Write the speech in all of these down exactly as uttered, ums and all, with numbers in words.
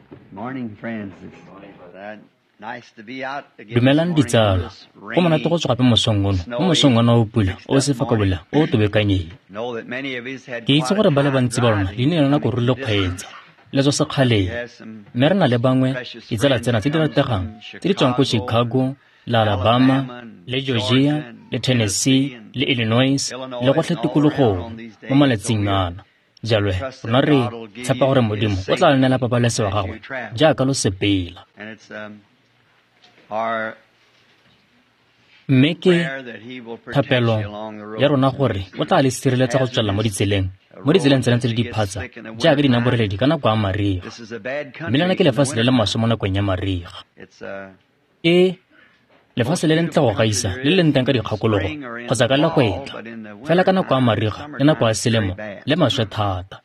Morning, friends. It's uh, nice to be out again. Dumelang ditsala. Go monate go tswa gape mosong ono. Mo mosong ono o pula o se fakabola o tobekanyeng. Ke itse gore ba le bantsi ba rona di ne lena go rulle kgweetsa le tso sekgaleng. Mme re na le bangwe ditsala tsena tse di rategang tse di tswang ko Chicago, la Alabama, le Georgia, le Tennessee, le Illinois, le go tlhetikologo mo malatsing ana. Jalo rona re tshepa gore modimo o tla nela pabalesego ya gagwe jaaka lo sepela. Mme ke thapelo ya rona gore o tla le sireletsa go tswela mo ditseleng mo ditseleng tsena tse di diphatsa jaaka dinaboreledi ka nako ya mariga. Mme lena ke lefatshe le le maswe mo nakong ya mariga. E lefatshe le le ntle go gaisa le le nteng ka dikgakologo kgotsa ka legwetla fela ka nako ya mariga le nako ya selemo le maswe thata.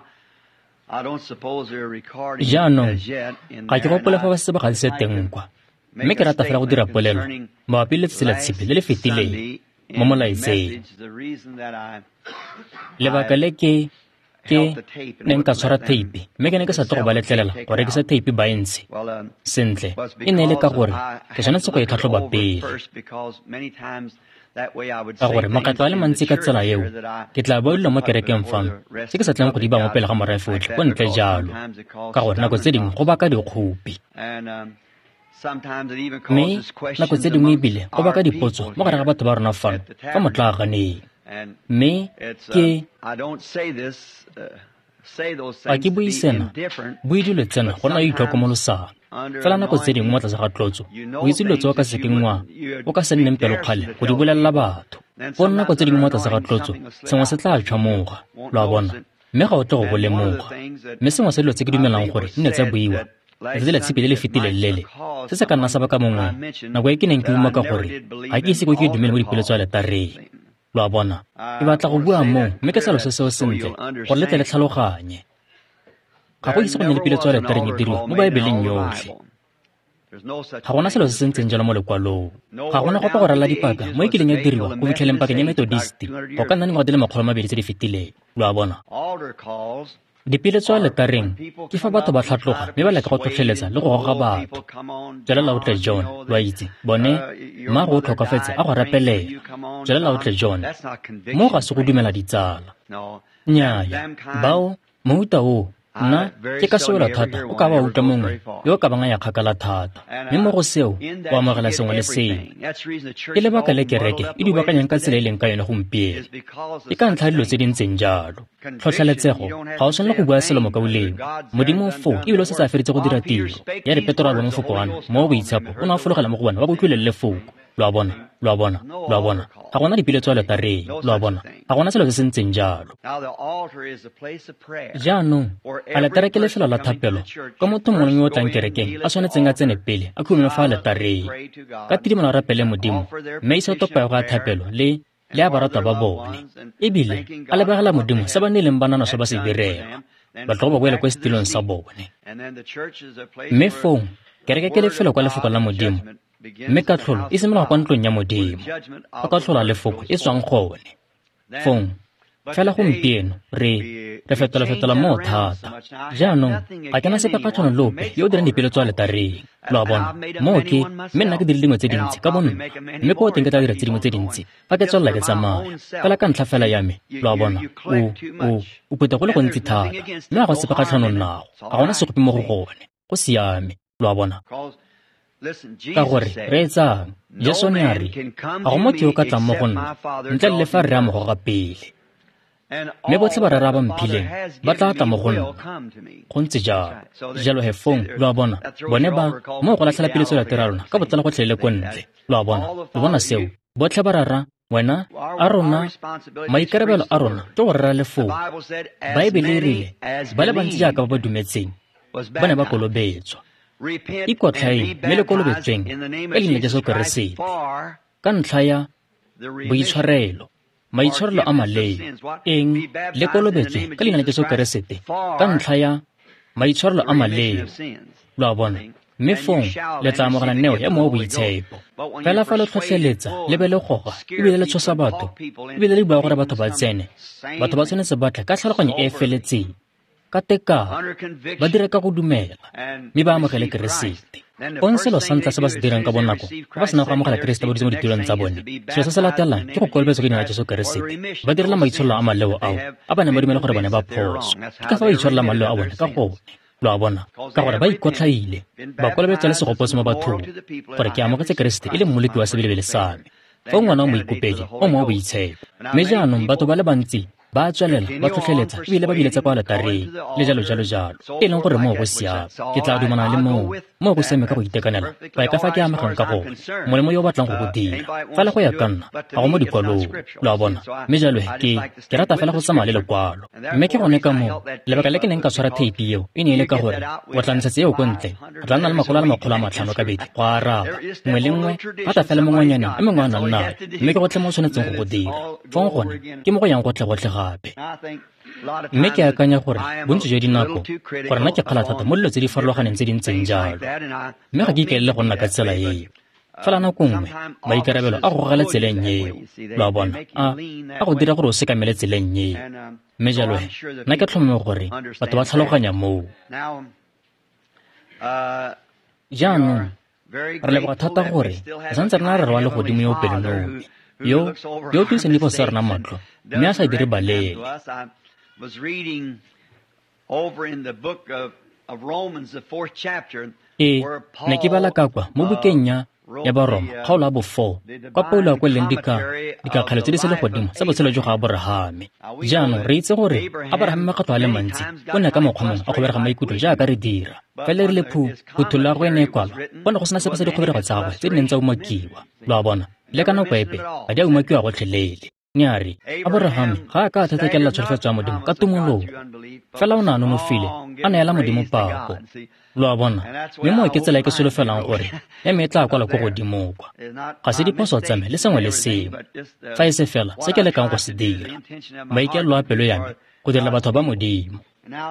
Jaanong ga ke gopole fa ba se ba gadise teng kwa, mme ke rata fela go dira polelo mabapi le tselatshipi le le fetileng mo molaetseng. Lebaka le ke ke ne nka tshwara teipi mme ke ne ke sa tlo go ba letlelela go rekisa teipi ba entse sentle e ne e le ka gore ke tshwanetse go e tlhatlhoba pele, ka gore makatlo a le mantsi ka tsela eo ke tla boelelwa mo kerekeng fano se ke sa tleng go di ba mo pele ga morafe otlhe ko ntle jalo, ka gore nako tse dingwe go baka dikgopi. Mme nako tse dingwe ebile go baka dipotso mo gare ga batho ba rona fano fa motlaganeng. Mme ke ga ke bue sena bue dilo tsena go nna o itlhokomolosang fela nako tse dingwe mo tlase ga tlotso o itse dilo tse o ka sekengwa o ka se nneng pelokgale go di bolelela batho. Go nako tse dingwe mo tlase ga tlotso sengwe se tla tšhwamoga lo a bona, mme ga o tle go go lemoga. Mme sengwe se dilo tse ke dumelang gore nne tsa buiwa letsatsi la tshipi le le fetileng lele se se ka nna sa baka mongwe nako e ke neng ke uma ka gore ga ke ise ko ke dumele mo dipeletso ya letareng. Lo a bona ke batla go bua mo mme ke tlhalose seo sentle gore le tle le tlhaloganye. Ga go ise go nne le peletso ya letareng e diriwa mo baebeleng yotlhe. Ga gona selo se se ntseng jalo mo lekwalong. Ga gona gope go rala dipaka mo e kileng ya diriwa go fitlheleng pakeng ya Methodist go ka nna le ngwaga di le makgolo a mabedi tse di fetileng. Lo a bona dipeletso ya letareng ke fa batho ba tlhatloga mme ba leka go tlhotlheletsa le go goga batho. Tswelela o tle John, lo a itse bone mmago o tlhokafetse a go rapelela. Tswelela o tle John, mo ga se go dumela ditsala. Nnyaya bao mohuta o nna ke ka seola thata o ka ba utlwa mongwe yo o ka bang ya kgakala thata, mme mo go seo o amogela sengwe le sengwe. Ke lebaka le kereke e di bakanyang ka tsela e leng ka yone gompieno. E ka ntlha dilo tse di ntseng jalo. Tlhotlheletsego ga o tshwanela go bua selo mo kaoleng modimo foo ebile o se sa feditse go dira tiro ya re Petro a ba mofoko ano mo boitshepo o ne a fologela mo go bona ba go utlwile le foko. Lo a bona lo a bona lo a bona ga gona dipeletso ya letareng. Lo a bona ga gona selo se se ntseng jalo. Jaanong a letare ke lefelo la thapelo ka motho mongwe yo o tlang kerekeng a tshwanetseng a tsene pele a khumeme fa letareng ka tidimalo a rapele modimo mme isa topa ya thapelo le le a barata ba bone ebile a lebagela modimo se ba nnileng ba nanaso ba se direga ba tlo go ba boela kwa setilong sa bone. Mme foo kereke ke lefelo kwa lefoko la modimo, mme katlholo e simologa kwa ntlong ya modimo ka katlholo a lefoko e tswang gone. Foo fela gompieno re re fetola-fetola mo thata. Jaanong ga ke na sepe ka tshwana lope yo o dirang dipeletso ya letareng. Lo a bona mo ke mme nna ke dire dingwe tse dintsi ka bonna, mme ko teng ke tla dira tse dingwe tse dintsi fa ke tswelela ke tsamaya fela ka ntlha fela ya me. Lo a bona o o o pheta go le gontsi thata mme ga go sepe ka tlhanong nago ga gona segopi mo go gone go siame. Lo a bona ka gore re etsang Jesu ne a re ga go motho yo o ka tlang mo go nna ntle le fa re a mo goga pele, mme botlhe ba rara ba mphileng ba tla tla mo go nna go ntse jalo. Jalo hefong lo a bona bone ba mo go latlhela peletso ya tera rona ka botlala go tlhelele ko ntle. Lo a bona lo bona seo botlhe ba rara wena a rona maikarabelo a rona ke go rara lefoko. Baebele e rile ba le bantsi jaaka ba ba dumetseng ba ne ba kolobetswa. Ikotlhaeng mme le kolobetsweng e leina Jesu Keresete ka ntlha ya boitshwarelo maitshwarelo a maleo eng le kolobetswe ka leina Jesu Keresete ka ntlha ya maitshwarelo a maleo. Lo a bona mme fong le tla amogela neo ya mo boitshepo fela fa le tlhotlheletsa le be le goga ebile le tshosa batho ebile le bua gore batho ba tsene batho ba tshwanetse batle ka tlhaloganyo e e feletseng ka tekano ba dira ka go dumela mme ba amogele keresete on selo sa ntla se ba se dirang ka bonako ba sena go amogela keresete ba dutse mo ditirong tsa bone selo se se latelang ke go kolobetswa ke dina Jesu keresete ba direla maitsholo a maleo ao a ba ne ba dumela gore ba ne ba phoso ke ka fa ba itshwarela maleo a bone ka gone lo a bona ka gore ba ikotlaile ba kolobetsa le segopotse mo bathong gore ke amogetse keresete e le mmoleki wa sebelebele sa me fa o ngwana o moikopedi o mo o boitshepo mme jaanong batho ba le bantsi ba tswelela ba tlhotlheletsa ebile ba biletsa kwa altareng le jalo jalo jalo e leng gore moo go siame ke tla dumana le moo moo go siame ka go itekanela ba ka fa ke amegang ka gone molemo yo o batlang go go dira fela go ya ka nna ga go mo dikwalong lo a bona mme jalo ke ke rata fela go tsamaya le lekwalo mme ke gone ka moo lebaka le ke neng ka tshwara tape eo e ne e le ka gore o tla ntshetse eo ko ntle o tla nna le makgolo a le makgolo a matlhano ka bedi go araba nngwe le nngwe rata fela mongwanyaneng a mengwe a nang nayo mme ke gotlhe mo o tshwanetseng go go dira fong gone ke mo go yang gotlhe-gotlhe gape mme ke akanya gore bontsi jwa dinako gore nna ke kgala thata mo dilo tse di farologaneng tse di ntseng jalo mme ga ke ikaelele go nna ka tsela eo fela nako nngwe maikarabelo a go gogela tseleng eo lo a bona a a go dira gore o sekamele tseleng eo mme jalo nna ke tlhomame gore batho ba tlhaloganya moo jaanong re leboga thata gore re santse re na re rwa le godimo yo pelonong yo yo ke seng di se rena matlo mme a sa dire balele e ne ke bala ka kwa mo bukeng ya ya baroma kgaolo a bo four kwa paulo a kweleng dika dikakgalo tse di se le godimo tsa botshelo jo ga aborahame jaanong re itse gore aborahame makgatlo a le mantsi o ne ka mokgwa mongwe a kgoberega maikutlo jaaka re dira fela re le phu phuthulo ya go ene e kwalwa bona go sena sepe sa dikgoberego tsa gagwe tse di neng tsa umakiwa lo a bona le ka nako epe ga di a umakiwa gotlhelele nnyari aborahame ga a ka thathakelela tsholofetso ya modimo ka tumologo fela o ne a nonofile a neela modimo pako lo a bona mme mo ke tsela e ke solofelang gore ya me e tla kwala ko godimo kwa ga se diphoso tsa me le sengwe le sengwe fa e se fela se ke lekang go se dira maikaelelo a pelo ya me go direla batho ba modimo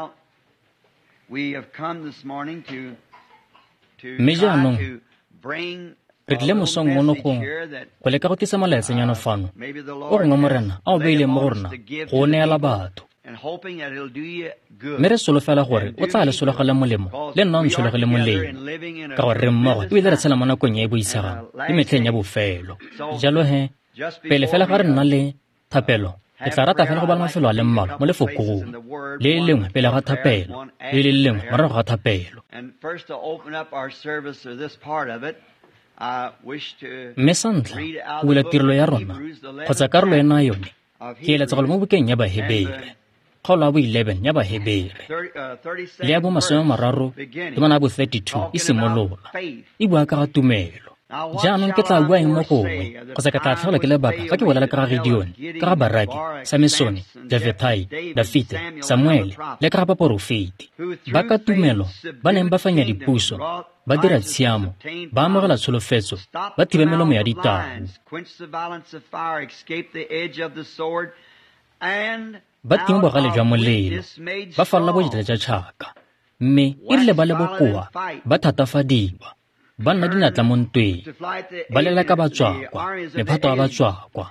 mme jaanong re tlile mosong mono go go leka go tlisa malaetsenyano fano o gongwe morena a o beileng mo go rona go o neela batho mme re solofela gore o tla le sologela molemo le nna o ntshologele molemo ka gore re mmogo ebile re tshela mo nakong ya e boitshegang le metlheng ya bofelo jalo he pele fela ga re nna le thapelo ke tla rata fela go bala mafelo a le mmalwa mo lefokong le le lengwe pele ga thapelo le le lengwe morago ga thapelo mme sa ntlha go bula tirelo ya rona kgotsa karolo e na yone ke eletsa go le mo bukeng ya bahebere kgaolo ya bo eleven ya bahebere le ya bo masome mararo le mana ya bo thirty-two e simolola e bua ka ga tumelo jaanong ke tla bua eng mo gongwe kgotsa ke tla tlhagola ke lebaka fa ke bolela ka ga Gideon ka ga Baraki Samesone Jefethai Dafite Samuele le ka ga baporofeti ba ka tumelo ba neng ba fanya dipuso ba dira tshiamo ba amogela tsholofetso ba thiba melomo ya ditau ba tima bogale jwa molelo ba falola bojitla jwa tšhaka mme e rile ba le bokoa ba thatafadiwa ba nna dinatla mo ntweng ba lela ka batswakwa lephato a batswakwa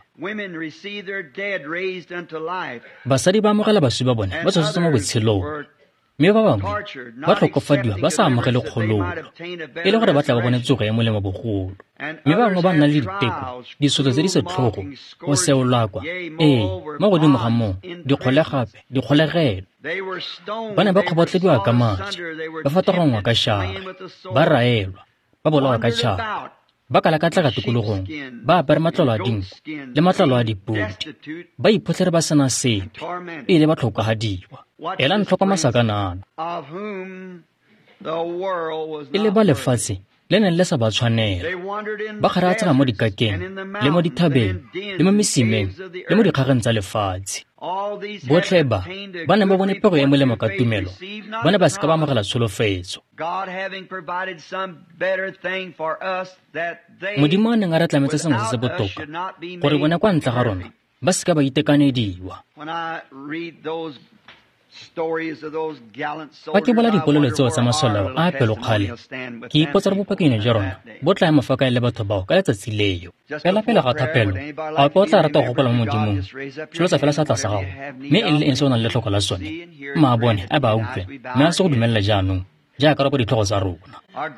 basadi ba amogela baswi ba bone ba tshosetse mo botshelong mme ba bangwe ba tlhokofadiwa ba sa amogele kgololo e le gore ba tla ba bone tsogo ya molemo bogolo mme bangwe ba nna le diteko ditshotso tse di setlhogo go seolakwa ee mo godimo ga moo dikgole gape dikgolegelo ba ne ba kgobotlediwa ka maja ba fatagangwa ka šara ba raelwa ba bolawa ka tšhapa ba kala ka tla ka tikologong ba apere matlalo a dinku le matlalo a dipudi ba iphotlhere ba sena sepe e ile ba tlhokagadiwa ela ntlhokwa masakanana e le ba lefatshe le neng le sa ba tshwanela ba kgaratsega mo dikakeng le mo dithabeng le mo mesimeng le mo dikgageng tsa lefatshe botlhe ba ba ne ba bone pego e molemo ka tumelo ba ne ba seka ba amogela tsholofetso modimo a neng a re tlametse sengwe se se botoka gore bone kwa ntle ga rona ba seka ba itekanediwa Fa ke bola dipolelo tseo tsa masolao a pelokgale ke ipotsa re bopakeng jwa rona bo tla mafaka le batho bao ka letsatsi leo fela pele ga thapelo a o tla rata go gopola mo modimong selo sa fela sa tla sa gago mme e le eng se o nang le tlhoko la sone mma bone a ba utlwe mme a se go dumelela jaanong jaaka re bo ditlhogo tsa rona.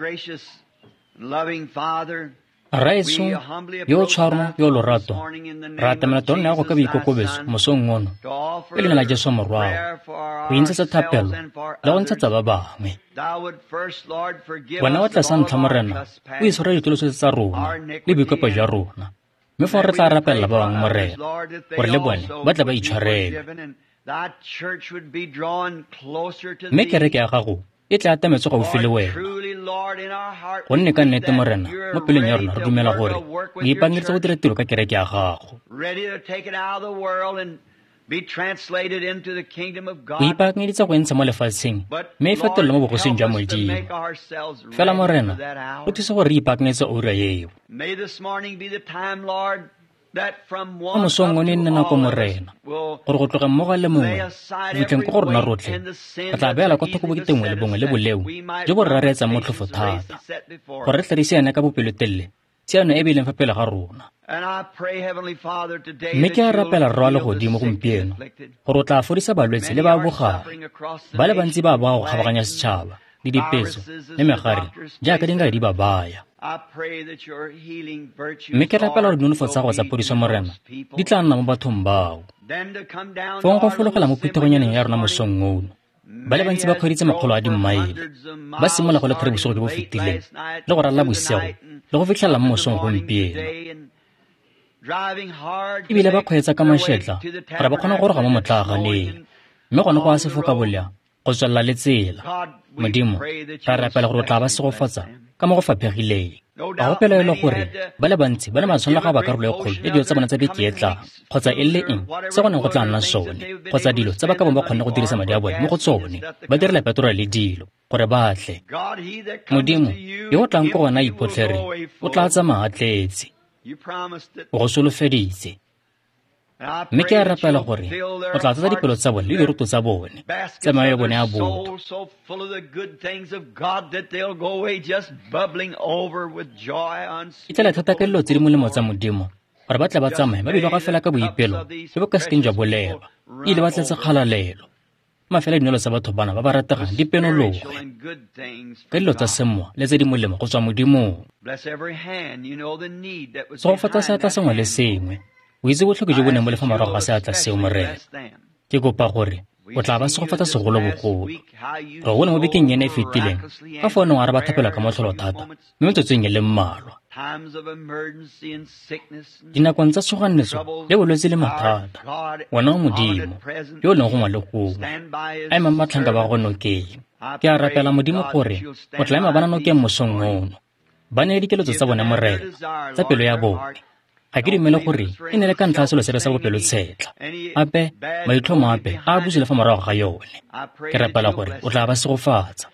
Raetso yo o tshwarno yo lorato ra atamela tona ya go ka boikokobetso mosong ono e leina la Jesu morwao go intsetsa thapelo le go ntshetsa ba bangwe. Wena wa tla sa ntlha morena o itshwara ditoloso tsa rona le boikopo jwa rona mme fa re tla rapelela ba bangwe morena gore le bone ba tla ba itshwarele mme kereke ya gago e tla atametse gaufi le wena gonne ka nnete morena mo pelong ya rona re dumela gore o ipaakanyeditse go dira tiro ka kereke ya gago o ipaakanyeditse go entsha mo lefatsheng mme e fetolole mo bogosing jwa modimo fela morena o thuse gore re ipaakanyetse ura eo ka mosong o ne nne nako morena gore go tloga mmoga le mongwe go fitlheng ko go rona rotlhe re tla beela kwa thoko bokete nngwe le bongwe le boleo jo bo re rareetsang motlhofo thata gore re tle re siane ka bopelotelele siano e beileng fa pele ga rona. Mme ke a rapela rra le godimo gompieno gore o tla fodisa balwetse le ba bogare ba le bantsi ba ba go kgabaganya setšhaba le dipeso le megare jaaka di nka di ba baya. Mme ke rapela gore dinonofo tsa go tsa phodiso morena di tla nna mo bathong bao fong go fologela mo phuthegonyaneng ya rona mosong ono ba le bantsi ba kgweditse makgolo a dimmaele ba simolola go le thare bosigo jo bo fetileng le go ralala bosigo le go fitlhelela mo mosong gompieno ebile ba kgweetsa ka mašetla gore ba kgona go roga mo motlaaganeng mme gone go a sefoka bolea go tswelela le tsela. Modimo ra rapela gore o tla ba segofatsa ka mo go faphegileng a gopela e le gore ba le bantsi ba le matshwanelo ga ba karolo e kgolo le dilo tsa bona tsa beke e tlang kgotsa e le eng se go neng go tla nna sone kgotsa dilo tsa ba ka bong ba kgonne go dirisa madi a bone mo go tsone ba direla petrole le dilo gore batle. Modimo yo o tlang ko gona iphotlhere o tla tsamaya tletse o go solofeditse mme ke a rapela gore o tla tlatsa dipelo tsa bone le diruto tsa bone tsamayo ya bone ya botho e tla thata ka dilo tse di molemo tsa modimo gore ba tla ba tsamaye ba bilwa ga fela ka boipelo le bo ka sekeng jwa boleba ile ba tletse kgalalelo mafela dinolo tsa batho bana ba ba rategang di penologe ka dilo tsa semowa le tse di molemo go tswa modimong. Segofatsa seatla sengwe le sengwe o itse botlhoke jo bo neng mo lefa morago ga seatla seo morena ke kopa gore o tla ba segofatsa segolo bogolo gore o ne mo bekeng yene e fetileng ka fa o neng wa re ba thapelwa ka motlholo thata mme metsotsong e le mmalwa dinakong tsa tshogannetso le bolwetse le mathata wena o modimo yo o leng gongwe le gongwe a emang matlhanka ba go nokeng ke a rapela modimo gore o tla ema bana nokeng mosong ono ba ne dikeletso tsa bone morena tsa pelo ya bone ga ke dumele gore e ne le ka ntlha ya selo se re sa bopelo tshetla ape maitlhomo ape a busile fa morago ga yone ke rapela gore o tla ba segofatsa.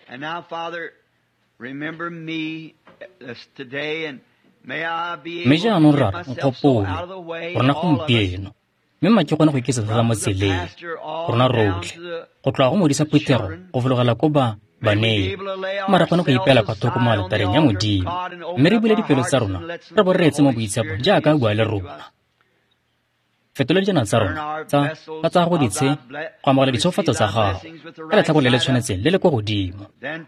Mme jaanong rara nkgopole gorona gompieno mme mma ke kgone go iketsa thata mo tseleng gorona rotlhe go tloga go modisa phuthego go fologela ko ba baneng mara kgone go ipeela kwa thoko mo altareng ya modimo mme re bule dipelo tsa rona re bo re etse mo boitshepo jaaka a bua le rona. Fetola dijana tsa rona tsa ka tsa go ditshe go amogela ditshofatso tsa gago ka letlhako le le tshwanetseng le le kwa godimo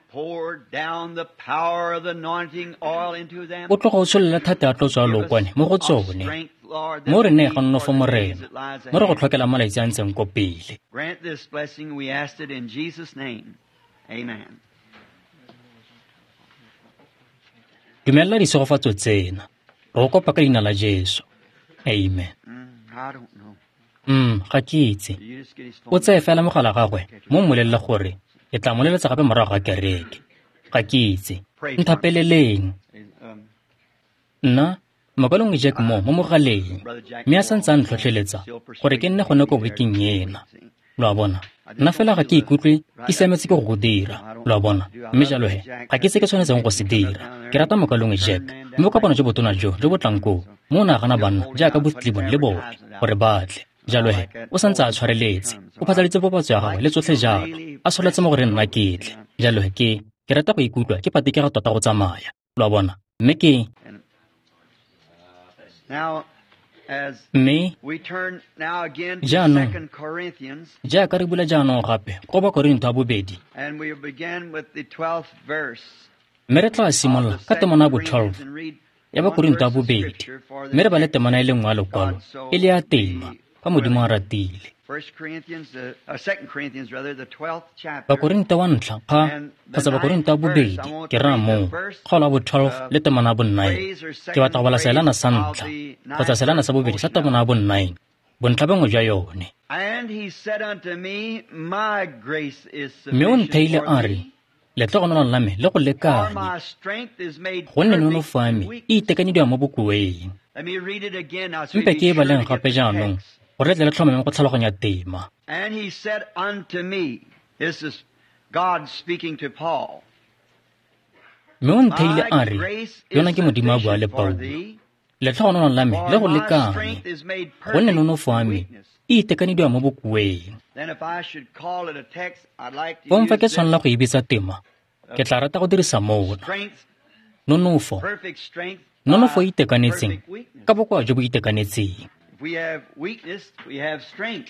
o tloga o tsholela thata ya tlotswa lookwane mo go tsone mo re nne ga nnofo morena mo re go tlhokela malaitsi a ntseng ko pele. Dumelela disegofatso tsena re go kopa ka leina la Jesu, amen. Mm, ga ke itse o tseye fela mogala gagwe mo mmolelela gore e tla moleletsa gape morago ga kereke ga ke itse nthapeleleng nna makwalong Jack mo mo mogaleng mme a santse a ntlhotlheletsa gore ke nne gone ko bekeng ena lo a bona nna fela ga ke ikutlwe ke siametse ke go go dira lo a bona mme jalo he ga ke se ke tshwanetseng go se dira ke rata makwalong Jack mme o kapano jo botona jo jo bo tlang koo mo o nagana banna jaaka Booth Cliburn le bone gore batle jalo he o santse a tshwareletse o phatlaleditse popatso ya gagwe le tsotlhe jalo a tsholetse mo gore nna ketle jalo he ke ke rata go ikutlwa ke pati ke ga tota go tsamaya lo a bona mme ke Now, as mme we turn now again to Jaanong. Second Corinthians, jaaka re bula jaanong gape go ba korinto a bobedi and we begin with the twelfth verse. mme re tla simolola ka temana ya bo twelve And read ya ba one korinto a verse of bobedi scripture for mme re the ba le temana e le nngwe ya lekwalo e le ya tema fa modimo a ratile First Corinthians, uh, uh, Second Corinthians rather, the twelfth chapter. bakorinto wa ntlha kga kgotsa bakorinto a bobedi ke ra moo kgaolo ya bo twelve le temana ya bo nine ke batla go bala seelana sa ntlha kgotsa seelana sa bobedi sa temana ya bo nine bontlha bengwe jwa yone And he said unto me, My grace is mme o sufficient ntheile for a re thee, letlogonolo la me le go for lekane my strength is made gonne perfect nonofo ya in me weakness. e itekanyediwa mo bokoeng Let me read it again now so we mpe be ke e sure baleng to get gape the jaanong text. gore le tle le tlhomameng go tlhaloganya tema And he said unto me, this is God speaking to Paul, mme o ntheile a My re grace is yona ke modimo a bua le sufficient for paulo thee, letlhogonolo la me le for go my lekane strength is made gonne perfect nonofo ya in me weakness. e itekanyediwa mo bokoeng Then if I should call it a text, I'd like to fa mfa ke use tshwanela this go e bitsa tema ke tla rata go dirisa mona strength, nonofo perfect strength, nonofo e by itekanetseng perfect weakness. ka bokoa jo bo itekanetseng If we have weakness, we have strength.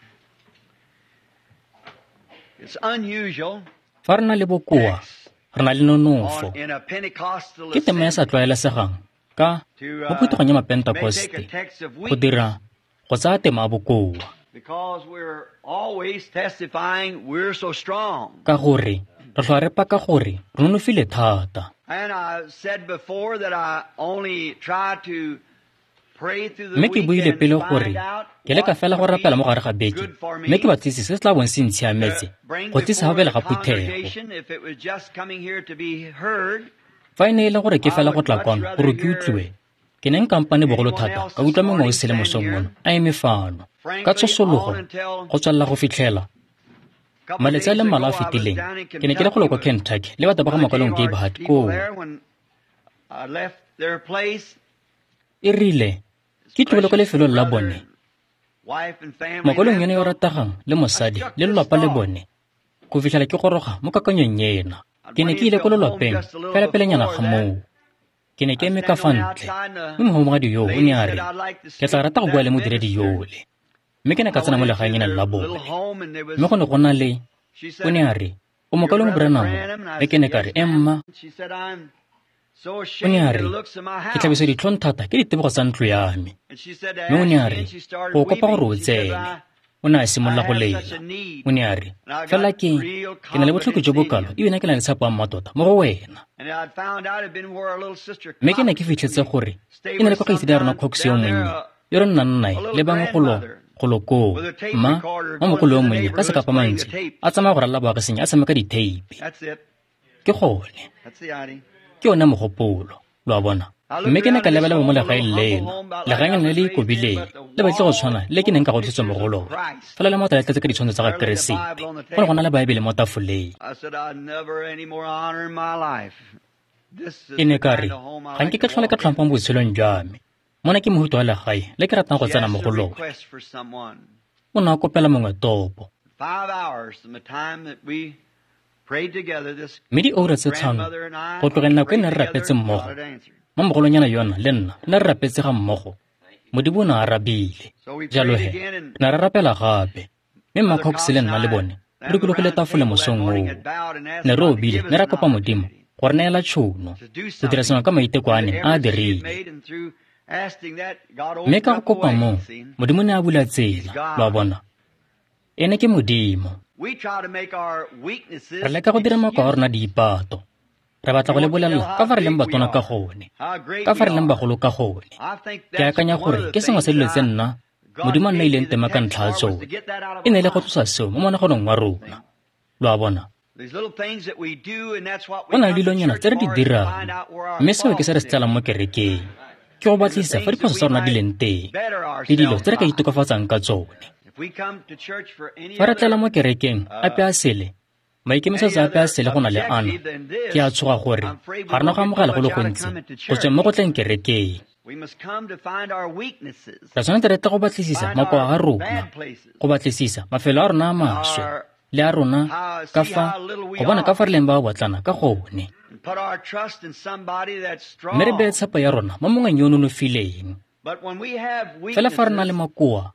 It's unusual fa re na le bokoa re na le nonofo on, in a Pentecostal ke tema ya sa assembly tlwaelesegang ka to mo phuthegong ya uh, may take a mapentekoste text of go weakness dira go tsaya tema ya bokoa because we're always testifying we're so strong. ka gore re tlhoa re paka gore re nonofile thata And I said before that I only try to pray through the mme ke buile weekend pele to gore find out ke leka what fela go would rapela mo be gare ga beke good for me. mme ke batlise se se tla bong se ntshiametse to bring go tlisa before gabele the ga phuthego congregation if it was just coming here to be heard. fa e ne e le gore ke fela go tla kwano gore ke utlwiwe ke ne nkampane bogolo thata ka utlwa mengwe o sele mosong mono a eme fano ka tsosologo go tswalela go fitlhela Couple maletsi a days le mmalwa a ago, I was fetileng down in ke ne ke le go lo kwa Kentucky kentucky le batho ba ga with makwalong J R gabe hat people koo there when I left their place. e rile ke tlogile kwa lefelong la bone Wife and family. makwalong and yone yo so ratagang le mosadi le lelapa le bone go fitlhela ke goroga mo kakanyong yena ke ne ke ile ko lelapeng fela pelenyana ga moo ke ne ke eme ka fa ntle mme mohomogadi yoo o ne a re ke tla rata go bua le modiredi yole mme ke ne ka tsena mo legaenyaneng la bone mme go ne go na le o ne a re o mokwalong branamo mme ke ne ka re emma o ne a re ke tlhabiso ditlhong thata ke ditebogo tsa ntlo ya me mme o ne a re go kopa gore o tsene o ne a simolola go lela o ne a re fela ke ke na le botlhoko jo bokalo ebile ke na le tshepo a mmatota mo go wena mme ke ne ke fitlhetse gore e ne le kwa gaitsedi ya rona cox yo monnye yo re nnang nae le bangwe golo golo koo mma mo mogolo yo monnye ka sekapa mantsi a tsamaya go ralla boagiseng a tshameka diteipi ke gone ke yone mogopolo lo a bona mme ke ne ka lebela mo legaeng leno legaeng le le ikobileng le batle go tshwana le ke neng ka go tlhotswe mo go lona fela le motho le tletse ka ditshwantsho tsa ga keresete go ne go na le baebele mo tafoleng ke ne ka re ga nke ke tlhole ka tlhompang botshelong jwa me mona ke mohuto wa legae le ke ratang go tsena mo go lone o ne a kopela mongwe topo mme diura tse tlhano go tlogeng nako e ne re rapetse mmogo mo mogolonyana yona le nna ne re rapetse ga mmogo modimo o ne a arabile jalo he ne re rapela gape mme mmacox le nna le bone re dikologile tafole mosong oo ne re obile ne ra kopa modimo gore neela tšhono go dira sengwe ka maiteko a neng a a dirile mme ka go kopa moo modimo ne a bula tsela lo a bona e ne ke modimo re leka go dira mako a rona diipato re batla go le bolelela ka fa re leng batona ka gone ka fa re leng bagolo ka gone ke akanya gore ke sengwe se dilo tse nna modimo a nna ileng tema ka ntlha ya tsone e ne e le go tlosa seo mo monaganong wa rona lo a bona go na le dilonyana tse re di dirang mme seo ke se re se tselang mo kerekeng ke go batlisisa fa diphoso tsa rona di leng teng le dilo tse re ka itokafatsang ka tsone fa re tlela mo kerekeng ape a sele maikemisetso ape a sele go na le ana ke a tshoga gore ga rena go amogela go le gontsi go tsweng mo go tleng kerekeng re tshwanetse re tle go batlisisa makoa a rona, go batlisisa mafelo a rona a maswe le a rona ka fa go bona ka fa re leng ba botlana ka gone, mme re beye tshepo ya rona mo mongweng yo o nonofileng. Fela fa re na le makoa,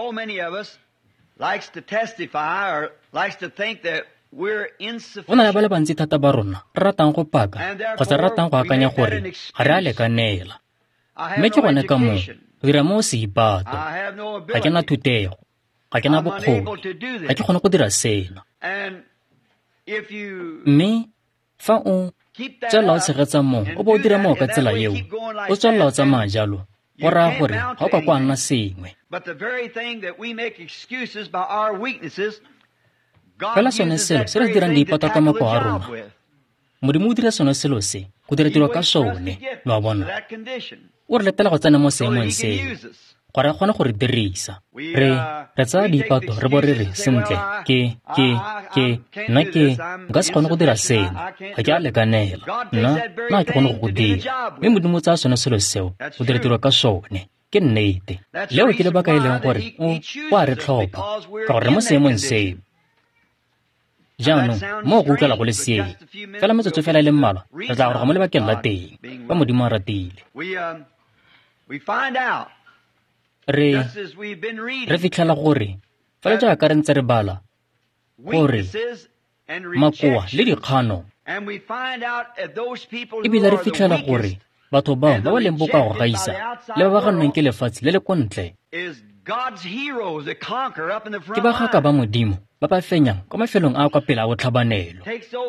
go na le ba le bantsi thata ba rona re ratang go paka kgotsa re ratang go akanya gore ga re a lekanela, mme ke gone ka moo go dira mo seipato. Ga ke na thutego, ga ke na bokgoni, ga ke kgone go dira seno. Mme fa o tswela o tshegetsa moo, o bo o dira moo ka tsela eo, o tswelela o tsamaya jalo, go raya gore ga o ka kwa nna sengwe. Fela sone selo se re dirang diipato ka makoa a rona, Modimo o dira sone selo se go dira tiro ka sone. Lo a bona o re letela go tsena mo seemong seo gore a kgone go re dirisa. Re re tsaya diipato re bo re re sentle, ke ke ke nna ke nka se kgone go dira seno, ga ke a lekanela, nna nna ke kgone go go dira. Mme Modimo o tsaya sone selo seo go dira tiro ka sone. Ke nnete leo ke lebaka e leng gore o a re tlhopha ka gore mo seemong seo. Jaanong mo go utlwela go le sieng fela metsotso fela e le mmalwa re tla gore go mo lebakeng la teng fa Modimo a ratile. re re fitlhela gore fela jaaka re ntse re bala gore makoa le dikgano, ebile re fitlhela gore batho bao ba ba leng boka go gaisa le ba ba gannweng ke lefatshe le le ko ntle ke ba gaka ba Modimo ba ba fenyang kwa mafelong a kwa pele a botlhabanelo.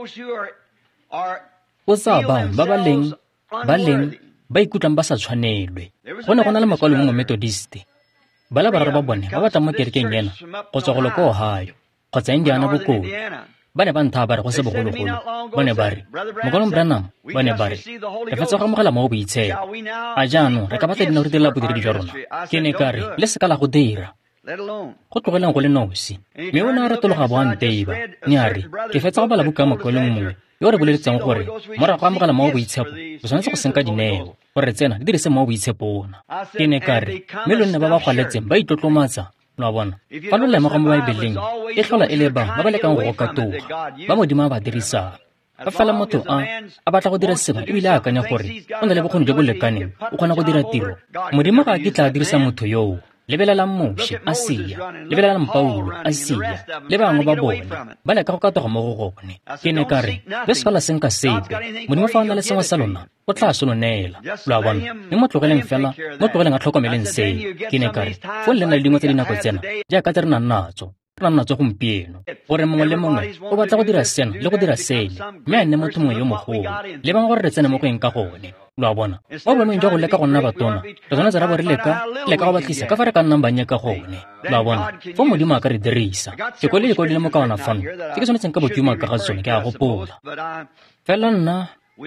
O tsaya bao ba ba leng ba leng ba ikutlang ba sa tshwanelwe. Go ne go na le makwalo mo Methodist ba le bararo ba bone ba batla mo kerekeng ena go tswa go loka Ohio kgotsa Indiana bokone. Ba ne ba ntha ba re go se bogologolo, ba ne ba re Mokwalong Branham, ba ne ba re re fetsa go amogela mo boitshepo a jaanong re ka batla dina go direla bodiredi jwa rona. Ke ne ka re le seka la go dira go tlogeleng go le nosi. Mme o ne a ratologa bo a nteiba, ne a re ke fetsa go bala buka makwalong mongwe yo re boleletseng gore morago go amogela mo boitshepo o tshwanetse go senka dineo gore re tsena di dirise mo boitshepona. Ke ne ka re mme lo nne ba ba gwaletseng ba itlotlomatsa. Lo a bona fa lo lemoga mo Baebeleng e tlhola e le bang ba ba lekang go go katoga ba Modimo a ba dirisang. Fa fela motho a a batla go dira sengwe ebile a akanya gore o na le bokgoni jo bo lekaneng o kgona go dira tiro, Modimo ga a kitla a dirisa motho yoo. Lebelelang Moshe a sia, lebelelang Paulo a sia, le bangwe ba bone ba leka go katoga mo go gone. Ke ne ka re le se fela senka sepe, Modimo fa o na le sengwe sa lona o tla solonela. Lo a bona mme mo tlogeleng fela mo tlogeleng a tlhokomeleng seo. Ke ne ka re fo le na le dingwe tse dinako tsena jaaka tse re nang natso re nang natso gompieno gore mongwe le mongwe o batla go dira seno le go dira sele, mme a nne motho mongwe yo mogolo le bangwe gore re tsene mo go eng ka gone. Lo a bona mo boemong jwa go leka go nna batona re tshwanetse ra bo re leka leka go batlisa ka fa re ka nnang bannye ka gone. Lo a bona fo Modimo a ka re dirisa ke ko le le ko le mo kaona fano ke ke tshwanetseng ka botuma ka ga tsone ke a gopola fela nna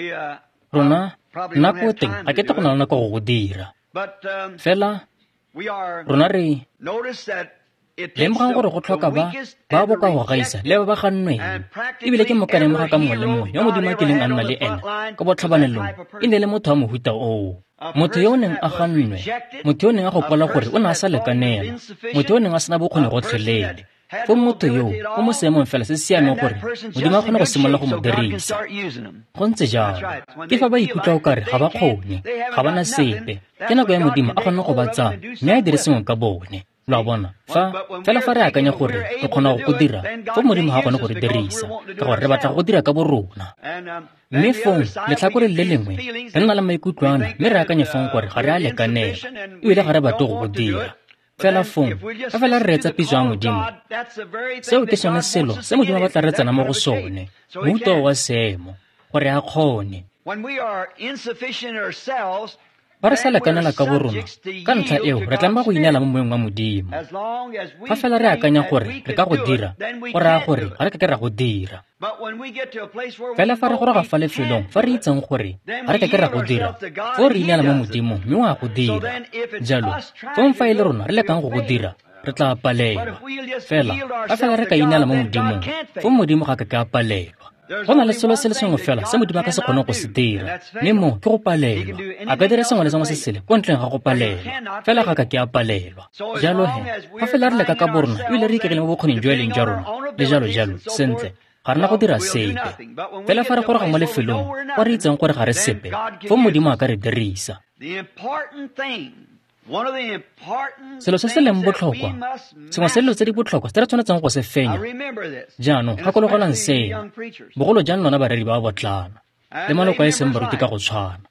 rona nako teng ga ke tla go na le nako go go dira fela rona re lemogang gore go tlhoka ba ba boka go gaisa le ba ba gannweng, ebile ke mokanemoga ka mongwe le mongwe yo Modimo a kileng a nna le ene ka botlhabanelong e ne le motho wa mohuta oo, motho yo o neng a gannwe, motho yo o neng a gopola gore o ne a sa lekanela, motho yo o neng a sena bokgoni gotlhelele. Fo motho yo o mo seemong fela se siameng gore Modimo a kgone go simolola go mo dirisa. Go ntse jalo ke fa ba ikutlwa o kare ga ba kgone, ga ba na sepe, ke nako ya Modimo a kgone go ba tsaya mme a dire sengwe ka bone. Lo a bona fa fela fa re akanya gore re kgona go dira fo Modimo ga kgone go re dirisa ka gore re batla go dira ka borona. Mme fong letlhakore le lengwe re nna le maikutlwana mme re akanye fong gore ga re a lekanela ebile ga re batle go go dira fela fong fa fela re retsa pitso ya Modimo. Seo ke sone selo se Modimo a batla re tsena mo go sone, mohuta wa seemo gore a kgone. Fa re sa lekanela ka borona ka ntlha eo re tlameha go ineela mo moeng wa Modimo. Fa fela re akanya gore re ka go dira go raya gore ga re ka ke ra go dira fela fa re goroga fa lefelong fa re itseng gore ga re ka ke ra go dira fo re ineela mo Modimo mme wa go dira jalo fong fa e le rona re lekang go go dira re tla palelwa fela fa fela re ka ineela mo Modimong fo Modimo ga ka ke a palelwa. go na le selo se le sengwe fela se modimo a ka se kgone go se dira mme mo ke go palelwa a ka dira sengwe le sengwe se sele ko ntleng ga go palelwa fela ga ka ke a palelwa jalo he fa fela re leka ka borona ebile re ikegile mo bokgoning jo e leng jwa rona le jalo jalo sentle ga rena go dira sepe fela fa re goroga mo lefelong kwa re itseng gore ga re sepe fo modimo a ka re dirisa selo se se leng botlhokwa sengwe se dilo tse di botlhokwa se re tshwanetseng go se fenya jaanong gakologelang seno bogolo jang lona baredi ba botlana le maloko a e seng baruti ka go tshwana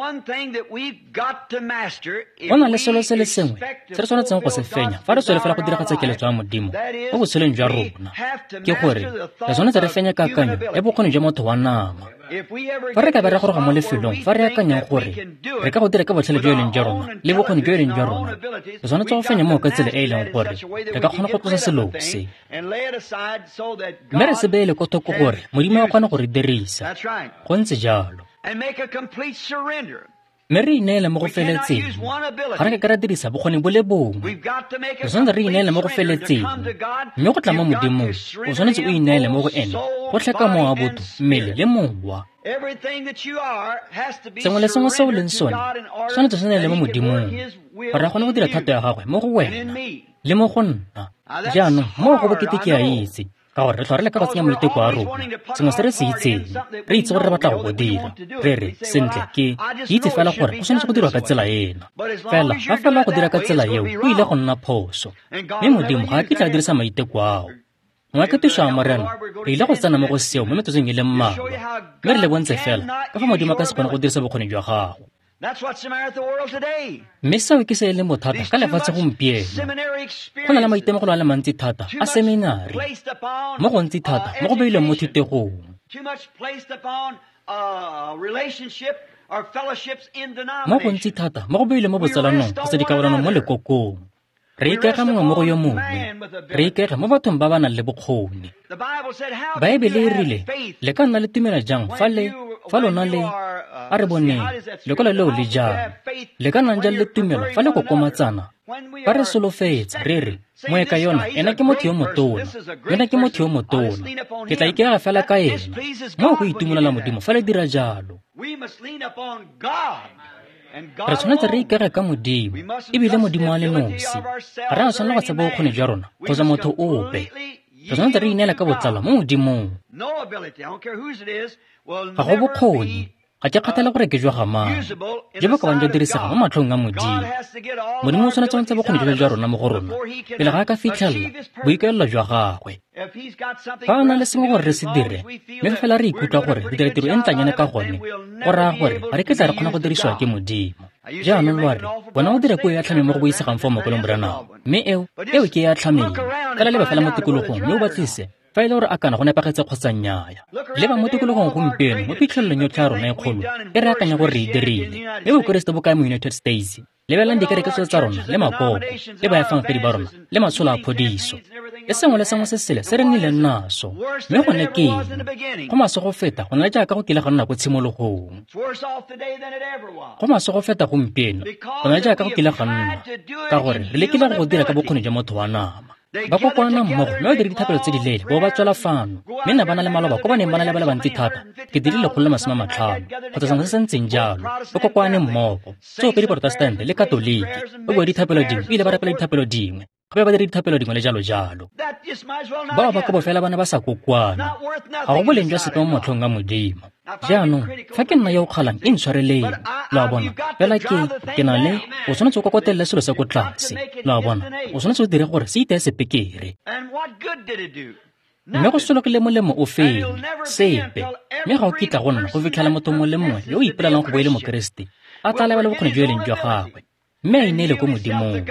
go na le selo se le sengwe se re tshwanetseng go se fenya fa re tswele fela go diragatsa keletso ya modimo mo botshelong jwa rona ke gore re tshwanetse re fenya kakanyo ya bokgoni jwa motho wa nama fa re ka be re goroga mo lefelong fa re akanyang gore re ka go dira ka botlhale jo e leng jwa rona le bokgoni jo e leng jwa rona re tshwanetse go fenya moo ka tsela e e leng gore re ka kgona go tlosa selo se mme re se beele ko thoko gore modimo a kgone go re dirisa go ntse jalo mme re ineele mo go feletseng ga re ka ka ra dirisa bokgoni bo le bongwe re tshwanetse re ineele mo go feletseng mme go tla mo modimong o tshwanetse o ineele mo go ene go tlheka mowa botho mmele le mowa sengwe le sengwe se o leng sone tshwanetse se neele mo modimong gore a kgone go dira thato ya gagwe mo go wena le mo go nna jaanong mo go bokete ke a itse ka gore re tlhwa re le ka go tsenya moiteko a rona sengwe se re se itseng re itse gore re batla go go dira re re sentle ke ke itse fela gore go tshwanetse go dirwa ka tsela ena fela ga fela go dira ka tsela eo o ile go nna phoso mme modimo ga a kitla a dirisa maiteko ao ngwa ke tiso a morena re ile go tsena mo go seo mo metsetsong e le mmalwa mme re le bontse fela ka fa modimo a ka se kgone go dirisa bokgoni jwa gago mme seo ke se e leng bothata ka lefatshe gompieno go na le maitemogelo a le mantsi thata a seminari mo go ntsi thata mo go beilweng mo thutegong mo go ntsi thata mo go beilweng mo botsalanong kgotsa dikabelanong mo lekokong re ikega mongwe mo go yo mongwe re ikega mo bathong ba ba nang le bokgoni baebele e rile le ka nna le tumela jang fa le fa lona le a re boneng lekwalo leo le jang le ka nang jang le tumelo fa le kokomatsana fa re solofetsa re re moeka yona ena ke motho yo motona yona ke motho yo motona ke tla ikega fela ka ena mo go itumelela modimo fa le dira jalo re tshwanetse re ikege ka modimo ebile modimo a le nosi ga re a tshwanela go tseba bokgoni jwa rona kgotsa motho ope re tshwanetse re ineela ka botlalo mo modimong ga go bokgoni ga ke kgathela gore ke jwa ga mang jo bo ka bang jwa dirisega mo matlhong a modimo modimo o tshwanetse go ntse bokgoni jwa jwa rona mo go rona pele ga a ka fitlhelela boikaelelo jwa gagwe fa o na le sengwe gore re se dire mme fela re ikutlwa gore re dira tiro e ntlanyane ka gone go raya gore ga re ke tla re kgona go dirisiwa ke modimo jaanong lwa re bona o dira puo ya tlhameng mo go boisegang fa mokolong boranao mme eo eo ke ya tlhameng fela leba fela mo tikologong mme o batlise fa e le gore a kana go nepagetse kgotsa nnyaya leba mo tikologong gompieno mo phitlhelelong yotlhe ya rona e kgolo e re akanya gore re e dirile mme bokeresete bo kae mo united states lebelang dikereketso tsa rona le makoko le baefangpedi ba rona le matsholo a phodiso e sengwe le sengwe se sele se re nnileng naso mme gone keng go maswe go feta go na le jaaka go kile ga nna ko tshimologong go maswe go feta gompieno go na le jaaka go kile ga nna ka gore re lekile go go dira ka bokgoni jwa motho wa nama ba kokwana mmogo mme ba dire dithapelo tse di leele bo ba tswela fano mme nna ba na le maloba ko ba neng ba na le ba le bantsi thata ke dirile kgolo le masome a matlhano kgotsa sengwe se se ntseng jalo ba kokwane mmogo tsope diporotestante le katoliki ba bua dithapelo dingwe ebile ba rapela dithapelo dingwe gape ba dire dithapelo dingwe le jalo jalo bao ba kobo fela bana ba sa kokwana ga go boleng jwa sepe mo matlhong a modimo jaanong fa ke nna yo o kgalang e ntshwareleng la bona fela ke ke na le o tshwanetse o kokotelele selo se ko tlase la bona o tshwanetse o dire gore se iteye sepekere mme go solo ke le molemo o feng sepe mme ga o kitla go nna go fitlhela motho mo le mongwe yo o ipelalang go bo e le mokeresete a tla lebele bokgoni jo e leng jwa gagwe mme a ineele ko modimong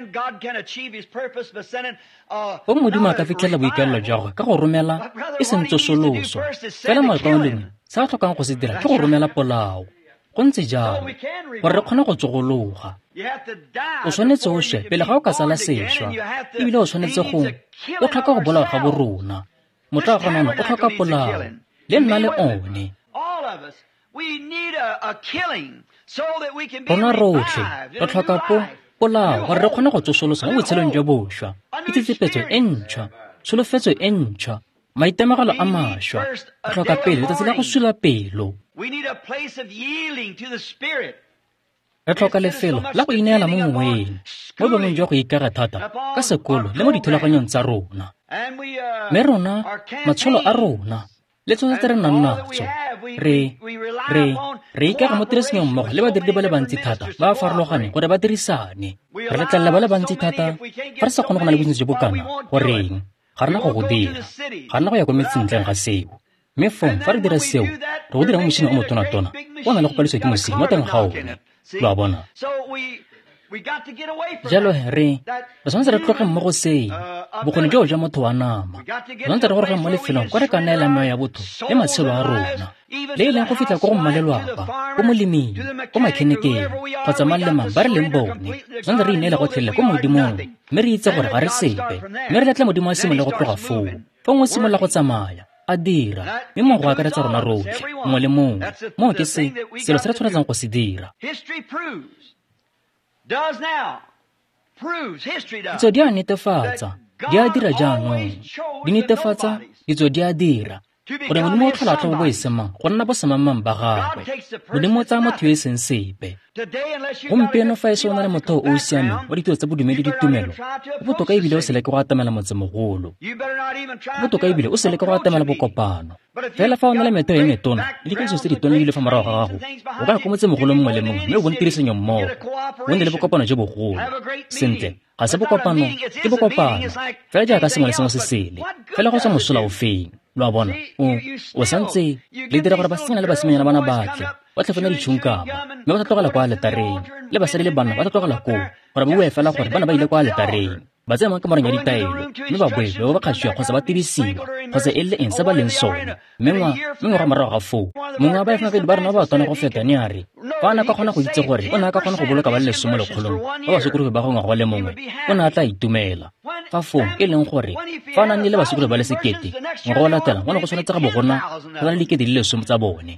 o modimo a ka fitlhela boikaelelo jwa gagwe ka go romela e seng tsosoloso fela matlong lengwe se a tlhokang go se dira ke go romela polao go ntse jalo gore re kgone go tsogologa o tshwanetse o she pele ga o ka sala sešwa ebile o tshwanetse go o tlhoka go bolawa ga borona motho a gonano o tlhoka polao le nna le one rona rotlhe re tlhoka po polao gore re kgone go tsosolosa mo botshelong jwa bošwa ke tsetsepetso e ntšhwa tsholofetso e ntšhwa maitemagelo a mašwa a tlhoka pele letsatsi la go sula pelo. Re tlhoka lefelo la go ineela mo moweng mo bongweng jwa go ikaga thata ka sekolo le mo dithulaganyong tsa rona. Mme rona matsholo a rona le tsone tse re nang natso re re re ikaga mo tirisong mmogo le badiredi ba le bantsi thata ba ba farologaneng gore ba dirisane. Re letlelela ba le bantsi thata fa re sa kgone go na le bontsi jo bokana goreng ga rena go go dira ga rena go ya kwa metseng ntleng ga seo. Mme fong fa re dira seo re go dira mo motšhini o motonatona o na le go palisiwa ke mosimo mo teng ga one. Lo a bona jalo re re tshwanetse re tloge mmogo seo bokgoni jo jwa motho wa nama. Re tshwanetse re goroge mo lefelong kwa re ka neela meo ya botho le matshelo a rona le e leng go fitlha ko go mmalelwapa ko moleming ko makhenekeng kgotsa mang le mang ba re leng bone. Re tshwanetse re ineela go tlhelele ko modimong mme re itse gore ga re sepe mme re letla modimo a simolola go tloga foo fa ngwe simolola go tsamaya a dira mme mo go akaretsa rona rotlhe mongwe le mongwe mo ke se selo se re tshwanetsang go se dira. Ditso di a netefatsa di a dira jaanong di netefatsa ditso di a dira gore modimo o tlhola tlhobo bo e semang go nna bo semangmang ba gagwe. Modimo o tsaya motho yo e seng sepe. Gompieno fa e se o na le motho o o siameng wa ditiro tsa bodumedi le ditumelo o botoka ebile o se leke go atamela motsemogolo. O botoka ebile o se leke go atamela bokopano. Fela fa o na le metheo e metona le dikaiso tse ditone di le fa morago ga gago o ka ya ko motsemogolo mongwe le mongwe mme o bone tirisano mmogo o nne le bokopano jo bogolo sentle. Ga se bokopano ke bokopano fela jaaka sengwe le sengwe se sele fela go tswa mosola o feng. Lo a bona o o santse le dira gore basimanyana le basimenyana bana batle ba tlhafana ditšhunkama mme ba tla tlogela kwa letareng le basadi le banna ba tla tlogela koo gore ba bue fela gore bana ba ile kwa letareng ba tsaya ka moreng ya ditaelo mme ba boe ba ba kgatsiwa kgotsa ba tirisiwa kgotsa e le eng se ba leng sone. Mme ngwaga morago ga foo mongwe wa baefagedi ba rona ba ba tona go feta ne a re fa a na ka kgona go itse gore o ne a ka kgona go boloka ba le lesome lekgolong ba ba sokologi ba go ngwaga le mongwe o ne a tla itumela fa foo e leng gore fa a na nnile basokologi ba le sekete ngwaga wa latela ngwana go tshwanetse ga bogona go na le dikete di le lesome tsa bone.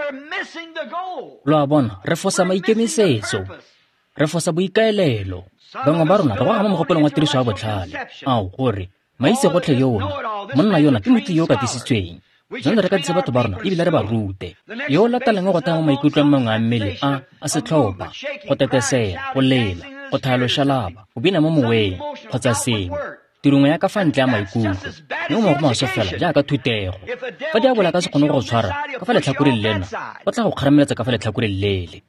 Lo a bona re fosa maikemisetso re fosa boikaelelo. Bangwe ba rona re go ama mogopolong wa tiriso ya botlhale ao gore maitse gotlhe yona monna yona ke motho yo o katisitsweng. Jone re ka ditse batho ba rona ebile re ba rute yo o latelang go taya mo maikutlo a mangwe a mmele a a setlhopha go tetesela go lela go thaya loshalaba go bina mo moweng kgotsa sengwe tirongwe ya ka fa ntle ya maikutlo mme mo go maso fela jaaka thutego. Fa di a bola ka se kgone go tshwara ka fa letlhakoreng lena ba tla go kgarameletsa ka fa letlhakoreng lele.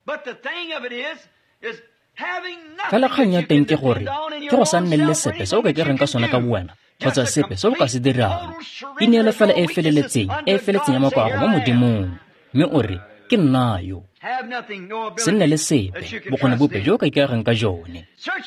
Fela kgang ya teng ke gore ke go sa nne le sepe se o ka kereng ka sona ka buwena kgotsa sepe se o ka se dirang. E neelo fela e feleletseng e feletseng ya makwago mo modimong mme o re ke nnayo se nne le sepe bokgone bope jo o ka ikereng ka jone.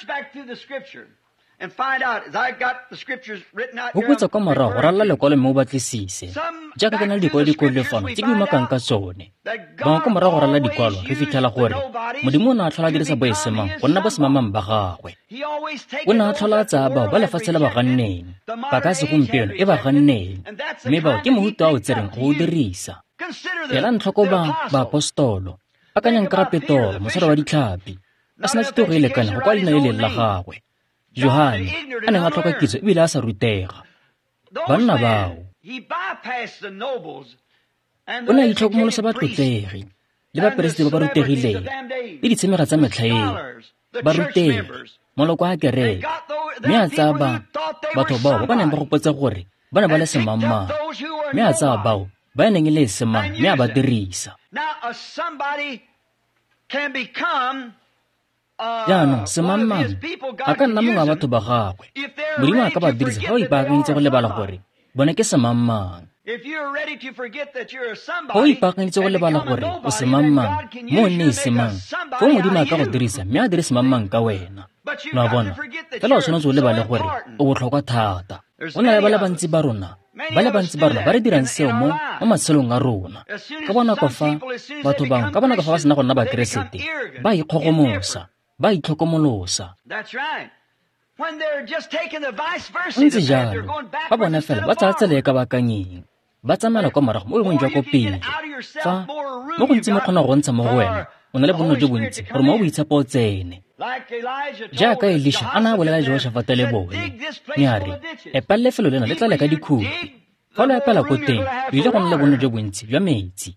Go kwetsa kwa morago go ralala lekwalo mme o batlisise jaaka ke na le dikwalo dikolo lefano tse di umakang ka tsone. Bangwe kwa morago go ralala dikwalo re fitlhela gore modimo o ne a tlhola a dirisa bo e semang go nna bo semamang ba gagwe. O ne a tlhola a tsaya bao ba lefatshe le ba ganneng ba ka segompieno e ba ganneng mme bao ke mohuta a o tsereng go o dirisa. Ela ntlhoko ba baapostolo akanyang kry-a Petoro mosadi wa ditlhapi a sena tshitego e lekane go kwa leina le lele la gagwe. Johane a neng a tlhoka kitso ebile a sa rutega. Banna bao o ne a itlhokomolosa batlotlegi le baperesite ba ba rutegileng le ditshemega tsa metlha eo ba rutegi moloko a kereke mme a tsaya ba batho bao ba ba neng ba gopotsa gore ba ne ba le semangmang mme a tsaya bao ba neng e le semang mme a ba dirisa. Jaanong semangmang a ka nna mongwe wa batho ba gagwe modimo a ka ba dirisa fa o ipaakanyetsa go lebala gore bone ke semangmang. Fa o ipaakanyetsa go lebala gore o semangmang mo o nne e semang fa modimo a ka go dirisa mme a dire semangmang ka wena. Lo a bona fela o tshwanetse o lebale gore o botlhokwa thata. O na le ba le bantsi ba rona ba le bantsi ba rona ba re dirang seo mo mo matshelong a rona ka bonako fa batho bangwe ka bonako fa ba sena go nna bakeresete ba ikgogomosa ba itlhokomolosa. Ntse jalo ba bona fela ba tsaya tsela e ka bakanyeng ba tsamela kwa morago mo bongwe jwa ko pele fa mo go ntse mo kgona go ntsha mo go wena o na le bonno jo bontsi gore mo o boitshepo o tsene. Jaaka Elisha a na a bolela Jehoshafate le bone mme a re epa lefelo lena le tla leka dikhuti fa lo epela ko teng o ile go nna le bonno jo bontsi jwa metsi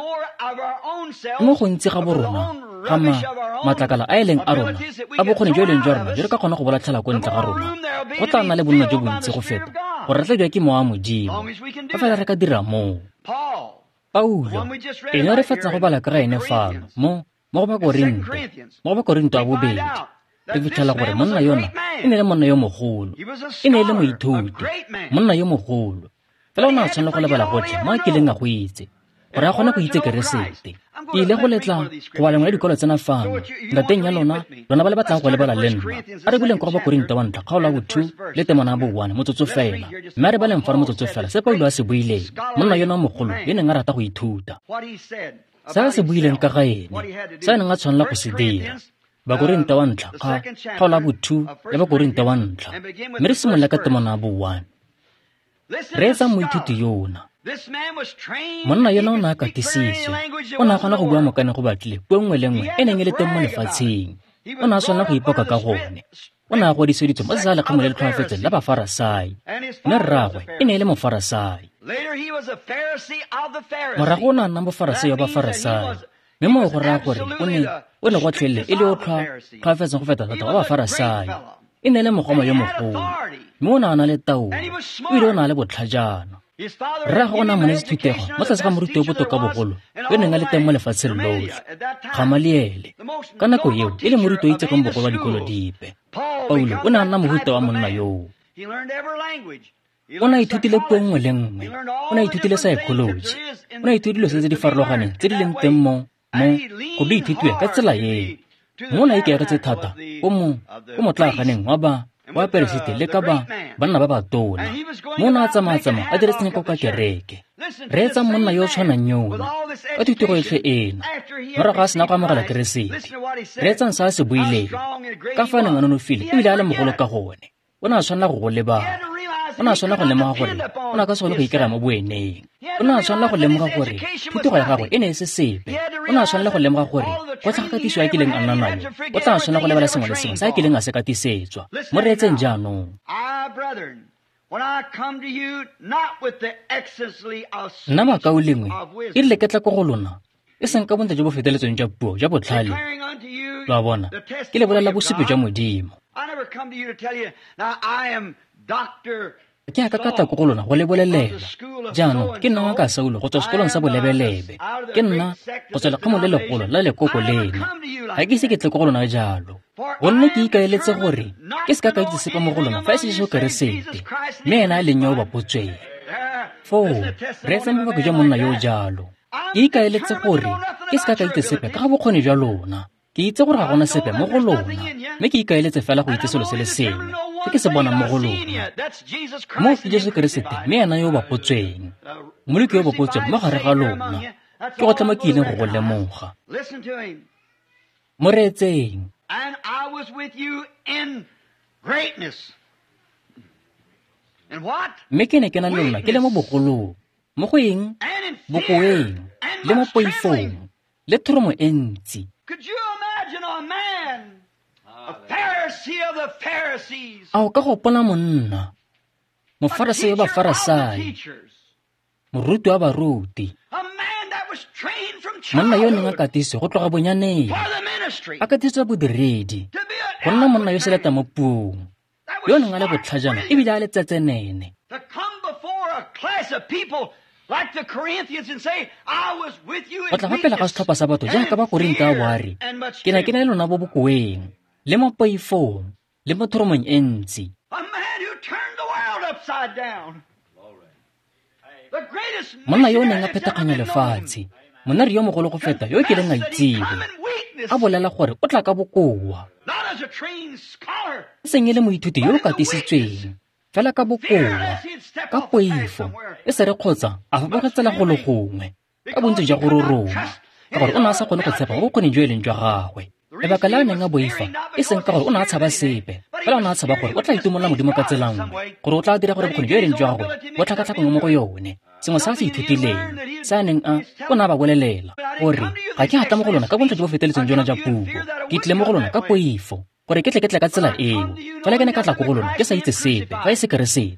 mo go ntsi ga borona ga ma matlakala a eleng a rona a bokgoni jo e leng jwa rona jo re ka kgona go bolatlhela ko ntle ga rona go tla nna le bonno jo bontsi go feta gore re tla jwa ke mowa modimo fa fela re ka dira moo. Paulo ene re fetsa go bala ka ene fano mo mo go Bakorinte mo go Bakorinte a bobedi re fitlhela gore monna yona e ne le monna yo mogolo, e ne le moithuti monna yo mogolo fela o ne a tshwanela go lebala gotlhe mo a kileng a go itse gore a kgone go itse keresete. Ke ile go letla go ba lengwe ya dikolo tsena fano nka teng ya lona lona ba le batlang go lebala le nna a re buleng ko go Bakorinte wa ntlha kgaolo ya bo two le temana bo one motsotso fela mme a re baleng fa re motsotso fela se Paulo a se buileng monna yona mogolo e neng a rata go ithuta se a se buileng ka ga ene se a neng a tshwanela go se dira. Bakorinte wa ntlha ga kgaolo ya bo two le Bakorinte wa ntlha mme re simolola ka temana bo one. Re etsa moithuti yona monna yona o ne a katisitswe o ne a kgona go bua mokane go batlile puo nngwe le nngwe e neng e le teng mo lefatsheng o ne a tshwanela go ipoka ka gone o ne a godisitswe mo sesalekgamo le le tlhoafetseng la Bafarasai mme rragwe e ne e le Mofarasai. Morago o ne a nna Mofarasai wa Bafarasai mme mo go raya gore o ne o ne go tlhelele e le o tlhoafetseng go feta thata wa Bafarasai e ne e le mogoma yo mogolo mme o ne a na le taolo o ile o ne a le botlhajana. Rragwe o ne a mone sethutego mo tlase ga moruti o botoka bogolo yo neng a le teng mo lefatsheng lotlhe Gamaliele ka nako eo e le moruti o itsegeng bogolo wa dikolo dipe. Paulo o ne a nna mohuta wa monna yoo, o ne a ithutile puo nngwe le nngwe, o ne a ithutile psychology, o ne a ithutile se tse di farologaneng tse di leng teng mo mo go di ithutiwe ka tsela eo mo na ikaegetse thata o mo o motlaganeng wa ba wa peresite le ka ba banna ba ba tona mo na tsamaya-tsamaya a diretseng ko ka kereke. Re etsa monna yo o tshwanang yona ka thutego etlhe ena morago a sena go amogela keresete. Re etsang sa a se buileng ka fa neng a nonofile ebile a le mogolo ka gone o ne a tshwanela go go lebala, o ne a tshwanela go lemoga gore o ne a ka se gone go ikera mo boeneng, o ne a tshwanela go lemoga gore thutego ya gagwe e ne e se sepe, o ne a tshwanela go lemoga gore go tla katiso ya kileng a nna nayo o tla tshwanela go lebala sengwe le sengwe sa a kileng a se katisetswa. Mo re etseng jaanong nna makao lengwe e rile ke tla ko go lona e seng ka bontle jo bo feteletseng jwa puo jwa botlhale lo a bona ke le bolela bosupi jwa Modimo. Ke a ka katla ko go lona go le bolelela jaanong ke nna ka Saulo go tswa sekolong sa bolebelebe, ke nna go tswa lekgamo le legolo la lekoko lena. Ga ke ise ke tle ko go lona jalo gonne ke ikaeletse gore ke se ka ka itse sepa mo go lona fa e se so keresete mme ena a leng yo o bapotsweng fo re etsa mabaka jwa monna yo jalo. Ke ikaeletse gore ke se ka ka itse sepe ka ga bokgoni jwa lona, ke itse gore ga gona sepe mo go lona mme ke ikaeletse fela go itse selo se le sengwe se ke se bonang mo go lona mo ke Jesu Keresete mme ena yo o bapotsweng moleki yo o bapotsweng mo gare ga lona ke go tlama ke ileng go go lemoga. Mo re etseng and I was with you in greatness. And what? Mme ke ne ke na le lona ke le mo bogolong mo go eng bokoeng le mo poifong le thoromo e ntsi. Could you imagine a man, a Pharisee of the Pharisees, a o ka go pona monna Mofarasai wa Bafarasai, moruti wa baruti, a man that was trained from monna yo neng a childhood katise go tloga bonyaneng for the ministry, a katiswa bodiredi to be go an nna monna yo elder seleta mo puong that yo was neng a le smart, botlhajana brilliant, ebile a le tsetsenene, to come before a class of people like the Corinthians and say, I was with you in go tla gapela ka weakness setlhopha sa batho and jaaka ba in Korinta a fear boare and much ke ne ke na trembling. le lona bo bokoeng le mo poifong le mo thoromong e ntsi. A man who turned the world upside down. The greatest Monna yo o neng a missionary that's ever phethaganya been known. lefatshe, monna re yo mogolo go feta yo ke leng a Confessed that he itsewe, come in weakness, a bolela gore o tla ka bokoa not as a trained scholar, e seng e le moithuti yo o katisitsweng fela ka bokoa fearless he'd step ka off the path poifo somewhere. e se re kgotsa a fapogetsela go le gongwe ka bontsi jwa go roroma ka gore o ne a sa kgone go tshepa mo bokgoni jo e leng jwa gagwe. Lebaka la a neng a boifa e seng ka gore o ne a tshaba sepe fela o ne a tshaba gore o tla itumolela Modimo ka tsela nngwe gore o tla dira gore bokgoni jo e leng jwa gagwe bo tlhakatlhakangwe mo go yone. Sengwe sa a se ithutileng se a neng a o ne a ba bolelela gore ga ke gata mo go lona ka bontle jo bo feteletseng jona jwa puo, ke tlile mo go lona ka poifo gore ke tle ke tle ka tsela eo fela ke ne ka tla ko go lona ke sa itse sepe fa e se keresete.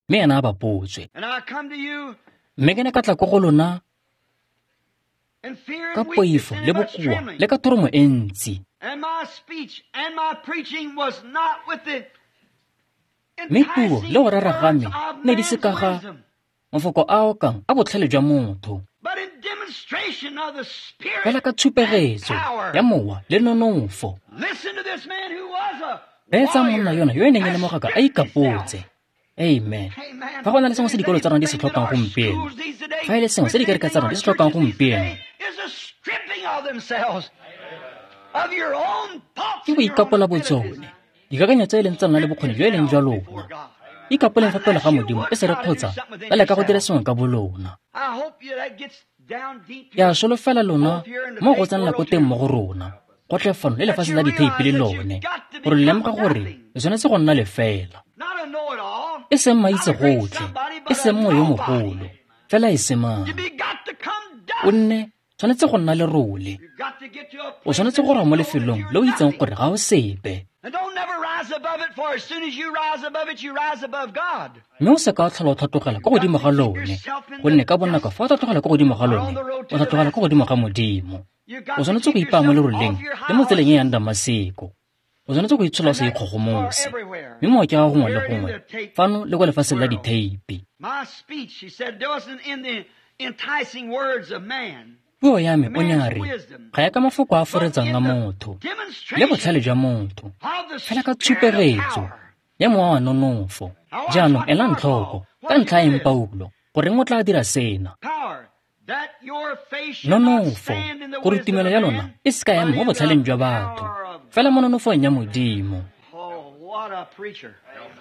mme ena a ba potswe. And I come to you Mme ke ne ka tla ko go lona in fear ka and weakness poifo and le in much bokoa trembling. le ka toromo e ntsi. And my speech and my preaching was not with the Mme puo le go rera ga me enticing words of ne di se ka man's ga wisdom, mafoko a o kang a botlhale jwa motho, but in demonstration of the Spirit fela ka and tshupegetso power. ya mowa le nonofo. Listen to this man who was a Re etsa monna warrior. yona yo e neng e le Has mogaka a stripped ikapotse. Amen. Amen. Fa go na le sengwe se dikolo tsa rona di se Everything tlhokang that our gompieno, schools these today, fa e le sengwe se di kereke tsa rona di se tlhokang churches these gompieno, today, is a stripping of themselves, of your own thoughts ke and go your own ikapola abilities botsone dikakanyo tse e leng tsa nna le bokgoni jo e leng jwa lona. before God. Ikapoleng fa pele ga modimo e se re kgotsa ba leka go dira sengwe ka bolona. I hope you that gets down deep Ya here. solofela lona mo go tsenela ko teng mo go rona kgotlefano le lefatshe la diteipi le lone gore le lemoga gore le tshwanetse go nna lefela, Not a know-it-all. e seng maitse Not a great gotlhe, somebody, e but seng a mo yo nobody. mogolo, fela e se mang. You be got to come down. O nne tshwanetse go nna le role, You got to get to a o place tshwanetse that go rwa mo you know lefelong that le o you're itseng nothing. gore ga o sepe, And don't never rise above it, for as soon as you rise above it, you rise above God. mme o se ka o tlhola o tlhatlogela ko godimo ga lone, gonne ka bonako fa o tlhatlogela ko godimo ga lone o tlhatlogela ko godimo ga modimo. You got O to tshwanetse go keep ipaya mo yourself leroleng off your le mo high tseleng e horse. yang damaseko. O tshwanetse go itshola o se And ikgogomose, that's for everywhere. mme mo ke ga gongwe le Here in gongwe the tape fano le kwa lefatsheng la world. diteipi. My speech, he said, wasn't in the enticing words of man. Puo ya me o Man's nyare wisdom. ga ya ka mafoko a a But foretsang in a the motho le demonstration botlhale jwa motho, of the fela ka Spirit of tshupegetso power. ya mowa wa nonofo. Jaanong ela ntlhoko ka ntlha eng Paulo goreng o tla dira sena. Power. That your faith should not Nonofo stand in the gore wisdom tumelo of ya man, lona e se ka ya but mo in botlhaleng the jwa batho, power of fela mo nonofong ya modimo. Oh, what a preacher.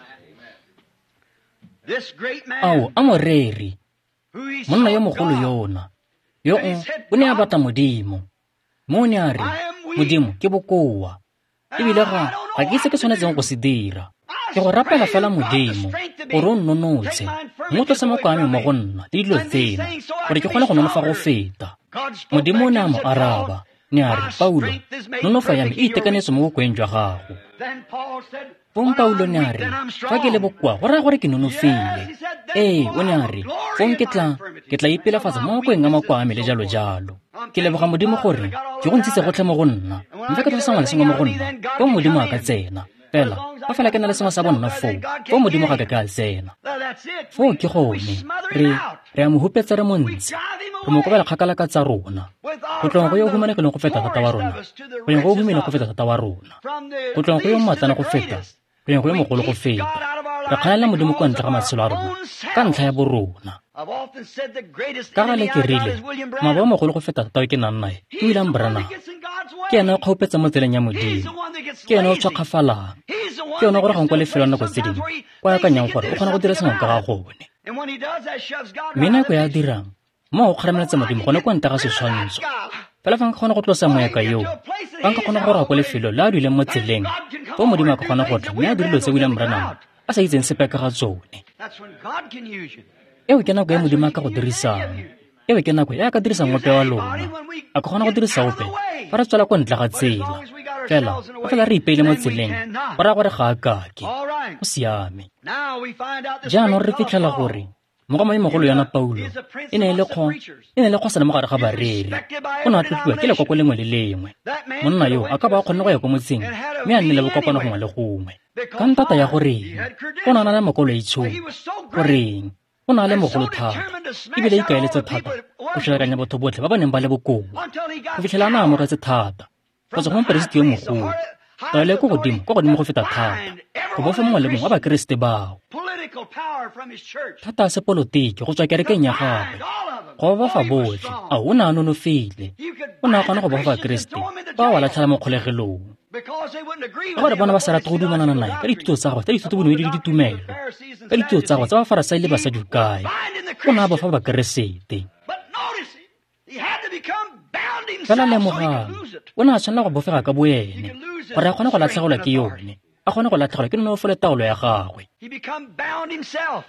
This great Ao man, a moreri, who he monna yo sought mogolo God. yona, yo o ne a batla modimo. Mo o ne a re, modimo ke bokoa, ebile ga ga ke itse ke tshwanetseng go se dira. Ke go rapela fela modimo gore o nnonotshe mo tlose moko a me mo go nna le dilo tsena gore ke kgone go nonofa go feta. Modimo o ne a mo araba, ne a re, Paulo, nonofa ya me e itekanetse mo bokoeng jwa gago. Then Paul said, Fong Paulo ne a re, fa ke le bokoa go raya gore ke nonofile. Ee, o ne a re, fong ke tla ke tla ipelafatsa mo makoeng a makoa a me le jalo jalo. Ke leboga modimo gore ke go ntshitse gotlhe mo go nna, mme ke tla sengwe le sengwe mo go nna fo modimo a ka tsena. Fela fa fela ke na le sengwe sa bonna foo fo modimo ga ka ka tsena. well, that's it. Foo We, ke we gone smother re him out. re a mo hupetsa re We montsi, drive him re mo kobela away. kgakala ka tsa rona, With go our, tlong go yo from humane the ke leng go feta thata wa poorest rona, of us to the go leng go humile richest go of feta us. thata wa rona, From the go tlong go yo least to mmatlana the go feta, greatest. go leng go yo We mogolo go keep feta. God out of our Re lives kgalela modimo kwa because ntle ga of matshelo a our rona own ka ntlha ya selves. borona. I've often said the greatest Ka gale enemy ke I got rile is William maabo a Branham. mogolo go feta thata o ke nang nae ke He's William the one that Branham. gets in God's way. Ke ena o kgaopetsa mo tseleng ya He's modimo, the one that gets ke ena o lazy. tshwakgafalang, He's the one ke ena o that gore gets gong kwa to a lefelong place nako tse sometimes dingwe where he kwa thinks he akanyang can gore o do kgona go dira something sengwe ka ga about it. gone. And when he does that, shoves God Mme right out nako of ya the picture. dirang mo o kgarameletsa modimo gone kwa ntle ga setshwantsho, fela fa nka kgona go tlosa moya ka yo, fa nka kgona go raya kwa lefelo le a duileng mo tseleng fo modimo a ka kgona go tla mme a dirilwe tse William Branham a sa itseng sepe ka ga tsone. That's when God can use you. Eo ke nako ya modimo a ka go dirisang, eo ke nako ya a ka dirisang ope wa lona, a ka kgona go dirisa ope fa re tswela kwa ntle ga tsela, fela fa fela re ipeile mo tseleng go raya gore ga a kake All right. go siame. Now we find out this Jaanong great re fitlhela fellow gore mo ga maemogolo yana Paulo e ne e le kgo e ne le kgosana mo gare ga bareri, o ne a tlotliwa ke lekoko lengwe le lengwe. Monna yo a ka ba a kgonne go ya kwa motseng mme a nne le bokopano gongwe le gongwe ka ntata ya goreng o ne a na le makolo a itshong goreng o ne a le mogolo thata ebile a ikaeletse thata go tlhalakanya batho botlhe ba ba neng ba le bokoa go fitlhela a ne a amogetse thata go tswa go moporesiti yo mogolo. Taolo ko godimo kwa godimo go feta thata go bofa mongwe le mongwe wa bakeresete bao, political power from his church. thata a sepolotiki go tswa kerekeng ya gagwe go ba bofa botlhe. A o ne a nonofile, o ne a kgona go bofa bakeresete ba wa latlhela mo kgolegelong Because they wouldn't agree ka with gore him bona ba on sa what rata they go see dumelana like nae the ka dithuto tsa gagwe tsa dithuto bonwedi le ditumelo, Pharisees and ka dithuto tsa gagwe tsa bafarasai le basadukai o ne a bofa bakeresete. But notice, he had to become bound Fela himself so he lemogang could lose it. o ne a tshwanela go bofega ka boene gore a kgone go latlhegelwa ke yone, a kgone go latlhegelwa ke nonofo le taolo ya gagwe. He become bound himself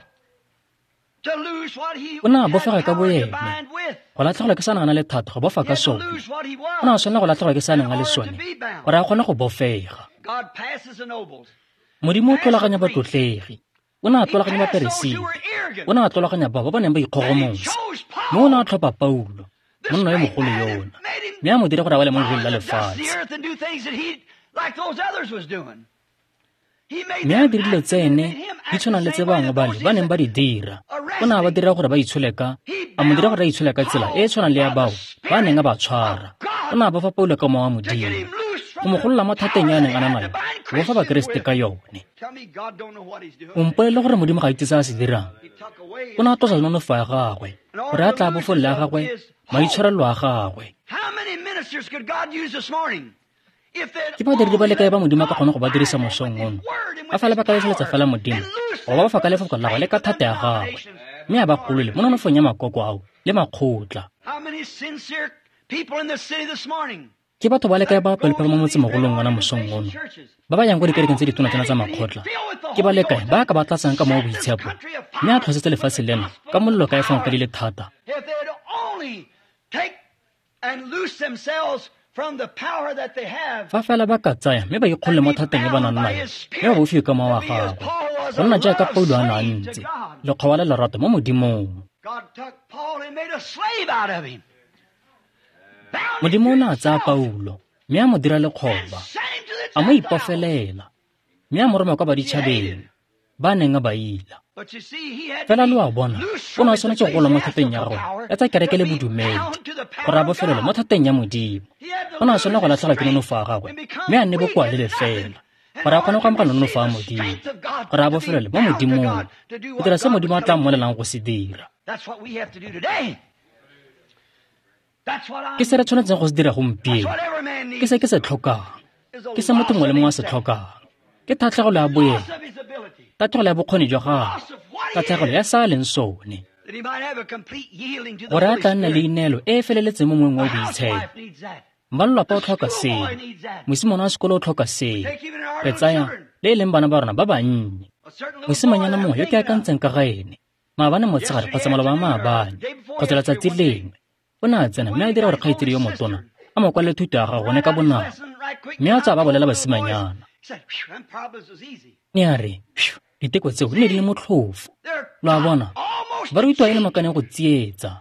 to lose what he O ne a had bofega ka power to boene bind with. go latlhegelwa ke sa nang le thata go bofa He ka had to sone, lose what he o ne a was tshwanela go latlhegelwa ke sa in nang le order sone to be bound. gore a kgone go bofega. God passes the nobles. Modimo o tlholaganya batlotlegi, o ne a tlolaganya baperesi o ne a tlolaganya bao ba ba neng ba ikgogomosa mme o ne a tlhopha Paulo monna yo mogolo yona mme a mo dira gore a wele mo lefelong la lefatshe mme a dirile tsene di tshwana le tse bangwe bale ba neng ba di dira o ne a ba dira gore ba itshole ka a mo dira gore a itshole ka tsela e e tshwanang le ya bao ba neng a ba tshwara o ne a ba fa Paulo ka mowa wa Modimo go mo golola mathateng ya a neng a na nayo go fa bakeresete ka yone o mpolele gore Modimo ga itse se a se dirang o ne a tlosa nonofo ya gagwe gore a tla bofolole ya gagwe maitshwarelo a gagwe ke badiri ba le kae ba Modimo a ka kgona go ba dirisa mosong ono a fela ba ka lefeletsa fela Modimo go ba ba fa ka lefoko la gagwe le ka thata ya gagwe mme a ba golole mo nonofong ya makoko ao le makgotla ke batho ba le kae ba pelepele mo motsemogolong wana mosong ono ba ba yang kwa dikerekeng tse di tona tsena tsa makgotla ke ba le kae ba ka ba tlatsang ka mo boitshepo mme a tlhosetse lefatshe lena ka molelo ka e fang ka di le thata fa fela ba ka tsaya mme ba ikgolole mo thateng e ba nang nayo mme ba bofiwe ka mowa wa gagwe go nna jaaka Paulo a ne a ntse lekgwa la lerato mo Modimong. Modimo o ne a tsaya Paulo mme a mo dira lekgoba a mo ipofelela mme a mo roma kwa baditšhabeng ba neng a ba ila fela le wa bona o ne a tshwanetse go gola mo thateng ya gagwe ya tsa kereke le bodumedi gore a bofelele mo thateng ya Modimo. O ne a tshwanela go latlhelwa ke nonofo ya gagwe mme a nne bokoa le lefela gore a kgone go amogela nonofo ya Modimo gore a bofelele mo Modimong go dira se Modimo a tla mmolelang go se dira. Ke se re tshwanetseng go se dira gompieno ke se ke se tlhokang ke se motho mongwe le mongwe a se tlhokang ke tatlhegelo ya boemo tatlhegelo ya bokgoni jwa gagwe tatlhegelo ya sa leng sone gore a tla nna le ineelo e e feleletseng mo mongwe wa boitshepo. Mmalelapa o tlhoka seo mosimane wa sekolo o tlhoka seo re tsaya le e leng bana ba rona ba bannye mosimanyana mongwe yo ke akantseng ka ga ene maabane motshegare kgotsa maloba a maabane kgotsa letsatsi lengwe o ne a tsena mme a dira gore kgaitsedi yo motona a mo kwalele thuto ya gagwe gone ka bonako mme a tsaya ba bolela basimanyana ne a re diteko tseo di ne di le motlhofo lo a bona ba re itwa e le makaneng go tsietsa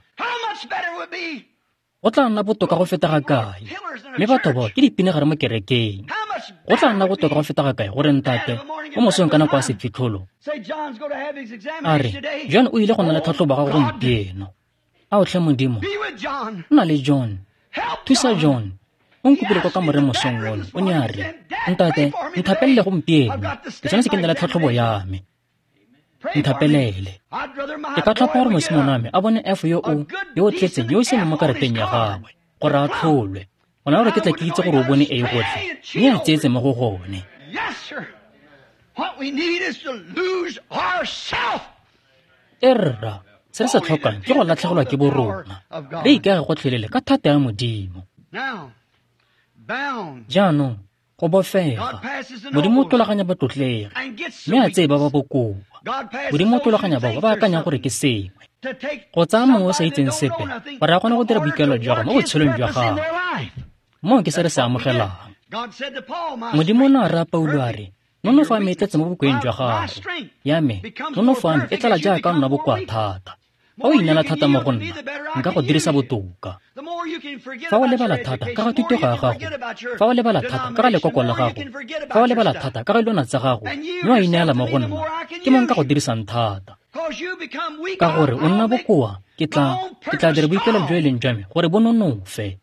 go tla nna botoka go feta ga kae mme batho bao ke dipinegare mo kerekeng go tla nna botoka go feta ga kae gore ntate o mosong ka nako ya sefitlholo a re John o ile go nna le tlhatlhobo ga gompieno a o tlhe Modimo o na le John thusa John o nkopile kwa ka more mosong ono o ne a re ntate nthapelele gompieno ke tshwanetse ke nne le tlhatlhobo ya me nthapelele ke ka tlhopha gore mosimane wa me a bone F yo o yo o tletseng yo o siameng mo karateng ya gagwe gore a tlholwe go na gore ke tla ke itse gore o bone e gotlhe mme a tseetse mo go gone. E rra se re se tlhokang ke go latlhegelwa ke borona re ikage gotlhelele ka thata ya Modimo. Jaanong go bofega Modimo o tlolaganya batlotlegi mme a tseye ba ba bokoa. Modimo o tlolaganya bao ba ba akanyang gore ke sengwe go tsaya mongwe o sa itseng sepe gore a kgone go dira boikuelo jwa gagwe mo botshelong jwa gagwe mo ke se re se amogelang. Modimo o ne a raya Paulo a re nonofo ya me e tletse mo bokoeng jwa gagwe ya me nonofo ya me e tlala jaaka nna bokoa thata fa o inela thata mo go nna nka go dirisa botoka. Fa o lebala thata ka ga tutego ya gago fa o lebala thata ka ga lekoko la gago fa o lebala thata ka ga dilwana tsa gago mme wa ineela mo go nna ke mo nka go dirisang thata ka gore o nna bokoa ke tla ke tla dira boikuelo jo e leng jwa me gore bo nonofe.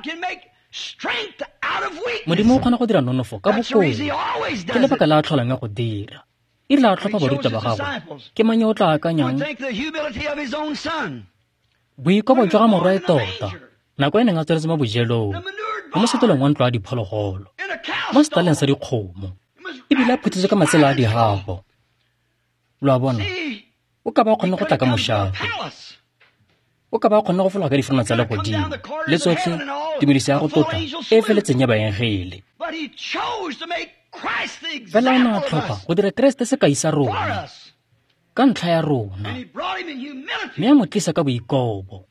Modimo o kgona go dira nonofo ka bokone ke lebaka la a tlholang ya go dira e rile a tlhopha baruta ba gagwe ke mang yo o tla akanyang boikobo jwa ga morwae tota nako e neng a tsweletse mo bojelong mo mosetolong wa ntlo ya diphologolo mo setaleng sa dikgomo ebile a phuthetse ka matsela a digago. Lo a bona o ka ba kgonne go tla ka mošate o ka ba kgonne go fologa ka diforomo tsa legodimo le tsotlhe tumediso ya go tlotla e e feletseng ya baengele fela o ne a tlhopha go dira Keresete sekai sa rona ka ntlha ya rona mme a mo tlisa ka boikobo.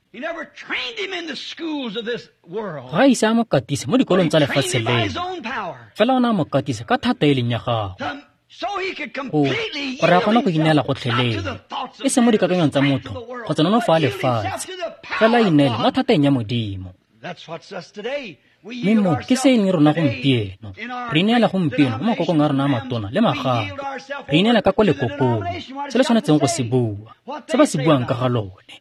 Ga ise a mo katise mo dikolong tsa lefatshe leno fela o ne a mo katise ka thata e leng ya gago go gore a kgona go ineela gotlhelele e se mo dikakanyong tsa motho kgotsa nonofa a lefatshe fela a ineele mo thateng ya modimo. Mme mo ke se eng rona gompieno re ineela gompieno mo makokong a rona a matona le magaga re ineela ka kwa lekokong se le tshwanetseng go se bua se ba se buang ka ga lone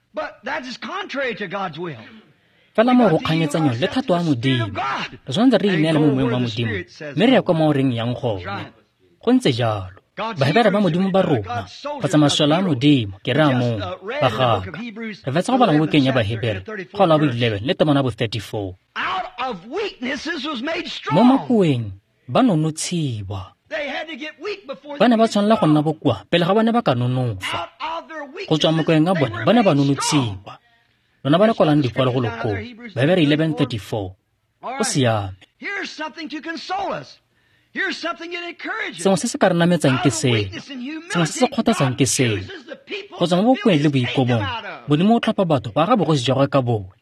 fela mo go kganyetsanyong le thato a modimo re tshwanetse re ineela mo moeng wa modimo mme re ya kwa mo reng yang gone go ntse jalo bahebere ba modimo ba rona kgotsa masole a modimo ke re a mong ba gaga re fetsa go bala mo bukeng ya bahebere kgaolo a bo eleven le temana bo thirty-four mo makueng ba nonotshiwa ba ne ba tshwanela go nna bokoa pele ga ba ne ba ka nonofa go tswa mokoeng a bone ba ne ba nonotshiwa lona ba le kwalang dikwalo go lokong bahebere eleven thirty-four go siame sengwe se se ka re nametsang ke seno sengwe se se kgothatsang ke seno go tswa mo bokoeng le boikobong modimo o tlhopha batho ba ga bo go se jagwe ka bone.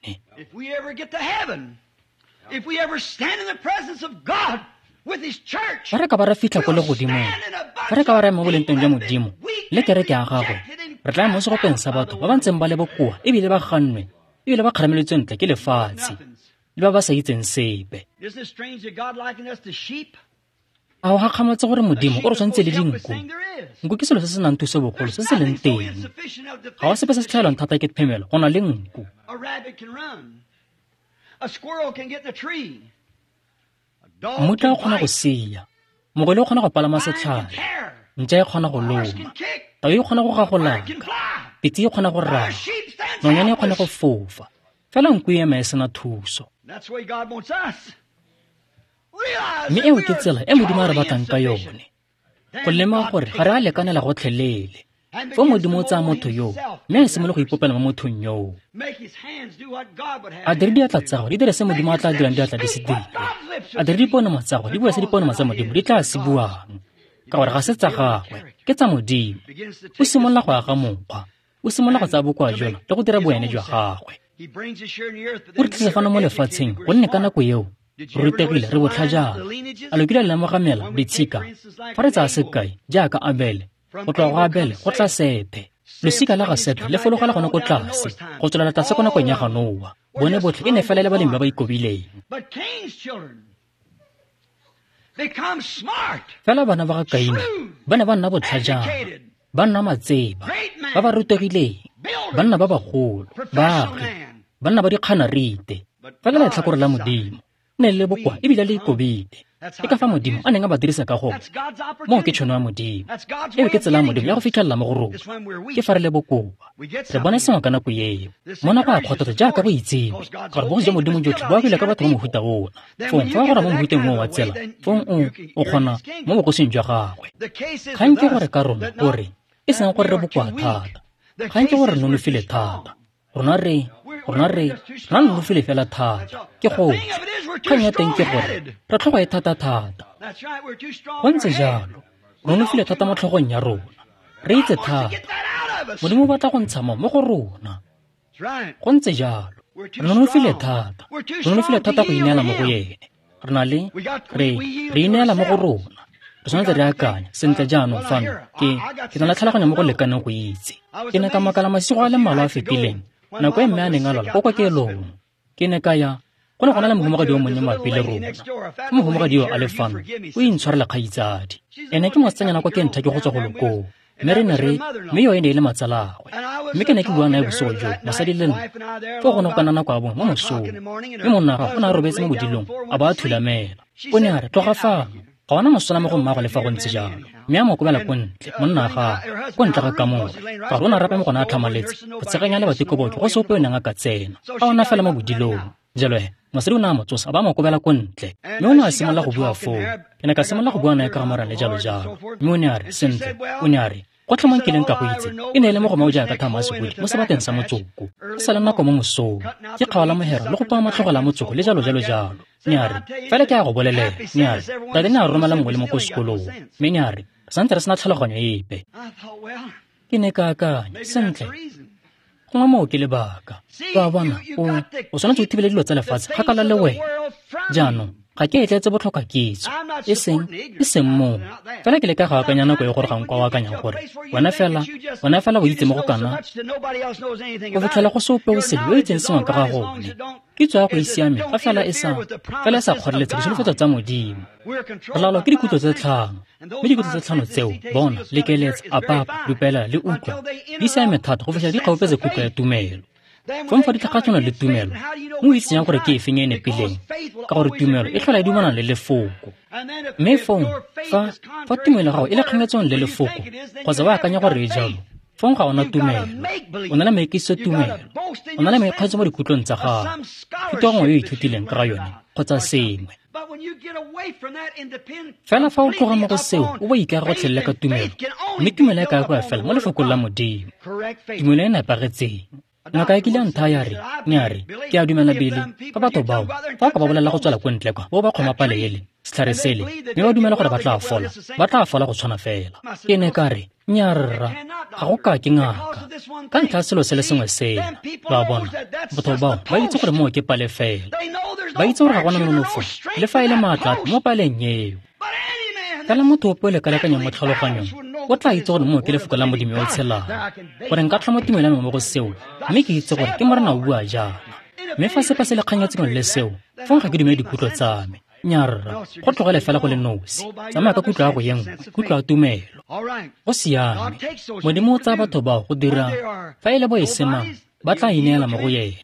Ba re ka ba re fitlha ko le godimong ba re ka ba re mo bolentong jwa modimo le kereke ya gagwe re tla mo segopeng sa batho ba ba ntseng ba le bokoa ebile ba gannwe ebile ba kgarameletswe ntle ke lefatshe le ba ba sa itseng sepe. A o gakgamatse gore modimo o re tshwanetse le dinku nku ke selo se se nang thuso bogolo se se leng teng ga wa sepe se se tlhaelang thata ke phemelo go na le nku. Mmutla o kgona go sia mogole o kgona go palama setlhare ntša e kgona go loma tao e kgona go gagolaka pitse e kgona go raya nonyane e kgona go fofa fela nku e ema e sena thuso. Mme eo ke tsela e modimo a re batlang ka yone go lemoga gore ga re a lekanela gotlhelele fo modimo o tsaya motho yoo mme a simole go ipopela mo mothong yoo a dire diatla tsa go di dire se modimo a tla dirang diatla di se dire a dire diponoma tsa go di bua se diponoma tsa modimo di tla se buang ka gore ga se tsa gagwe ke tsa modimo. O simolola go aga mokgwa o simolola go tsaya bokoa jona le go dira boene jwa gagwe o re tlise fano mo lefatsheng gonne ka nako eo re rutegile re botlhajana a lokile le lemogamela ditshika fa re tsaya sekai jaaka Abele go tloga go Abele go tla Sethe losika la ga Sethe le fologela gona ko tlase go tswelela tlase ko nakong ya ga Noa bone botlhe e ne fela le balemi ba ba ikobileng fela bana ba ga Kaini ba ne ba nna botlhajana ba nna matseba ba ba rutegileng ba nna ba bagolo baagi ba nna ba dikganarite fela letlhakore la modimo ne le bokoa ebile le ikobile e ka fa modimo a neng a ba dirisa ka gone mo ke tšhono ya modimo eo ke tsela ya modimo ya go fitlhelela mo go rona ke fa re le bokoa re bone sengwe ka nako eo mo nako a kgothatsa jaaka bo itsebe gore bogo jwa modimo jotlhe bo agile ka batho ba mohuta ona fong fa ba gora mo mohuteng o wa tsela fong o o kgona mo bokosing jwa gagwe kgang ke gore ka rona gore e seng gore re bokoa thata kgang ke gore re nonofile thata rona re rona re ra nonofile fela thata ke gotlhe kgang ya teng ke gore re tlhogo e thata-thata go ntse jalo re nonofile thata mo tlhogong ya rona re itse thata modimo o batla go ntsha mo mo go rona go ntse jalo re nonofile thata re nonofile thata go ineela mo go ene re na le re re ineela mo go rona re tshwanetse re akanya sentle jaanong fano ke ke na la tlhaloganya mo go lekaneng go itse ke ne ka makala masigo a le mmalwa a fetileng nako e mme a neng a lwala ko kwa kelong ke ne ka ya go ne go na le mohumagadi o monnye mabapi le rona ke mohumagadi yo a lefano o intshwarela kgaitsadi ene ke mosenyana kwa ke ntha ke go tswa go lokong mme re ne re mme yo e ne e le matsalagwe mme ke ne ke bua nae bosigo jo mosadi le nna fo go ne go ka nna nako a bongwe mo mosong mme monna ga o ne a robetse mo bodilong a ba a thulamela o ne a re tloga fano ga ona mosola mo go mmago le fa go ntse jalo mme a mo kobela ko ntle monna ga ko ntle ga kamore ka gore o na rape mo gona a tlhamaletse go tsheganya le batikoboke go seope o neng a ka tsena a ona fela mo bodilong jalo he mosadi o ne a motsosa a ba mo kobela ko ntle mme o ne a simolola go bua foo ke ne ka simolola go bua nae ka gamarang le jalo jalo mme o ne a re sentle o ne a re go tlhamang ke leng ka go itse e ne e le mo go mao jaaka thama a sekodi mo sebateng sa motsoko e sa le nako mo mosong ke kgaola mohera le go paa matlhogo la motsoko le jalo jalo jalo ne a re fela ke a go bolelela ne a re tate ne a romela mongwe le mo ko sekolong mme ne a re santse re sena tlhaloganyo epe ke ne ka akanya sentle gongwe moo ke lebaka ba bona o o tshwanetse o thibele dilo tsa lefatshe kgakala le wena jaanong ga ke etletse botlhokwa kitso e seng e seng mo fela ke le ka ga akanya nako e gore ga nkwa wa akanyang gore wena fela wena fela o itse mo go kana go fitlhela go seope o sele o itseng sengwe ka ga gone kitso ya go e siame fa fela e sa fela e sa kgoreletse disolofetso tsa modimo re laolwa ke dikutlo tse tlhano mme dikutlo tse tlhano tseo bona lekeletsa apapa dupela le utlwa di siame thata go fitlhela di kgaopetse kutlo ya tumelo fa mfa ditlhakatlhano le tumelo mo o itsenya gore ke e feng e nepileng ka gore tumelo e tlhola e dumanang le lefoko mme fong fa fa tumelo gago e le kgangetsong le lefoko kgotsa o akanya gore e jalo fong ga ona tumelo o na le maiketliso tumelo o na le maikgetso mo dikutlong tsa gago thuto ya ngwe yo ithutileng ka ga yone kgotsa sengwe fela fa o tloga mo go seo o bo ikega go tlhelele ka tumelo mme tumelo e ka kwa fela mo lefokong la modimo tumelo e nepagetseng ngaka e kile a ntha ya re ne a re ke a dumela bele ka batho bao fa ka ba bolela go tswela ko ntle kwa bo ba kgoma pale ele setlhare sele mme ba dumela gore ba tla fola ba tla fola go tshwana fela ke ne ka re nyarra ga go ka ke ngaka ka ntlha selo se le sengwe sela ba bona batho bao ba itse gore mo ke pale fela ba itse gore ga gona nonofo le fa e le maatla mo paleng eo fela motho o pele ka lekanya mo tlhaloganyong o tla itse gore mo ke lefoko la modimo o tshelang gore nka tlhama tumelo ya me mo go seo mme ke itse gore ke morena o bua jaana mme fa sepa se le kganyetseng le seo fong ga ke dumele dikutlo tsa me nyarra go tlogele fela go le nosi tsamaya ka kutlo ya go yengwe kutlo ya tumelo go siame modimo o tsaya batho bao go dira fa e le bo e senang ba tla ineela mo go yene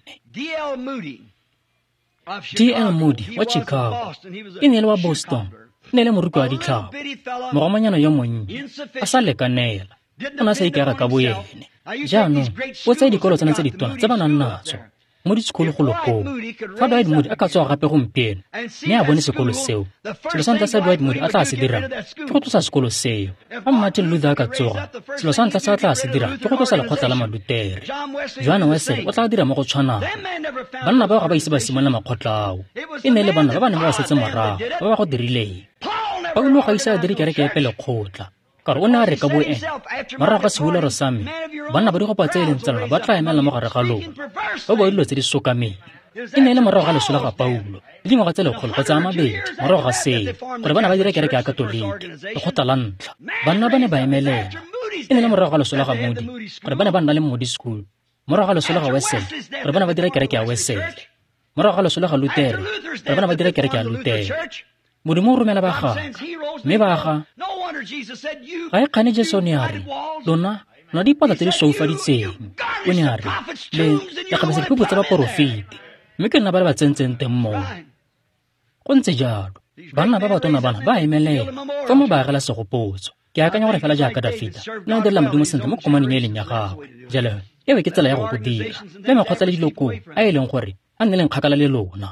D L Moody wa Chicago e ne le wa Boston ne le moruti wa ditlhabo mogomanyana yo monnye a sa lekanela o na sa ikega ka boyene jaanong o tsaya dikolo tsena tse ditona tse ba nang natso mo ditskologolo koo fa Dwight Moody a ka tswa gape gompieno mme a bone sekolo seo selo sa ntla sa Dwight Moody a tla se dirang ke go tlosa sekolo seo fa Martin Luther a ka tsoga selo sa ntla sa a tla se dirang ke go tlosa lekgotla la malutere John Wesley o tla dira mo go tshwanang banna bao ga ba ise ba simolola makgotla ao e ne le banna ba ba neng ba setse morago ba ba go dirileng Paulo ga isa a dire kereke ya pele kgotla kare o ne a re ka boene morago ga sebolelo sa me banna ba digopa tse e leng tsa lona ba tla emela mo gare ga lona ba ba dilo tse di sokameng e ne e le morago ga lesola ga Paulo le dingwaga tse lekgolo go tsaya mabedi morago ga seo gore bana ba dire kereke ya katoliki lekgotla la ntlha banna ba ne ba emelela e ne le morago ga lesola ga Moody gore ba ne ba nna le Moody School morago ga lesola ga Wesley gore bana ba dire kereke ya Wesley morago ga lesola ga Luther gore bana ba dire kereke ya Luther modimo o romela ba gagwe mme ba ga ga e kgane Jesu ne a re lona lona dipala tse di soufaditseng o ne a re le lekgabesa dipupu tsa baporofete mme ke nna ba le ba tsentseng teng moo go ntse jalo banna ba batona bana ba emelela fa mo ba agela segopotso ke akanya gore fela jaaka Dafita nna o direla modimo sentle mo komaneng e leng ya gagwe jalo ewe ke tsela ya go go dira le makgotla le diloko a e leng gore a nne leng kgakala le lona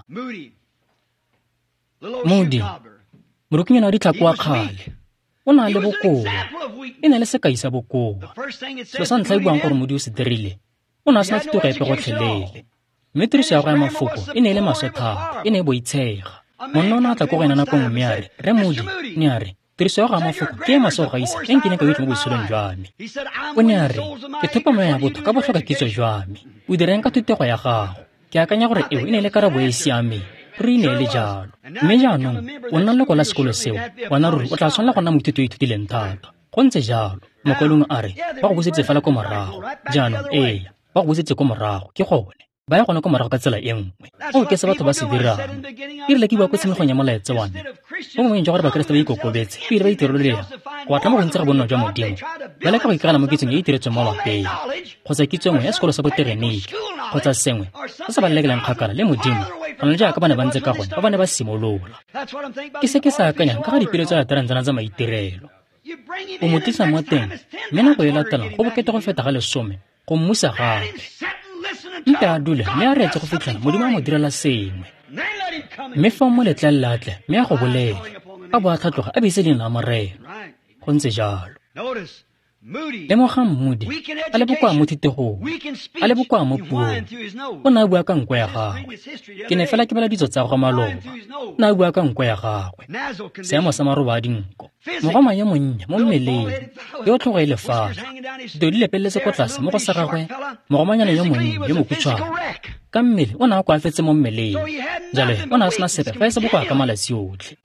Moody morukinyana wa ditlhako wa kgale o na le bokoa e ne le sekai sa bokoa selo sa ntlha e buang gore Moody o se dirile o ne a sena thuto gape gotlhelele mme tiriso ya go ya mafoko e ne e le maswe thata e ne e boitshega monna o ne a tla ko go ena nako nngwe mme a re re Moody ne a re tiriso ya go ya mafoko ke e maswe go gaisa e nkene ka yotlhe mo boitsholong jwa me o ne a re ke thopa moya ya botho ka botlhoka kitso jwa me o direng ka thutego ya gago ke akanya gore eo e ne e le karabo e e siameng re ne le jalo mme jaanong o nna le kola sekolo seo wana ruri o tla tshwanela go nna moithuti o ithutileng thata go ntse jalo mokwelong a re ba go busetse fela ko morago jaanong ee ba go busetse ko morago ke gone ba ya gona ko morago ka tsela e nngwe o ke se batho ba se dirang irile ke bua ko tshimegong ya molaetse wa me mo mongweng jwa gore bakeresete ba ikokobetse ebile ba itirelela go atla mo go ntse ga bonnwa jwa modimo ba leka go ikagana mo kitsong e itiretsweng mo lapeng kgotsa kitso nngwe ya sekolo sa botegeniki kgotsa sengwe se se ba lelekelang kgakala le modimo go na jaaka ba ne ba ntse ka gone ba ba ne ba simolola ke se ke sa akanyang ka ga dipiletso ya tarantsana tsa maitirelo o mo tlisa mo teng mme nako e latelang go bokete go feta ga lesome go mmusa gape mpe a dule mme a reetse go fitlhela modimo a mo direla sengwe mme fa mo letla latle mme a go bolela a bo a tlhatloga a beise leina la moreno go ntse jalo lemogang Moody a le bokoa mo thutegong a le bokoa mo puong o ne a bua ka nko ya gagwe ke ne fela ke bala ditso tsa go maloba o ne a bua ka nko ya gagwe seemo sa maroba a dinko mogoma ye monnya mo mmeleng yo tlhogo e lefala do di lepeletse ko tlase mo go sa gagwe mogomanyana yo monnya yo mokutshwana ka mmele o ne a koafetse mo mmeleng jalo o ne a sena sepe fa e se bokoa ka malatsi otlhe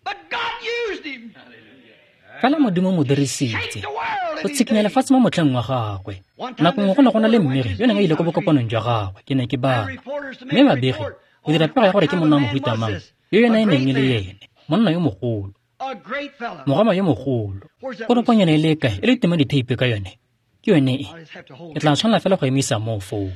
fela modimo mo dirisitse go tshikinya lefatshe mo motlheng wa gagwe nako nngwe go ne go na le mmiri yo neng a ile ko bokopanong jwa gagwe ke ne ke bana mme babegi go dira pego ya gore ke monna wa mohuta mang yo yona e neng e le ene monna yo mogolo mogoma yo mogolo koroponyana e le kae e le tema diteipe ka yone ke yone e ke tla tshwanela fela go emisa moo foo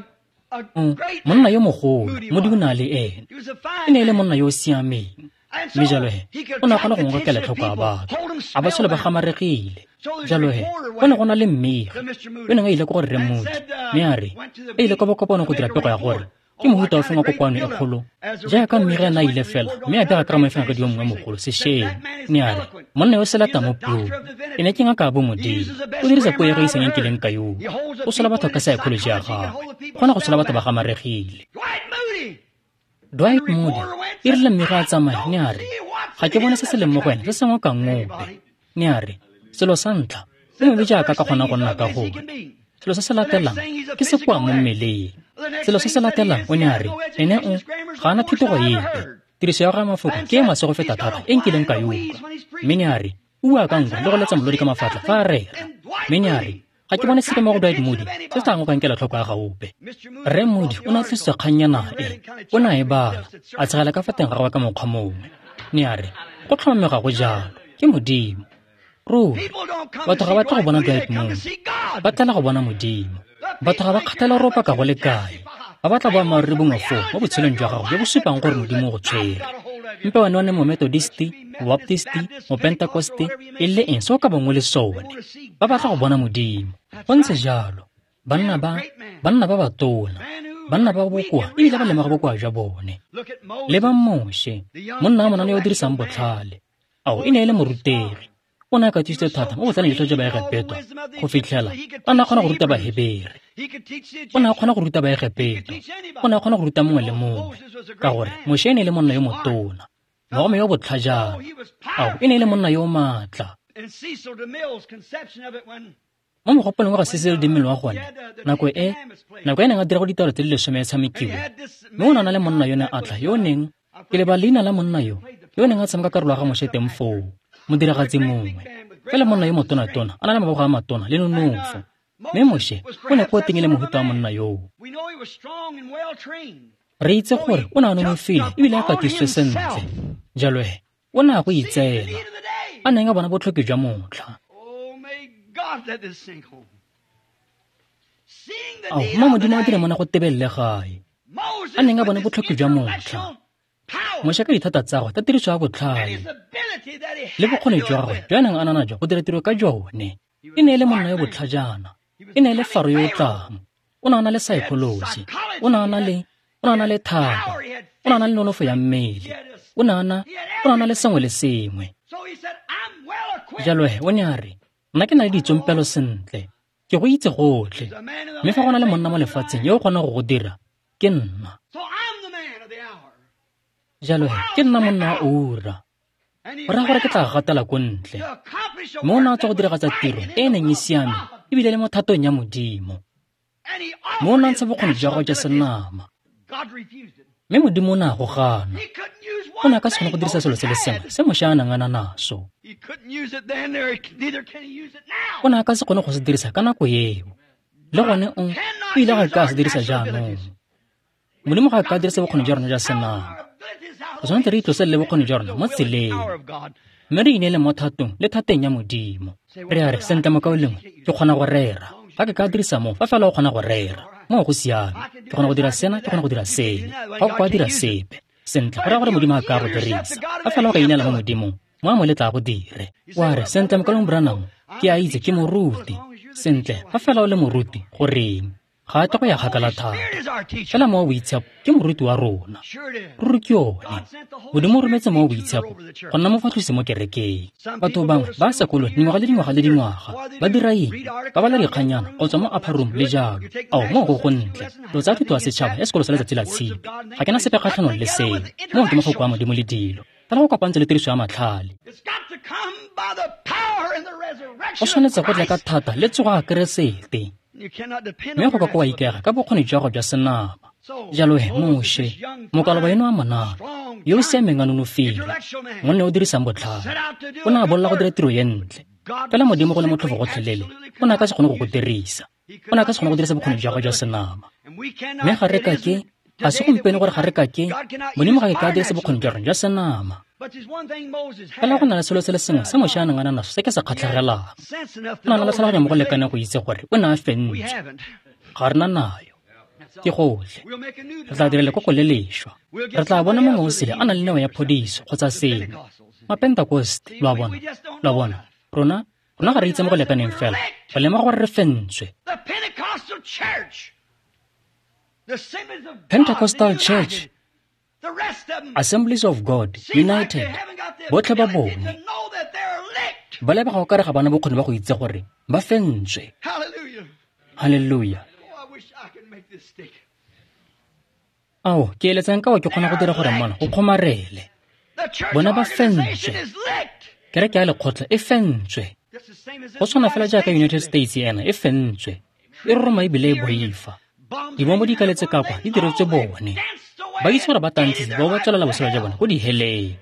monna yo mogolo mo dibona le ene e ne e le monna yo o siameng mme jalohe o ne a kgona go ngokela tlhoko a batho a ba tshole ba gamaregile jalohe go ne go na le mmega yo neng a ile ko gore re modi mme a re e ile ko bokopano go dira pego ya gore ke mohuta o fengwa kokoano e kgolo jaaka mmega ena a ile fela mme a pega karamo e fenga ka dio mongwe mogolo sešeng mme a re monna yo selata mo puong e ne ke ngaka a bo modimo o dirisa puo e go iseng e kileng ka yoo o sola batho ka psychology ya gagwe kgona go sola batho ba gamaregile Dwight Moody e rile mmega a tsamaya ne a re ga ke bone se se leng mo go wena se sengwe ka ngope ne a re selo sa ntlha se mobe jaaka ka kgona go nna ka gone selo se se latelang ke sekoa mo mmeleng selo se se latelang o ne a re ene o ga ana thutogo epe tiriso ya ga mafoko ke e maswe go feta thata e nkileng ka yoka mme ne a re ua ka nkwa le go letsa molodi ka mafatla fa a rera mme ne a re ga ke bone sepe mo go Dwight Moody se se tango ka nkela tlhoko ya gaope Re Moody o ne a tlositse kgannyana e o ne a e bala a tshegela ka fa teng ga gagwe ka mokgwa mongwe ne a re go tlhomamega go jalo ke modimo ruri batho ga ba tla go bona Dwight Moody ba tlela go bona modimo batho ga ba kgathela ropa ka go le kae ba batla boammaaruri bongwe foo mo botshelong jwa gago jo bo supang gore modimo go tshwere mpe wane wane mo Methodisti, mo Baptisti, mo Pentecoste e le eng se o ka bongwe le sone ba batla go bona modimo go ntse jalo banna ba banna ba batona banna ba bokoa ebile ba lemega bokoa jwa bone le ba Moshe monna a monane yo o dirisang botlhale ao e ne e le morutegi o ne a katisitse thata mo go tsaneng ditlo tse ba egepetwa go fitlhela a ne a kgona go ruta bahebere o ne a kgona go ruta baegepeto o ne a kgona go ruta mongwe le mongwe ka gore Moshe e ne e le monna yo motona mogome yo botlhajana ao e ne e le monna yo maatla mo mogopolong wa ga Cecil DeMille wa gone nako e nako e neng a dira go ditiro tse di lesome e tshamekiwa mme o ne a na le monna yone a tla yo neng ke leba leina la monna yo yo neng a tshameka karolo ya ga Moshe teng foo modiragatsi mongwe fela monna yo motona-tona a na le mabogo a matona le nonofo mme Moshe o ne ko teng e le mohuta wa monna yoo re itse gore o ne a nonofile ebile a katisitswe sentle jalohe o ne a go itseela a neng a bona botlhoki jwa motlha ao mo modimo a dire mona go tebelele gae a neng a bone botlhoki jwa motlha Moshe ka dithata tsa gagwe ta tiriso ya botlhale le bokgone jwa gagwe jwa neng a nana jwa go dira tiro ka jone e ne e le monna yo botlhajana e ne e le faro yo o tlang o ne a na le psychology o ne a na le o ne a na le thaba o ne a na le nonofo ya mmele o ne a na le sengwe le sengwe jalohe o ne a re nna ke na le ditsompelo sentle ke go itse gotlhe mme fa go na le monna mo lefatsheng yo o kgona go go dira ke nna jalohe ke nna monna wa ura o raya gore ke tla gatela ko ntle mme o ne a tswa go diragatsa tiro e e neng e siame ebile le mo thatong ya modimo mme o ne a ntsha bokgone jwa gago jwa senama mme modimo o ne a go gana o ne a ka se kgone go dirisa selo se le sengwe se Moshe a nang a na naso o ne a ka se kgone go se dirisa ka nako eo le gone o o ile ga ka se dirisa jaanong modimo ga ka dirisa bokgone jwa rona jwa senama go tshwanetse re itlose le bokgone jwa rona mo tseleng mme re ineele mo thatong le thateng ya modimo re a re sentle mo kao lengwe ke kgona go rera ga ke ka dirisa mo fa fela o kgona go rera mo go siame ke kgona go dira sena ke kgona go dira sele ga o kwa dira sepe sentle go raya gore modimo a ka go dirisa fa fela o ka ineela mo modimong mo a mo letla go dire wa re sentle mo kalong branang ke a itse ke moruti sentle fa fela o le moruti goreng ga ta go ya gakala thata fela mo boitshepo ke moruti wa rona ruri ke yone modimo o rometse mo boitshepo go nna mofatlhose mo kerekeng batho bangwe ba sekolo dingwaga le dingwaga le dingwaga ba dira eng ba bala dikganyana go tswa mo upper room le jalo ao mo go go ntle lo tsa thuto ya setšhaba ya sekolo sa letsatsi la tshipi ga ke na sepe kgatlhanong le seno mo ke mafoko a modimo le dilo fela go kopantse le tiriso ya matlhale o tshwanetse go tla ka thata le tsoga a keresete mme go ka kwa ikega ka bokgoni jwa go jwa senama jalo he moše mokaloba eno a monana yo o siameng a nonofile monne o dirisang botlhale o ne a bolola go dira tiro ye ntle fela modimo go le motlhofo gotlhelele o ne a ka se kgone go go dirisa o ne a ka se kgone go dirisa bokgoni jwa go jwa senama mme ga re ka ke ga se gompieno gore ga re ka ke modimo ga ke ka dirisa bokgoni jwa rona jwa senama fela go na le selo se le sengwe se moše a neng a nanaso se ke sa kgatlhegelang o na le tlhaloganya mo go lekaneng go itse gore o ne a fentswe ga re na nayo ke gotlhe re tla dira lekoko le lešwa re tla bona mongwe o sele a na le neo ya phodiso kgotsa sengwe mapentekoste lo a bona lo a bona rona rona ga re itse mo go lekaneng fela go lema gore re fentswe Pentecostal Church, Assemblies of God United, botlhe ba bone ba leba go kare ga bana bokgoni ba go itse gore ba fentswe. Hallelujah. Ao, ke eletsang ka wa ke kgona go dira gore mona go kgomarele bona ba fentswe kereke ya lekgotla e fentswe go tshwana fela jaaka United States ena e fentswe e roroma ebile e boifa dibombo di kaletse ka kwa di diretswe bone ba itse gore ba tantsi ba ba tswelela bosela jwa bone go di heleng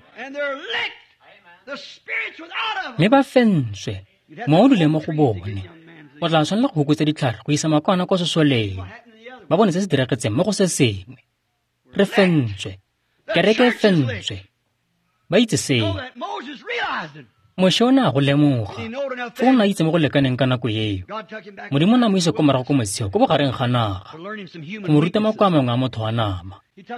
mme ba fentswe mo o dule mo go bone o tla tshwanela go hokotsa ditlhare go isa makwana ko sesoleng ba bone se se diragetseng mo go se sengwe re fentswe kereke e fentswe ba itse seo moše o ne a go lemoga fa o ne a itse mo go lekaneng ka nako eo modimo na mo ise ko morago ko motshego ko bogareng ga naga go mo ruta mako a mangwe a motho wa nama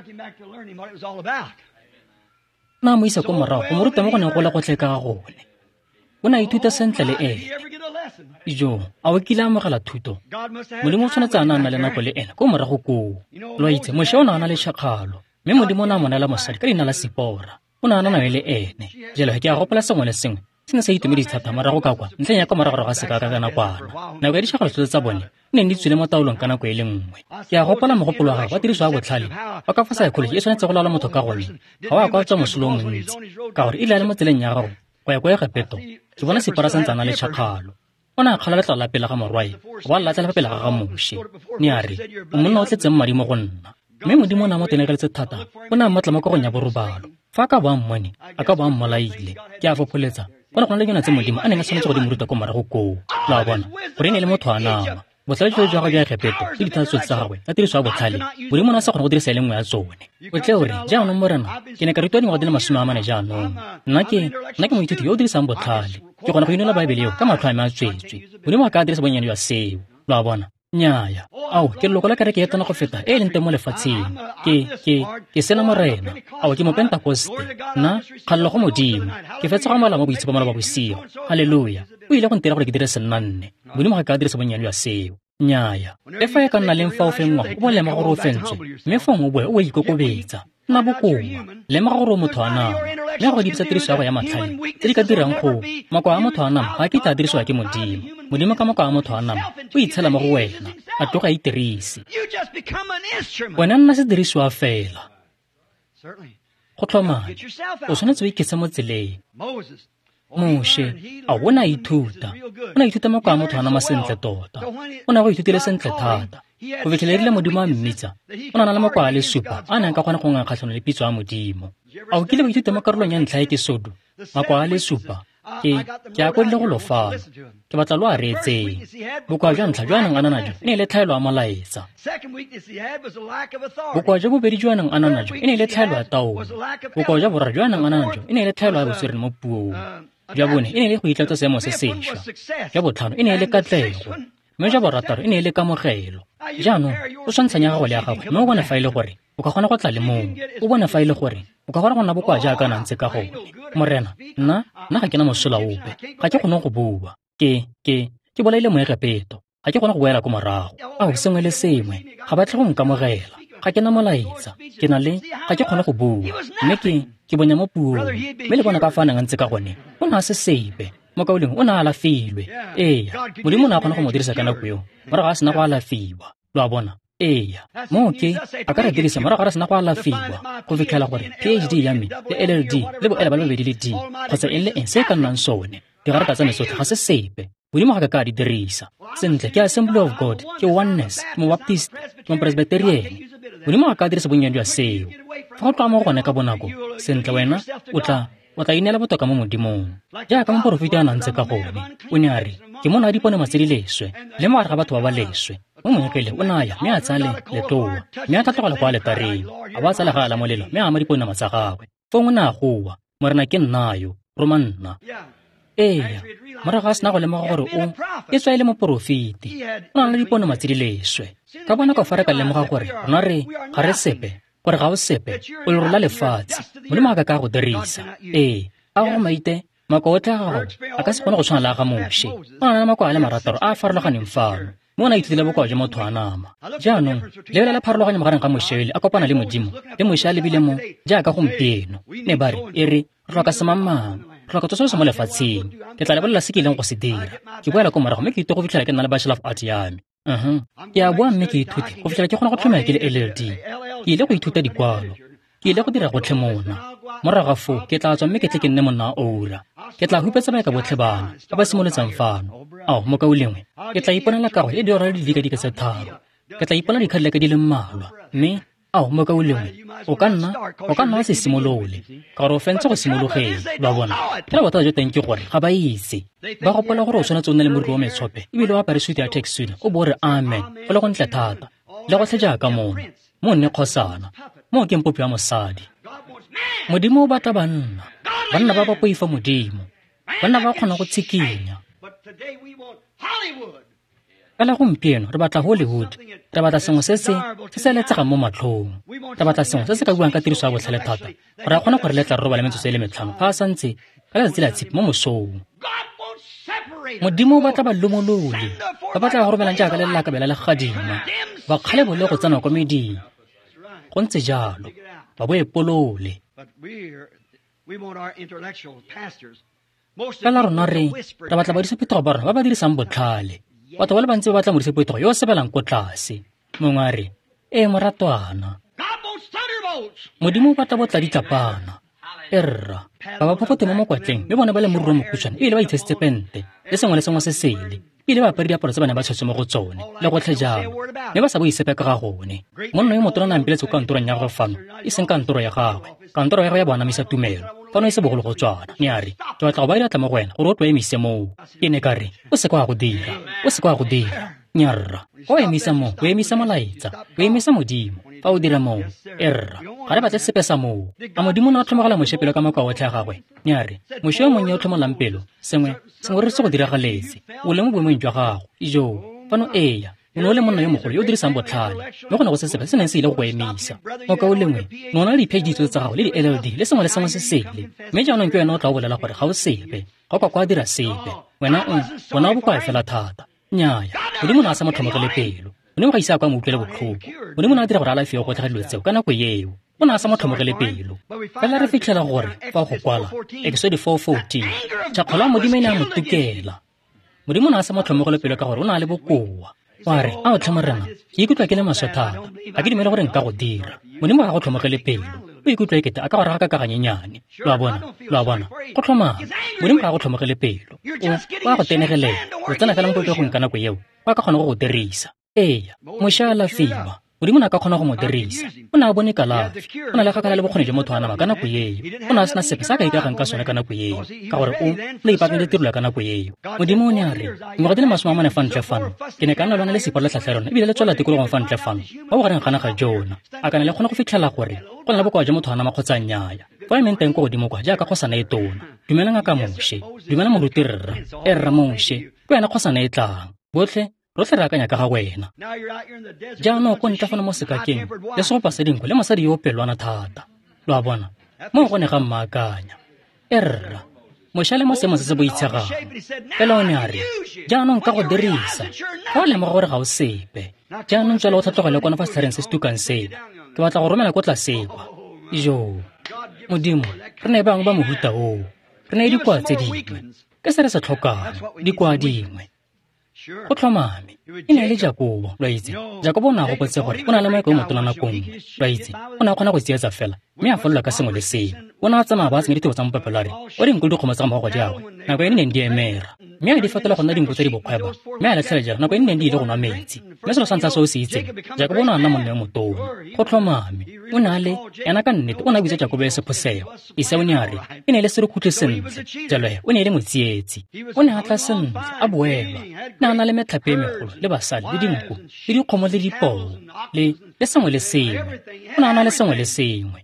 na mo ise ko morago go mo ruta mo go neng go le gotlhe ka ga gone o ne a ithuta sentle le ene ijo a o kile a amogela thuto modimo o tshwanetse a nana le nako le ene ko morago koo lo itse moše o ne a na le tšhakgalo mme modimo o ne a monela mosadi ka leina la Sipora o ne a nana le ene jalo ke a gopola sengwe le sengwe se ne sa itumedisa thata morago ka kwa ntleng ya kwa morago ga se ka ka nakwana nako ya ditšhagalo tsotlhe tsa bone e neng di tswile mo taolong ka nako e le nngwe ke a gopola mogopolo wa gago wa tiriso ya botlhale wa ka fa saekoloji e tshwanetse go laola motho ka gone ga o a kwa tswa mosolo o montsi ka gore e le a le mo tseleng ya gago go ya kwa e gepeto ke bona Sipora santse a na le tšhakgalo o ne a kgala letlalo la pele ga morwae go ba latlela fa pele ga ga moše ne a re o monna o tletseng madi mo go nna mme modimo o ne a mo tenegeletse thata o ne a mmatla mo kagong ya borobalo fa a ka boa mmone a ka boa mmolaile ke a fopholetsa go ne go na le yona tse modimo a neng a tshwanetse go di mo ruta ko morago koo la bona gore e ne le motho a nama botlhale jo jwa gagwe jwa gepeto le dithatso tsa gagwe ka tiriso ya botlhale modimo o ne a sa kgone go dirisa e le nngwe ya tsone o tle gore jaanong mo rena ke ne ka rutwa dingwaga di le masome a mane jaanong nna ke nna ke moithuti yo o dirisang botlhale ke kgona go inela baebele eo ka matlho a me a tswetswe modimo a ka dirisa bonnyane jwa seo lo a bona nnyaya ao ke leloko la kereke e tona go feta e e leng teng mo lefatsheng ke ke ke sena morena ao ke mo Pentecoste nna kgalelo go modimo ke fetse go amogela mo boitshepo mola ba bosigo halleluja o ile go ntira gore ke dire sennanne modimo ga ka dirisa bonnyane jwa seo nnyaya e fa e ka nna leng fa o fengwa o bo lema gore o fentswe mme fa ngwe o boe o bo ikokobetsa nna bokoa lemoga gore o motho a nama mme go dibisa tiriso ya go ya matlhale tse di ka dirang go makoa a motho a nama ga ke tla dirisiwa ke modimo modimo ka makoa a motho a nama o itshela mo go wena a toga a itirise wena nna se dirisiwa fela go tlhomane o tshwanetse o iketse mo tseleng moše a o ne a ithuta o ne a ithuta makoa a motho a nama sentle tota o ne a go ithutile sentle thata go fitlhelerile modimo a mmitsa o na na le makoa a le supa a neng ka kgona go nga kgatlhano le pitso a modimo a o kile go ithuta mo karolong ya ntlha e ke sodo makoa a le supa ke ke a kodile go lofala ke batla lo a reetseng bokoa jwa ntlha jwa neng a nana jo e ne e le tlhaelo a malaetsa bokoa jwa bobedi jwa neng a nana jo e ne e le tlhaelo ya taolo bokoa jwa boraro jwa neng a nana jo e ne e le tlhaelo ya botswerere mo puong jwa bone e ne e le go itlatsa seemo se sešwa jwa botlhano e ne e le katlego mme jwa borataro e ne e le kamogelo jaanong o tshwantshanya gago le ya gagwe mme o bone fa e le gore o ka kgona go tla le mongwe o bone fa e le gore o ka kgona go nna bokoa jaaka na ntse ka gone morena nna nna ga ke na mosola ope ga ke kgone go bua ke ke ke bolaile mo egepeto ga ke kgone go boela ko morago ao sengwe le sengwe ga batle go nkamogela ga ke na molaetsa ke na le ga ke kgone go bua mme ke ke bonya mo puong mme le bona ka fa nang ntse ka gone o ne a se sepe mo kaoleng o ne a alafilwe ee modimo o ne a kgona go mo dirisa ka nako eo morago a sena go alafiwa lo a bona ee mo ke a ka re dirisa morago a re sena go alafiwa go fitlhela gore P H D ya me le L L D le boela ba le bobedi le D kgotsa eng le eng se e ka nnang sone digarata tsa mesotlhe ga se sepe modimo ga ka ka di dirisa sentle ke Assembly of God ke Oneness ke Baptist ke Presbyterian modimo ga ka dirisa bonnyane jwa seo fa go tloga mo go gone ka bonako sentle wena o tla o tla inela botoka mo modimong jaaka moporofeta a nantse ka gone o ne a re ke mona a dipone matse di leswe le mogare ga batho ba ba leswe mo monyakele o naya mme a tsale letoa mme a tlhatlogela kwa letareng a ba tsala ga ala molelo mme a ama dipone matsa gagwe fo ngwe na gowa morena ke nnayo romanna eya morago a sena go lemoga gore o e tswa e le moporofete o na le dipone matse di leswe ka bona ka fa re ka lemoga gore rona re ga re sepe gore ga o sepe o le rola lefatshe modimo a ka ka go dirisa ee a go maite mako otlhe a gago a ka se kgone go tshwana le a ga moshe o na le mako a le marataro a a farologaneng fano mo na ithutile bokao jwa motho a nama jaanong lebelela pharologanya magareng ga mošele a kopana le modimo le moše a lebile mo jaaka gompieno ne ba re e re re tlhoka semangmang re tlhoka tso se mo lefatsheng ke tla lebolela se ke ileng go se dira ke boela ko morago mme ke ite go fitlhela ke nna le bachelor of art yame um ke a boa mme ke ithute go fitlhela ke kgona go tlhomela ke le L L D ke ile go ithuta dikwalo ke ile go dira gotlhe mona morago ga foo ke tla tswa mme ke tle ke nne monna a ora ke tla hupetsa baeka botlhe bana ba ba simoletsang fano ao mo ka o lengwe ke tla iponela kago e dira le dikadika tse tharo ke tla ipona dikgadileka di le mmalwa mme ao mo ka o lengwe o ka nna o ka nna wa se simolole ka gore o fentse go simologeng ba bona fela bothata jo teng ke gore ga ba itse ba gopola gore o tshwanetse o nne le moriri wa metshope ebile o apare suit ya taxi o bo re amen go le gontle thata le gotlhe jaaka mono mo nne kgosana mo ke mpopi wa mosadi modimo o batla banna banna ba ba poifa modimo banna ba kgona go tshikinya fela gompieno re batla Hollywood re batla sengwe se se se se letsegang mo matlhong re batla sengwe se se ka buang ka tiriso ya botlhale thata gore a kgona gore letla re roba le metsotso e le metlhano fa a santse ka letsatsi la tshipi mo mosong modimo o batla balomolole ba batla go romelang jaaka le lelakabela le gadima ba kgale bole go tsena kwa meding go ntse jalo ba boe polole fela rona re re batla badisephetho ba rona ba ba dirisang botlhale batho ba le bantsi ba batla modisephetho yo o sebelang ko tlase mongwe a re ee moratwana modimo o batla botla ditlapana e rra ba ba phokothe mo mokwatleng mme bone ba le moruro mokhutswane ebile ba itshesitse pente le sengwe le sengwe se sele ebile ba apere diaparo tse bane ba tshotse mo go tsone le gotlhe jalo mme ba sa bo isepe ka ga gone monna yo motona na mpiletse ko kantorong ya gagwe fano e seng kantoro ya gagwe kantoro ya gagwe ya boanamisa tumelo fano e se bogolo go tswana mme a re ke batla go ba diatla mo go wena gore o tlo emise moo ke ne ka re o se kwa go dira o se kwa go dira nyarra o emisa mo o emisa molaetsa o emisa modimo fa o dira moo erra ga re batle sepe sa moo a modimo na a tlhomagala mošepelo ka mokwa otlhe a gagwe mme a re moše yo monnye o tlhomolang pelo sengwe sengwe re se go diragaletse o le mo boemong jwa gago ijo fano eya o le monna yo mogolo yo o dirisang botlhale mme go ne go se sepe se neng se ile go go emisa mo ka o lengwe ne o na le di-P H D tso tsa gago le di-L L D le sengwe le sengwe se sele mme jaanong ke wena o tla o bolela gore ga o sepe ga o ka kwa dira sepe wena bona o bokwae fela thata nnyaya modimo na a sa motlhomogele pelo modimo ga ise a kwa mo utlwele botlhoko modimo na a dira gore a laefeo go tlhaga dilo tseo ka nako eo o na a sa motlhomogele pelo fela re fitlhela gore fa go kwala Exodus four fourteen tšhakgolo ya modimo e ne a mo tukela modimo na a sa motlhomogele pelo ka gore o na le bokoa wa re a o tlhamorena ke ikutlwa ke le maswe thata ga ke dumele gore nka go dira modimo ga go tlhomogele pelo o ikutlwa ekete a ka go raga ka kaganyenyane lo a bona lo a bona go tlhomame modimo ga go tlhomogele pelo o a go tenegelela o tsena fela mo popegong ka nako eo o a ka kgona go go dirisa eya moše a lafiwa modimo na ka kgona go mo dirisa o ne a bone kalafi o na le gakala le bokgoni jwa motho a nama ka nako eo o ne a sena sepe sa ka ikagang ka sone ka nako eo ka gore o le ipaakantse tirelo ka nako eo modimo o ne a re dingwaga di le masome a mane fa ntle fano ke ne ka nna lona le sepa le tlhatlha lona ebile le tswela tikologong fa ntle fano ba bogareng gana ga jona a kana le kgona go fitlhela gore go na le bokoa jwa motho a nama kgotsa nnyaya fa emeng teng ko godimo kwa jaaka kgosana e tona dumela ngaka moše dumela moruti rra e rra moše ke wena kgosana e tlang botlhe rotlhe re akanya ka ga wena jaanong ko ntlafana mo sekakeng le segopa se dinkwe le mosadi yo o pelwana thata lo a bona mo go ne ga mmaakanya e rra moša le mo seemong se se boitshegang fela o ne a re jaanong ka go dirisa ga o lemoga gore ga o sepe jaanong tswela o tlhatlogele kwana fa setlhareng se se tukang sena ke batla go romela ko tlasekwa ijo modimo re ne bangwe ba mohuta oo re ne dikwa tse dingwe ke se re se tlhokang dikwa dingwe go tlhomame e ne le Jakobo lwa itse Jakobo o ne a gopotse gore o na le maeko yo motona nakong lwa itse o ne a kgona go tsietsa fela mme a falola ka sengwe le sengwe o ne a tsamaya ba tsenya ditebo tsa mopepelare o dinkolo dikgomo tsa mogo diagwe nako e neng di emera mme a di fetola go nna dinko tse di bokgweba mme a letlhele jalo nako e neng di ile go nwa metsi mme selo sa ntlha se o se itseng jakobo o ne a nna monna yo motona go tlhomame o ne a le ena ka nnete o ne a bitsa jakobo e sephosego isao ne a re e ne e le serekhutlhe sentle jaloe o ne e le motsietsi o ne a tla sentle a boelwa ne a na le metlhape e megolo le basadi le dinku le dikgomo le dipoo le le sengwe le sengwe o ne a na le sengwe le sengwe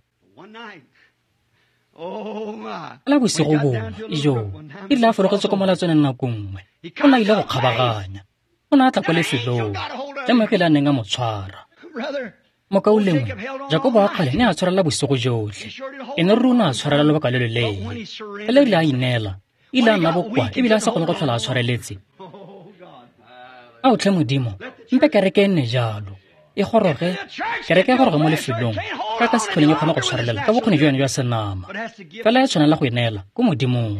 la bosigo bongwe jo e rile a forogetse ko molatswane nako nngwe o ne a ile go kgabaganya o ne a tla kwa lefelong le moekele a neng a mo tshwara mokao lengwe jakobo a kgale ne a tshwarela bosigo jotlhe e ne re o ne a tshwarela lobaka le le leele e le rile a inela ile a nna bokwa ebile a sa kgone go tlhola a tshwareletse a otlhe modimo mpe kereke e nne jalo e goroge kereke e goroge mo lefelong ka ka se tlholeng e kgona go tshwarelela ka bokgone jo yone jwa senama fela e tshwanela go inela ko modimong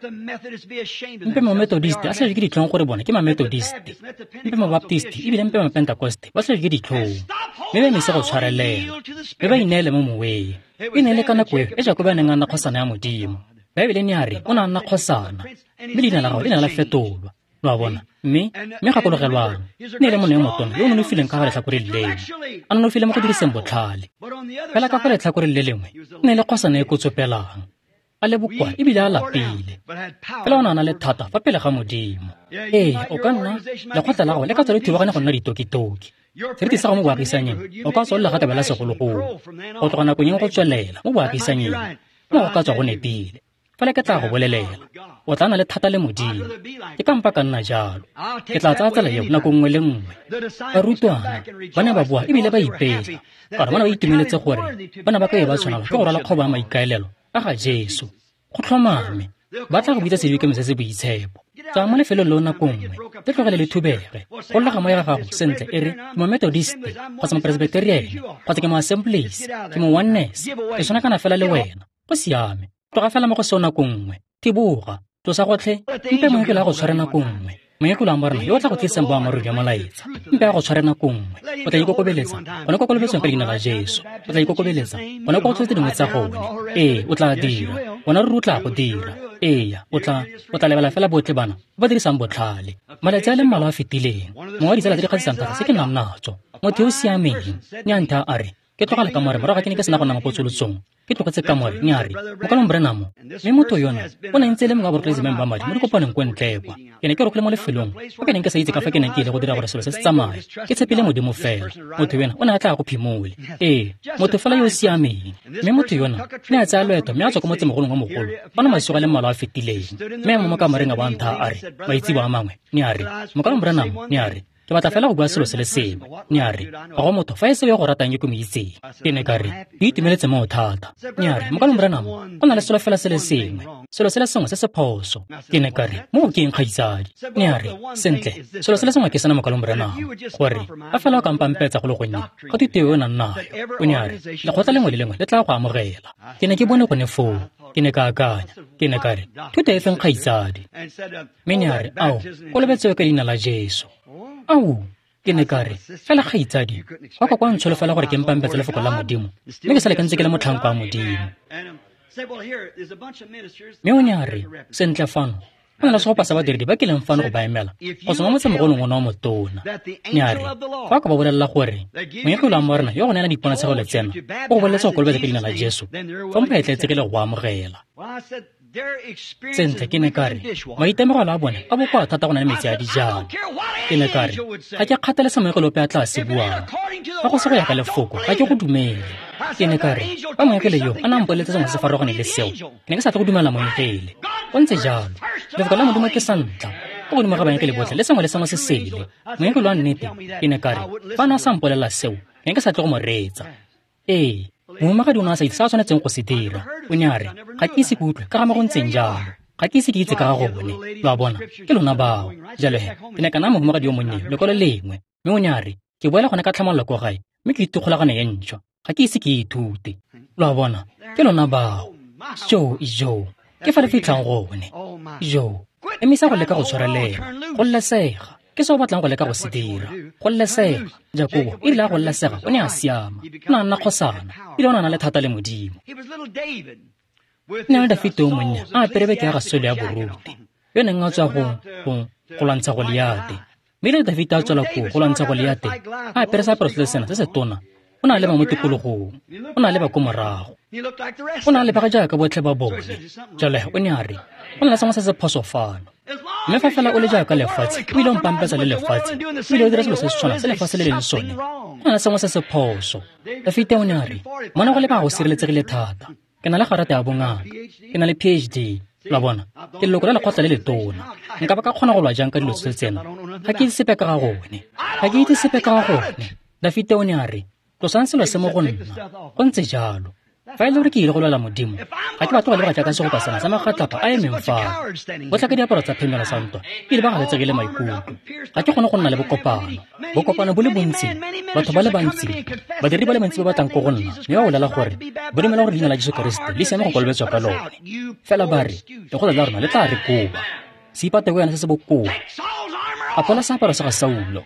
mpe mamethodist a tlhaje ke ditlhong gore bone ke mamethodist mpe mabaptist ebile mpe mapentecost ba tlhaje ke ditlhong mme ba mise go tshwarelela mme ba ineele mo moweng e ne e le ka nako eo e jakobo a neng a nna kgosana ya modimo baebele ne a re o ne a nna kgosana mme leina la gago le ne la fetolwa lo a bona mme mme gakologelwang ne e le mone yo motona yo o nonofileng ka ga letlhakore le lengwe a nonofile mo go diriseng botlhale fela ka fa letlhakore le lengwe e ne e le kgosana e kotsopelang a le bokwa ebile a lapile fela o ne a na le thata fa pele ga modimo ee o ka nna lekgotla la gago le ka tswa le thubagane go nna ditokitoki seriti sa go mo boagisanyeng o ka tswa o le gatabela segologolo go tloga nakong eng go tswelela mo boagisanyeng mo go ka tswa go nepile fela ke tla go bolelela o tla na le thata le modimo ke ka mpa ka nna jalo ke tla tsaya tsela eo nako nngwe le nngwe barutwana ba ne ba boa ebile ba ipela gore bana ba itumeletse gore bana ba ka e ba tshwanelwa ke go rwala kgobo ya maikaelelo a ga jesu go tlhomame ba tla go bitsa sedikemiso se boitshepo tswa mo lefelong leo nako nngwe le tlogele le thubege go lla ga mo ya gago sentle e re ke mo-methodist kgotsa mo-presbyterian kgotsa ke mo-assemblies ke mo-oneness ke tshwanakana fela le wena go siame tloga fela mo go seo nako nngwe thiboga tlosa gotlhe mpe moekelo a go tshware nako nngwe moekelo a morena yo o tla go tlisang boammaaruri jwa molaetsa mpe a go tshware nako nngwe o tla ikokobeletsa gone kokolobetsong ka leina la jesu o tla ikokobeletsa gone kwa go tshotse dingwe tsa gone ee o tla dira gona ruri o tla go dira eya o tla o tla lebala fela botlhe bana ba dirisang botlhale malatsi a le mmalwa a fetileng mongwe wa ditsala tse di kgatlhisang thata se ke nnang natso motho yo o siameng ne a ntha a re ke tlogale ka more morago ke ne ke sena go nna mo potsolotsong ke tlogetse ka more ne a re mo ka lomborenamo mme motho yona o ne ntse le mongwe wa borotloisemeng ba madi mo dikopaneng ko ntlekwa ke ne ke rokile mo lefelong fa ke neng ke sa itse ka fa ke neng ke ile go dira gore selo se se tsamaye ke tshepile modimo fela motho yona o ne a tla go phimole ee motho fela yo o siameng mme motho yona ne a tsaya loeto mme a tswa ko motsemogolong wa mogolo fa na masigo a le mmalwa a fetileng mme a mo mo kamareng a bontha a re maitsebo a mangwe ne a re mo ka lomborenamo ne a re ke batla fela go bua selo se le sengwe ne a re ga go motho fa e seo yo go ratang ke ko mo itseng ke ne ka re ke itumeletse moo thata ne a re mo ka lomborenamo go na le selo fela se le sengwe selo se le sengwe se se phoso ke ne ka re mo ke eng kgaitsadi ne a re sentle selo se le sengwe ke sena mo ka lomborenamo gore a fela o kampampetsa go le gonne ga tuteo o nang nayo o ne a re lekgotla lengwe le lengwe le tla go amogela ke ne ke bone gone foo ke ne ka akanya ke ne ka re thuto e feng kgaitsadi mme ne a re ao ko lebetseo ka leina la jesu au ke ne ka re fela kgaitsadi wa kwa kwa ntshole fela gore ke mpampetse lefoko la modimo mme ke sa le ke ntse ke le motlhanko wa modimo mme o ne a re sentle fano go na le segopa sa badiredi ba ke leng fano go ba emela go tswa mo motsemogolong ona wa motona ne a re fa ka ba bolelela gore moekelo a morena yo go neela diponatshego le tsena o go boleletse go kolobetsa ke leina la jesu fa mpa e tlaetsegile go amogela sentle ke ne ka re maitemogelo a bone a bokoa thata go na le metsi a dijana ke ne ka re ga ke kgathale sa moekelo ope a tla se buang fa go se go ya ka lefoko ga ke go dumele ke ne ka re fa moekele yo a na mpoletse sengwe se farogane le seo ke ne ke sa tle go dumela moekele go ntse jalo lefoko la modimo ke sa ntla go godimo ga baekele botlhe le sengwe le sengwe se sele moekelo wa nnete ke ne ka re fa a ne a sa mpolelela seo ke ne ke sa tle go mo reetsa ee moomagadi o ne a sa itse sa a tshwanetseng go se dira o ne a re ga ke ise ke utlwe ka ga mo go ntseng jalo ga ke ise ke itse ka ga gone lo a bona ke lona bao jalo he ke ne ka naya moomagadi yo monnye lekwalo lengwe mme o ne a re ke boela gone ka tlhamalolo ko gae mme ke itukgolagane ye ntšhwa ga ke ise ke ithute lo a bona ke lona bao jo jo ke fa le fitlhang gone jo emisa go leka go tshwarelela go llesega ke se o batlang go leka go se dira go llesega jakobo e rile a go llesega o ne a siama o ne a nna kgosana ebile o ne a na le thata le modimo nna Dafite o monnya a perebe ke ga sole ya boruti yo neng a tswa go go lwantsha Goliate mme Dafite a tswela ko go lwantsha Goliate a peresa pero se sena se se tona o na le ba mo tikologong o na le ba ko morago o na le ba ga jaaka botlhe ba bone jalo o ne a re o na le sengwe se se phoso fano mme fa fela o le jaaka lefatshe o ile o mpampetsa le lefatshe o ile o dira selo se se tshwana se lefatshe le leng sone o na le sengwe se se phoso Dafite o ne a re mona go le ba go sireletsegile thata ke na le garata ya bongaka ke na le P H D la bona ke leloko la lekgotla le letona nka ba ka kgona go lwa jang ka dilo tse tsena ga ke itse sepe ka ga gone ga ke itse sepe ka ga gone Dafite o ne a re tlosang selo se mo go nna go ntse jalo fa e le gore ke ile go lwela Modimo ga ke batlo go leba jaaka segota sena sa magatlapa a emeng fao botlha ka diaparo tsa phemelo sa ntwa ke ile ba galetsegile maikutlo ga ke kgone go nna le bokopano bokopano bo le bontsi batho ba le bantsi badiri ba le bantsi ba batlang ko go nna mme ba bolela gore bo dumela gore leina la Jesu Keresete le siame go kolobetswa ka lone fela ba re legotla la rona le tla re koba seipate go yana se se bokoa apola seaparo sa ga Saulo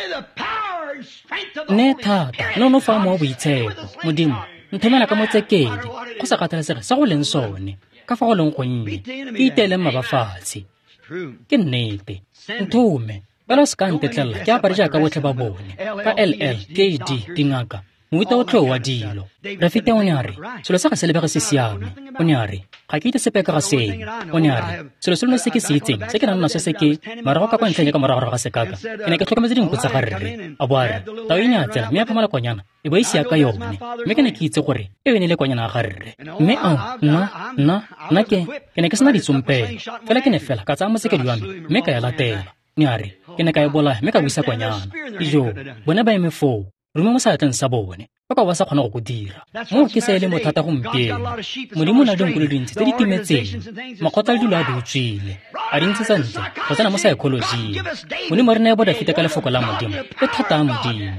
ne thata no no fa mo boitshepo Modimo nthomela ka motsekedi go sa kgathalesege sa go leng sone ka fa go leng gonnye ke itele maba fatshe ke nnete nthome bala se ka ntetlela ke apare jaaka botlhe ba bone ka L L P H D dingaka moita o tlho wa dilo Dafite o ne a re selo sa ga se lebege se siame o ne a re ga ke itse sepe ka ga seng o ne a re selo se lone se ke se itseng se ke nang se se ke marago ka kwa ntleng ka morago ga se kaka ke ne ke tlhokometse dinko tsa garre a bo a re tao e ne a tsela mme a phama lekonyana e bo e sia ka yone mme ke ne ke itse gore e ne le lekonyana ga garre mme a nna nna nna ke ke ne ke sena ditsompelo fela ke ne fela ka tsaya motsekedi wa me mme ka ya latela ne a re ke ne ka e bola mme ka buisa konyana ijo bone ba eme foo rumo mo sa teng sa bone ba ka ba sa kgona go go dira mo ke se le mothata gompieno Modimo na dingwe le dintsi tse di timetseng makgotla le dilo a di utswile a di ntse ntle go tsena mo psychology Modimo re ne bo Dafite ka lefoko la Modimo le thata a Modimo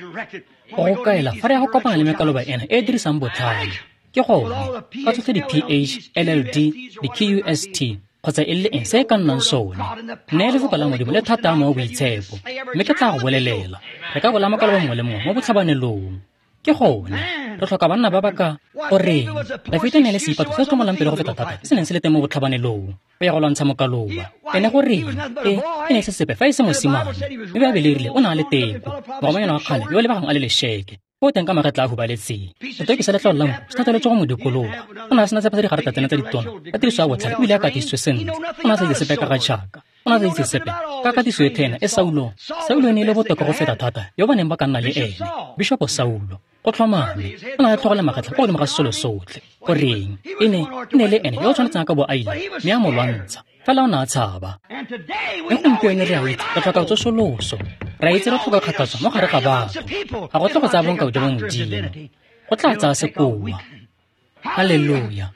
go kaela fa re go kopana le mekaloba ena e dirisang botlhale ke gone ka tsotlhe di P H L L D di Q U S T kgotsa e le eng se e ka nnang sone nne lefoko la Modimo le thata mo boitshepo mme ke tla go bolelela re ka bola makaloba mongwe le mongwe mo botlhabanelong ke gone re tlhoka banna ba ba ka goreng Dafite ne le seipato se se thomolang pele go feta thata se neng se le teng mo botlhabanelong o ya go lwantsha mokaloba ene goreng e e ne se sepe fa e se mosimane mme ba belerile o na le teko mogomanyana wa kgale yo lebagang a le lešeke o teng ka magetla a hubaletseng ito ke sa letlaola mo se thatheletse go mo dikologa o na sena tsepa tse di garata tsena tsa ditona ka tiriso ya botlhale o ile a katisitswe sentle o na sa itse sepe ka ga Tšhaka o na sa itse sepe ka katiso e thena e Saulo Saulo e ne e le botoka go feta thata yo ba neng ba ka nna le ene Bishopo Saulo go tlhomame o na le tlhogo le magetla ko godimo ga sesolo sotlhe goreng e ne e ne le ene yo o tshwanetseng ka bo aile mme a mo lwantsha fela o ne a tshaba e gompieno re a itse re tlhoka tsosoloso re a itse re tlhoka kgathatso mo gare ga batho ga go tlo go tsaya bonkao jo bo Modimo go tla tsaya sekoa halleluja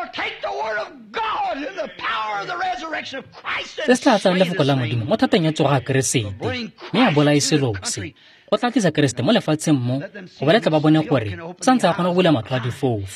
se se tla tsayang lefoko la Modimo mo thateng ya tsogo ga Keresete mme a bolae selose go tla tlisa Keresete mo lefatsheng mo go ba letla ba bone gore o santse a kgona go bula matlho a difofu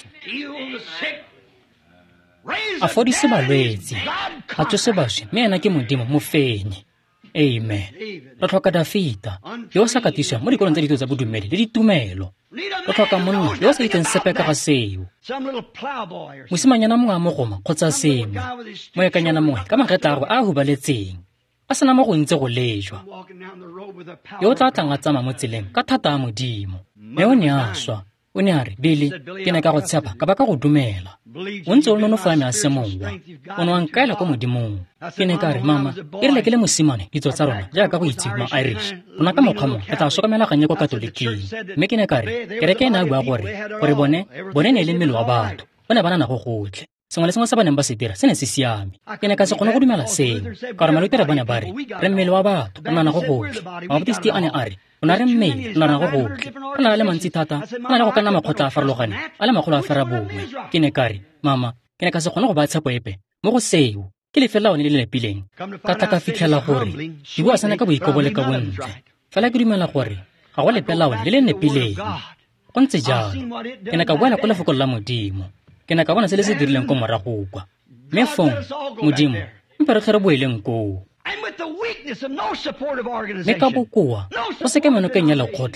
a fodise balwetse a tsose baswi mme ena ke Modimo mofenyi amen re tlhoka Dafita yo o sa katisiwang mo dikolong tsa ditho tsa bodumedi le ditumelo re tlhoka monna yo o sa itseng sepe ka ga seo mosimanyana mongwe a mogoma kgotsa sengwe moekanyana mongwe ka magetla a gagwe a a hubaletseng a sena mo go ntse go lejwa yo o tla tlang a tsamaya mo tseleng ka thata a Modimo mme o ne a swa o ne a re Bile ke ne ka go tshepa ka ba ka go dumela o ntse o nonofa me a semowa o ne wa nkaela ko Modimong ke ne ka re mama e rile ke le mosimane ditso tsa rona jaaka go itse ma Irish rona ka mokgwa mongwe re tla sokamela ganye kwa katoliking mme ke ne ka re kereke e ne a bua gore gore bone bone ne e le mmele wa batho o ne ba nana go gotlhe sengwe le sengwe sa ba neng ba se dira se ne se siame ke ne ka se kgone go dumela seno ka gore malwetse re bone ba re re mmele wa batho o nana go gotlhe mabaptisti a ne a re o na re mmele o nana go gotlhe o na le mantsi thata o na le go ka nna makgotla a farologane a le magolo a fera bongwe ke ne ka re mama ke ne ka se kgone go ba tshepo epe mo go seo ke lefela one le le lepileng ka tla ka fitlhela gore di bua sana ka boikobole ka bontle fela ke dumela gore ga go lepela one le le nepileng go ntse jalo ke ne ka boela ko lefoko la Modimo ke na ka bona se le se dirileng ko morago kwa mme fong Modimo mpe re tlhere boeleng koo mme ka bokoa go se ke menokeng ya lekgotla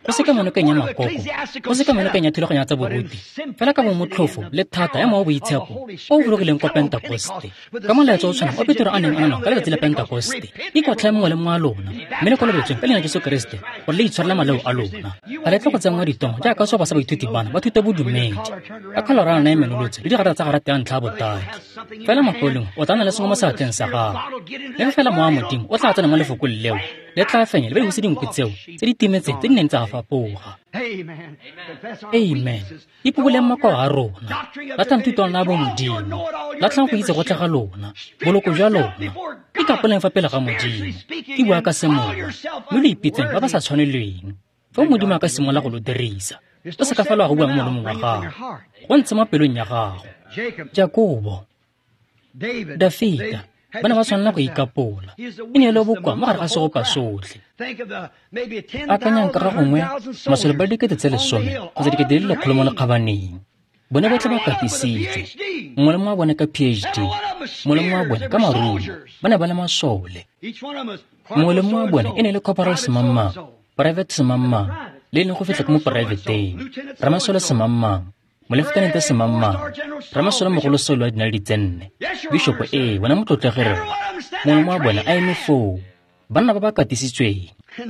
go se ka monokeng ya makoko go se ka monokeng ya thulaganyo tsa boruti fela ka bomotlhofo le thata ya mo boitshepo o bolokileng kwa Pentecoste ka molaetso o tshwana o Petro a neng a nang ka letsatsi la Pentecoste e kwa tlhae mongwe le mongwe a lona mme le kolobetsweng ka leina la Jesu Kriste gore le itshwarela maleo a lona ga le tla go tsengwa ditong jaaka so ba sa baithuti bana ba thuta bodumedi ka kgolorana na e menolotse le digarata tsa garata ya ntlha ya botaki fela makoleng o tla na le sengwe mo seatleng sa gago le fela moa modimo o tla tsena mo lefoko leo le tla fenya le ba bose dinkwe tseo tse di timetseng tse di neng tsa fapoga. Amen. Ipubule mmako a rona la tlang tutwana bo modimo la tlang go itse go tla ga lona boloko jwa lona ke kapoleng fa pele ga modimo ke bua ka semowa mo le ipitseng ba ba sa tshwanelweng fa modimo a ka simola go lo dirisa o se ka falwa go bua mo molomong wa gago go ntse mo pelong ya gago. Jakobo, Dafita bana ba tshwanela go ikapola e ne le bokwa mo gare ga segopa sotlhe. Akanyang ka ga gongwe masole ba dikete tse lesome kgotsa dikete di le lekgolo mo lekgabaneng bone ba tla ba katisitse mongwe le mongwe wa bone ka P H D mongwe le mongwe wa bone ka marumo ba ne ba le masole mongwe le mongwe wa bone e ne le corporal semammang private semammang le e leng go fitlha ke mo private-eng ramasole semammang moleftenente semammang ramasole mogolo solo a dina le ditsenne bishopo e bona motlotlegerela mongwe mongwe wa bone a eme foo banna ba ba katisitsweng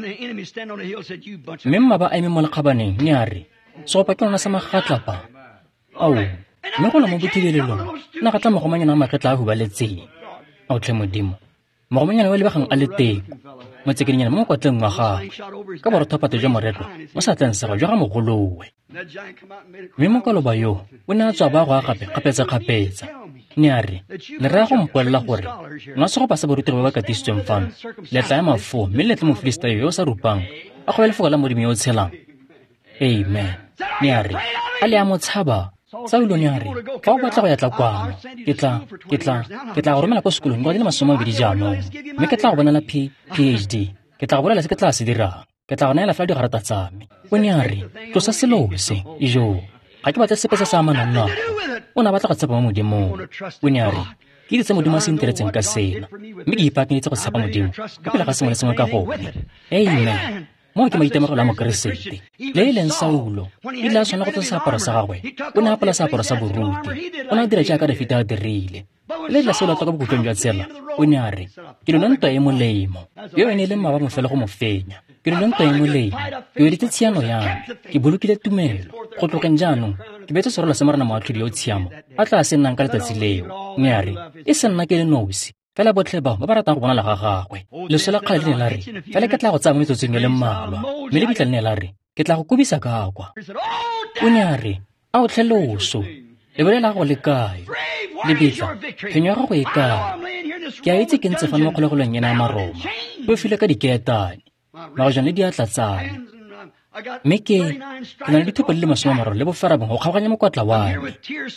mme mma ba a eme mo lekgabaneng ne a re segopa ke lona sa magatlapa ao mme go la mo bothibelelong nna ga tla mogomanyana a magetla a hubaletseng ao tlhe modimo mogomanyana wa lebagang a le teko motsekenyana mo mokotleng wa gago ka borothopato jwa moretlo mo satleng sego jwa ga mogolowe mme mokaloba yo o ne a tswa ba go a gape kgapetsa-kgapetsa ne a re le raya go mpolelela gore nwa segopa sa borutelo ba ba katisitsweng fano letla ya mafoo mme letle mofilista yo yo sa rupang a go lefoko la modimo yo o tshelang. Amen. Ne a re a le a mo tshaba Saulo ne a re fa o batla go ya tla kwano ke tla ke tla ke tla go romela ko sekolong go di le masome a mabedi jaanong mme ke tla go bonela P H D ke tla go bolela se ke tla se dirang ke tla go neela fela digarata tsa me. O ne a re tlosa selo se ijo ga ke batla sepe se sa amanang nna o ne a batla go tshepa mo modimong. O ne a re ke ditse modimo a se nteretseng ka sena mme ke ipaakanyetse go tshepa modimo ka pele ga sengwe le sengwe ka gone. Amen. Mo ke maitemogelo a mokeresete le e leng Saulo e ile a tshwana go tlosa seaparo sa gagwe o ne a apala seaparo sa boruti o ne a dira jaaka Dafita a dirile le tla Saulo a tla ka bokutlong jwa tsela o ne a re ke lona ntwa e molemo yo e ne e le mmaaba mofela go mo fenya ke lona ntwa e molemo ke weditse tshiano yame ke bolokile tumelo go tlokeng jaanong ke betse serolo se morena moatlhodi yo tshiamo a tla a se nnang ka letsatsi leo. Ne a re e se nna ke le nosi fela botlhe bao ba ba ratang go bona la ga gagwe leso la kgale le ne la re fela ke tla go tsaya mo metsotsong e le mmalwa mme le bitla le ne la re ke tla go kobisa ka kwa. O ne a re a o tlheloso le bolela go le kae le bitla phenyo ya gago e kae ke a itse ke ntse fane mo kgolegolong ena ya maroma o file ka diketane magojane le diatla tsane mme ke ke na le dithupo le le masome a mararo le boferabong go kgaoganya mokotla wa me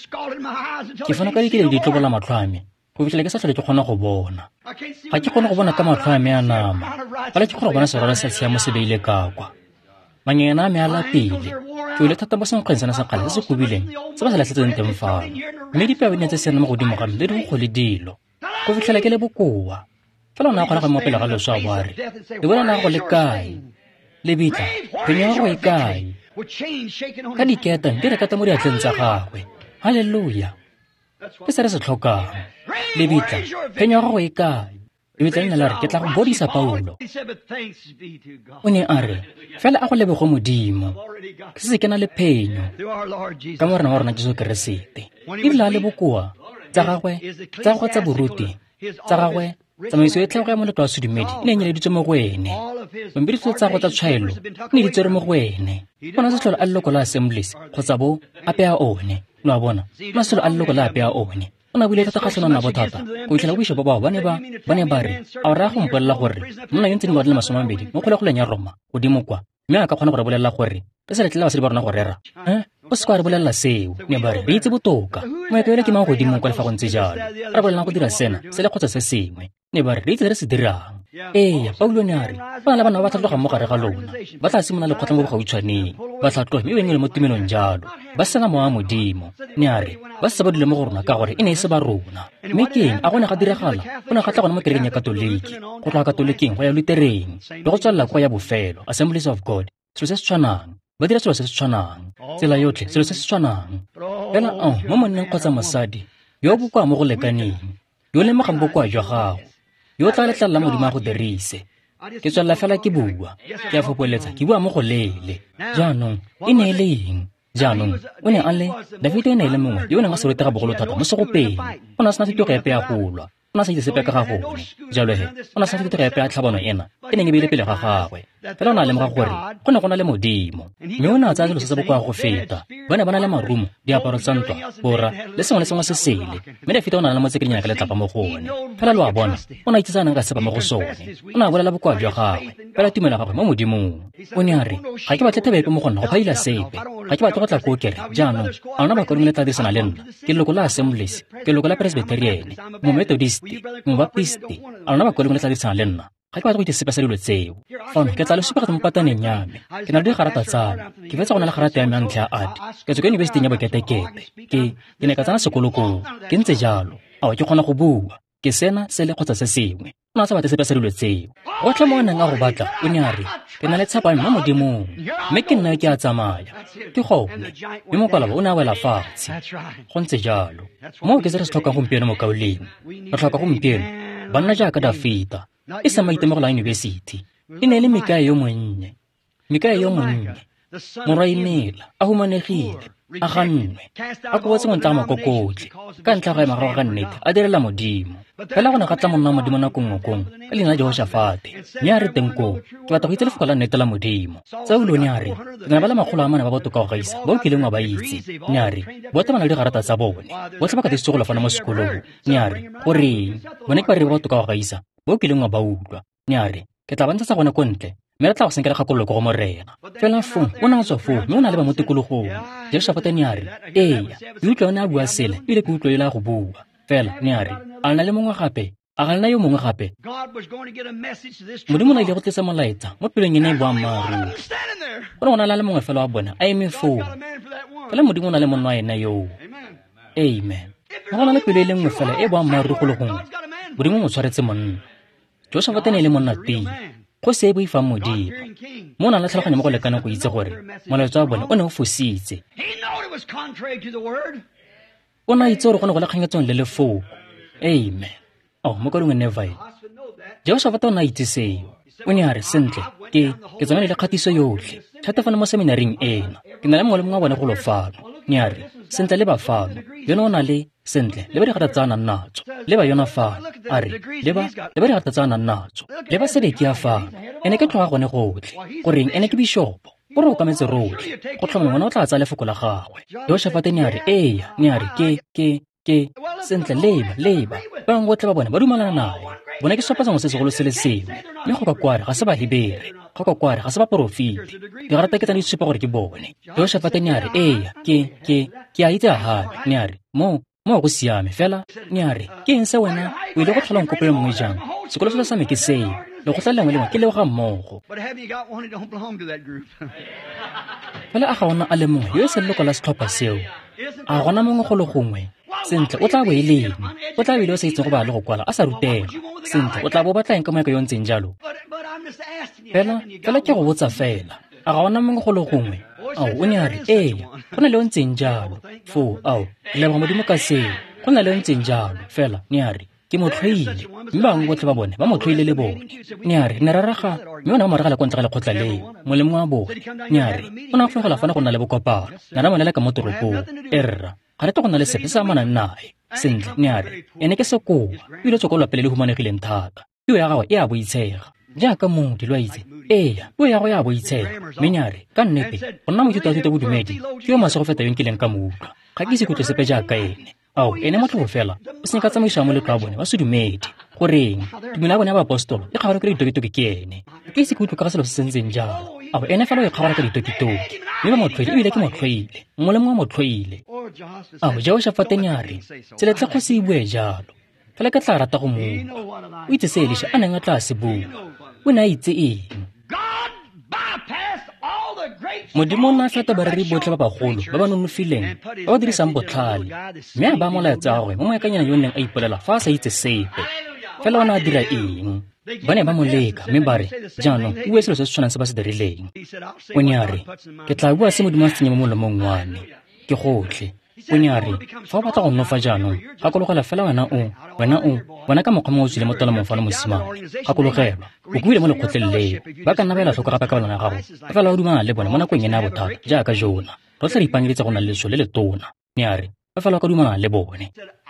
ke fana ka dikele di tlobola matlho a me go fitlhela ke sa tlhole ke kgona go bona ga ke kgone go bona ka matlho a me a nama fela ke kgona go bona serwalo sa tshiamo se beile ka kwa manyena a me a lapile ke ile thata mo senkgweng sana sa kgale se se kobileng se ba se latlhetseng teng fano mme dipeabene tse se nna mo godimo ga me le di go le dilo go fitlhela ke le bokoa fela o ne a kgona go mo pele ga leso a boare le bona na go le kae le bitla phenyo ya go e kae ka diketane di rekata mo diatleng tsa gagwe. Halleluja. Ke se re se tlhokang le bitla phenyo ya gago e kae le bitla le ne la re ke tla go bodisa Paulo. O ne a re fela a go lebego modimo ke se ke na le phenyo ka morena wa rona Jesu Keresete e bile a le bokoa tsa gagwe tsa gagwe tsa boruti tsa gagwe tsamaiso e tlhago ya moletlo wa sedumedi e ne e nyeleditswe mo go ene pampiriso tsa go tsa tshwaelo e ne di tsere mo go ene go na se tlhole a leloko la Assemblies kgotsa bo ape a one lo a bona masolo a leloko la ape a one o na buile thata kgatlhanong na bothata go fitlhela boishopo bao ba ne ba ba ne ba re a o raya go mpolelela gore monna yo ntse dingwaga di le masome a mabedi mo kgolegolong ya Roma godimo kwa mme a ka kgona go re bolelela gore re sa letlela basadi ba rona go rera um o se kwa re bolelela seo ne ba re re itse botoka moekele ke mang godimo kwa le fa go ntse jalo re bolelang go dira sena se le kgotsa se sengwe ne ba re re itse re se dirang. Ee Paulo ne a re ba na le bana ba tlhatlogang mo gare ga lona ba tla simona lekgotla mo bogautshwaneng ba tlhatloga mme bengwe le mo tumelong jalo ba sena mowa modimo. Ne a re ba se ba dile mo go rona ka gore e ne e se ba rona mme keng a gone ga diragala go ne ga tla gona mo kerekeng ya katoliki go tloga katoliking go ya lutereng le go tswalela kwa ya bofelo Assemblies of God selo se se tshwanang ba dira selo se se tshwanang tsela yotlhe selo se se tshwanang fela o mo monneng kgotsa mosadi yo bo kwa mo go lekaneng yo lemogang bokwa jwa gago yo tla letlalela modimo a go dirise ke tswelela fela ke bua ke a fokoletsa ke bua mo go lele jaanong e ne e le eng jaanong o ne a le Davide e ne e le mongwe yo o neng a se rutega bogolo thata mo segopeng o ne a sena thutego epe ya golwa o ne a sa itse sepe ka ga gone jalo he o ne a sena thutego epe ya tlhabano ena e neng e beile pele ga gagwe fela o ne a lemoga gore go ne go na le modimo mme o ne a tsaya selo se se bokoa go feta ba ne ba na le marumo diaparo tsa ntwa bora le sengwe le sengwe se sele mme Davide o ne a le motsekedinyana ka letlapa mo gone fela lo a bona o ne a itse sa neng ka sepa mo go sone o ne a bolela bokoa jwa gagwe fela tumelo ya gagwe mo modimong o ne a re ga ke batle thebe epe mo gonna go phaila sepe ga ke batle go tla ko kere jaanong a lona bakodimo le tla dirisana le nna ke leloko la Assemblies ke leloko la Presbyterian mo Methodisti mo Baptisti a lona bakodimo le tla dirisana le nna ga ke batle go itse sepe sa dilo tseo fano ke tla le supa mo pataneng ya me ke na le digarata tsana ke fetsa go na le garata ya me ya ntlha ya adi ke tswa ko yunibesithing ya Boketekete ke ke ne ka tsana sekolokong ke ntse jalo ao ke kgona go bua ke sena se le kgotsa se sengwe o ne a sa batle sepe sa dilo tseo gotlhe mo o neng a go batla o ne a re ke na le tshepano mo modimong mme ke nna ke a tsamaya ke gone mme mokwalaba o ne a wela fatshe go ntse jalo mo ke se re se tlhokang gompieno mo kaoleng re tlhoka gompieno banna jaaka Dafita e sa maitemogelo a yunibesithi e ne e le Mikae yo monnye Mikae yo monnye morwa imela a humanegile a gannwe a kobotse ngwentla ga makokotlhe ka ntlha ga ema gago ga nnete a direla modimo fela go ne ga tla monna modimo nako ngokong ka leina la Jehoshafate mme a re teng koo ke batla go itse lefoko la nnete la modimo Saulo o ne a re ke na ba le makgolo a mane ba botoka go gaisa ba o kileng wa ba itse ne a re botlhe ba na le digarata tsa bone botlhe ba ka disitse go lofana mo sekolong ne a re goreng bone ke ba re ba botoka go gaisa ba o kileng wa ba utlwa ne a re ke tla ba ntsha gone ko ntle mme re tla go senkela kgakololo ko go morena fela fo o ne a tswa foo mme o na le ba mo tikologong Jehoshafate ne a re eya ke utlwa o ne a bua sele ebile ke utlwa e le a go bua fela ne a re a lena le mongwe gape a ga lena yo mongwe gape modimo o na ile go tlisa molaetsa mo pelong e ne e boammaaruri go ne go na le mongwe fela wa bona a eme foo fela modimo o na le monna wa ena yoo amen go na le pelo e le nngwe fela e boammaaruri go le gongwe modimo mo tshwaretse monna Jehoshafate ne e le monna teng go se e boifang modimo mo o na le tlhaloganya mo go lekana go itse gore molaetsa wa bone o ne o fositse o ne a itse gore go ne go le kganyetsong le lefoko amen o mo kadongwe Neville Jehoshafate o ne a itse seo o ne a re sentle ke ke tsona le kgatiso yotlhe thatafana mo seminaring ena ke na le mongwe le mongwe wa bone go lofano ne a re sentle le bafano yone o na le sentle le ba digarata tsa a nang natso le ba yona fano a re le ba le ba digarata tsa a nang natso le ba sedeki ya fano ene ke tlhoga gone gotlhe goreng ene ke bishopo o re o kametse rotlhe go tlhoma ngwana o tla tsa lefoko la gagwe Jehoshafate ne a re eya ne a re ke ke ke sentle leba leba bangwe botlhe ba bone ba dumalana naye bona ke sepa sengwe se segolo se le sengwe mme go ka kware ga se ba hebere go ka kware ga se ba porofiti digarata ke tsa di supa gore ke bone Jehoshafate ne a re eya ke ke ke a itse a gape ne a re mo mo go siame fela ne a re ke eng se wena o ile go tlhola nkopo e mongwe jang sekolo se sa me ke seo le go tla lengwe lengwe ke leo ga mmogo fela a ga ona a le mongwe yo e se leloko la setlhopha seo a gona mongwe go le gongwe sentle o tla bo e leng o tla bile o sa itse go ba le go kwala a sa rutega sentle o tla bo batlang ka moeka yo ntseng jalo fela fela ke go botsa fela a ga ona mongwe go le gongwe ao o ne a re eya go na le o ntseng jalo fo ao re leboga modimo ka seo go na le o ntseng jalo fela ne a re ke motlhoile mme bangwe botlhe ba bone ba motlhoile le bone ne a re ne raraga mme o ne a maragala kwa ntle ga lekgotla leo molemo wa bone ne a re o ne a tlogela fana go nna le bokopano na ra monela ka mo toropong e rra ga re to go nna le sepe se a manang nae sentle ne a re ene ke sekoa ebile tsoko lwa pele le humanegileng thata puo ya gagwe e a boitshega jaaka modi lo a itse eya puo ya go ya boitshega mme ne a re ka nnete go nna moithuti a thute bodumedi ke yo maswe go feta yo nkileng ka mo utlwa ga ke ise kutlwe sepe jaaka ene ao ene motlhogo fela o se ka tsamaiša moletlo wa bone wa sedumedi goreng tumelo ya bone ya baapostolo e kgabana ka ditokitoki ke ene ke ise ke utlwe ka ga selo se sentseng jalo ao ene fela o e kgabana ka ditokitoki mme ba motlhoile ebile ke motlhoile molemo wa motlhoile ao Jehoshafate ne a re tseletle go se e bue jalo fela ke tla rata go moa o itse se Elisha a neng a tla se bua o ne a itse eng modimo o ne a feta bareri botlhe ba bagolo ba ba nonofileng ba ba dirisang botlhale mme a ba molaetsa gagwe mo moekanyana yo o neng a ipolela fa a sa itse sepe fela o ne a dira eng ba ne ba mo leka mme ba re jaanong o bue selo se se tshwanang se ba se dirileng. O ne a re ke tla bua se Modimo a se tsenya mo molomong wa me ke gotlhe. O ne a re fa o batla go nnofa jaanong gakologela fela wena o wena o bona ka mokgwa mo o tswile mo tolomo fa le mosimane gakologelwa o buile mo lekgotleng leo ba ka nna ba ela tlhoko gape ka balona ya gago ba fela o dumana le bona mo nakong ena ya bothata jaaka Jona rotlhe re ipangeditse go na le leso le le tona. Ne a re ba fela o ka dumana le bone.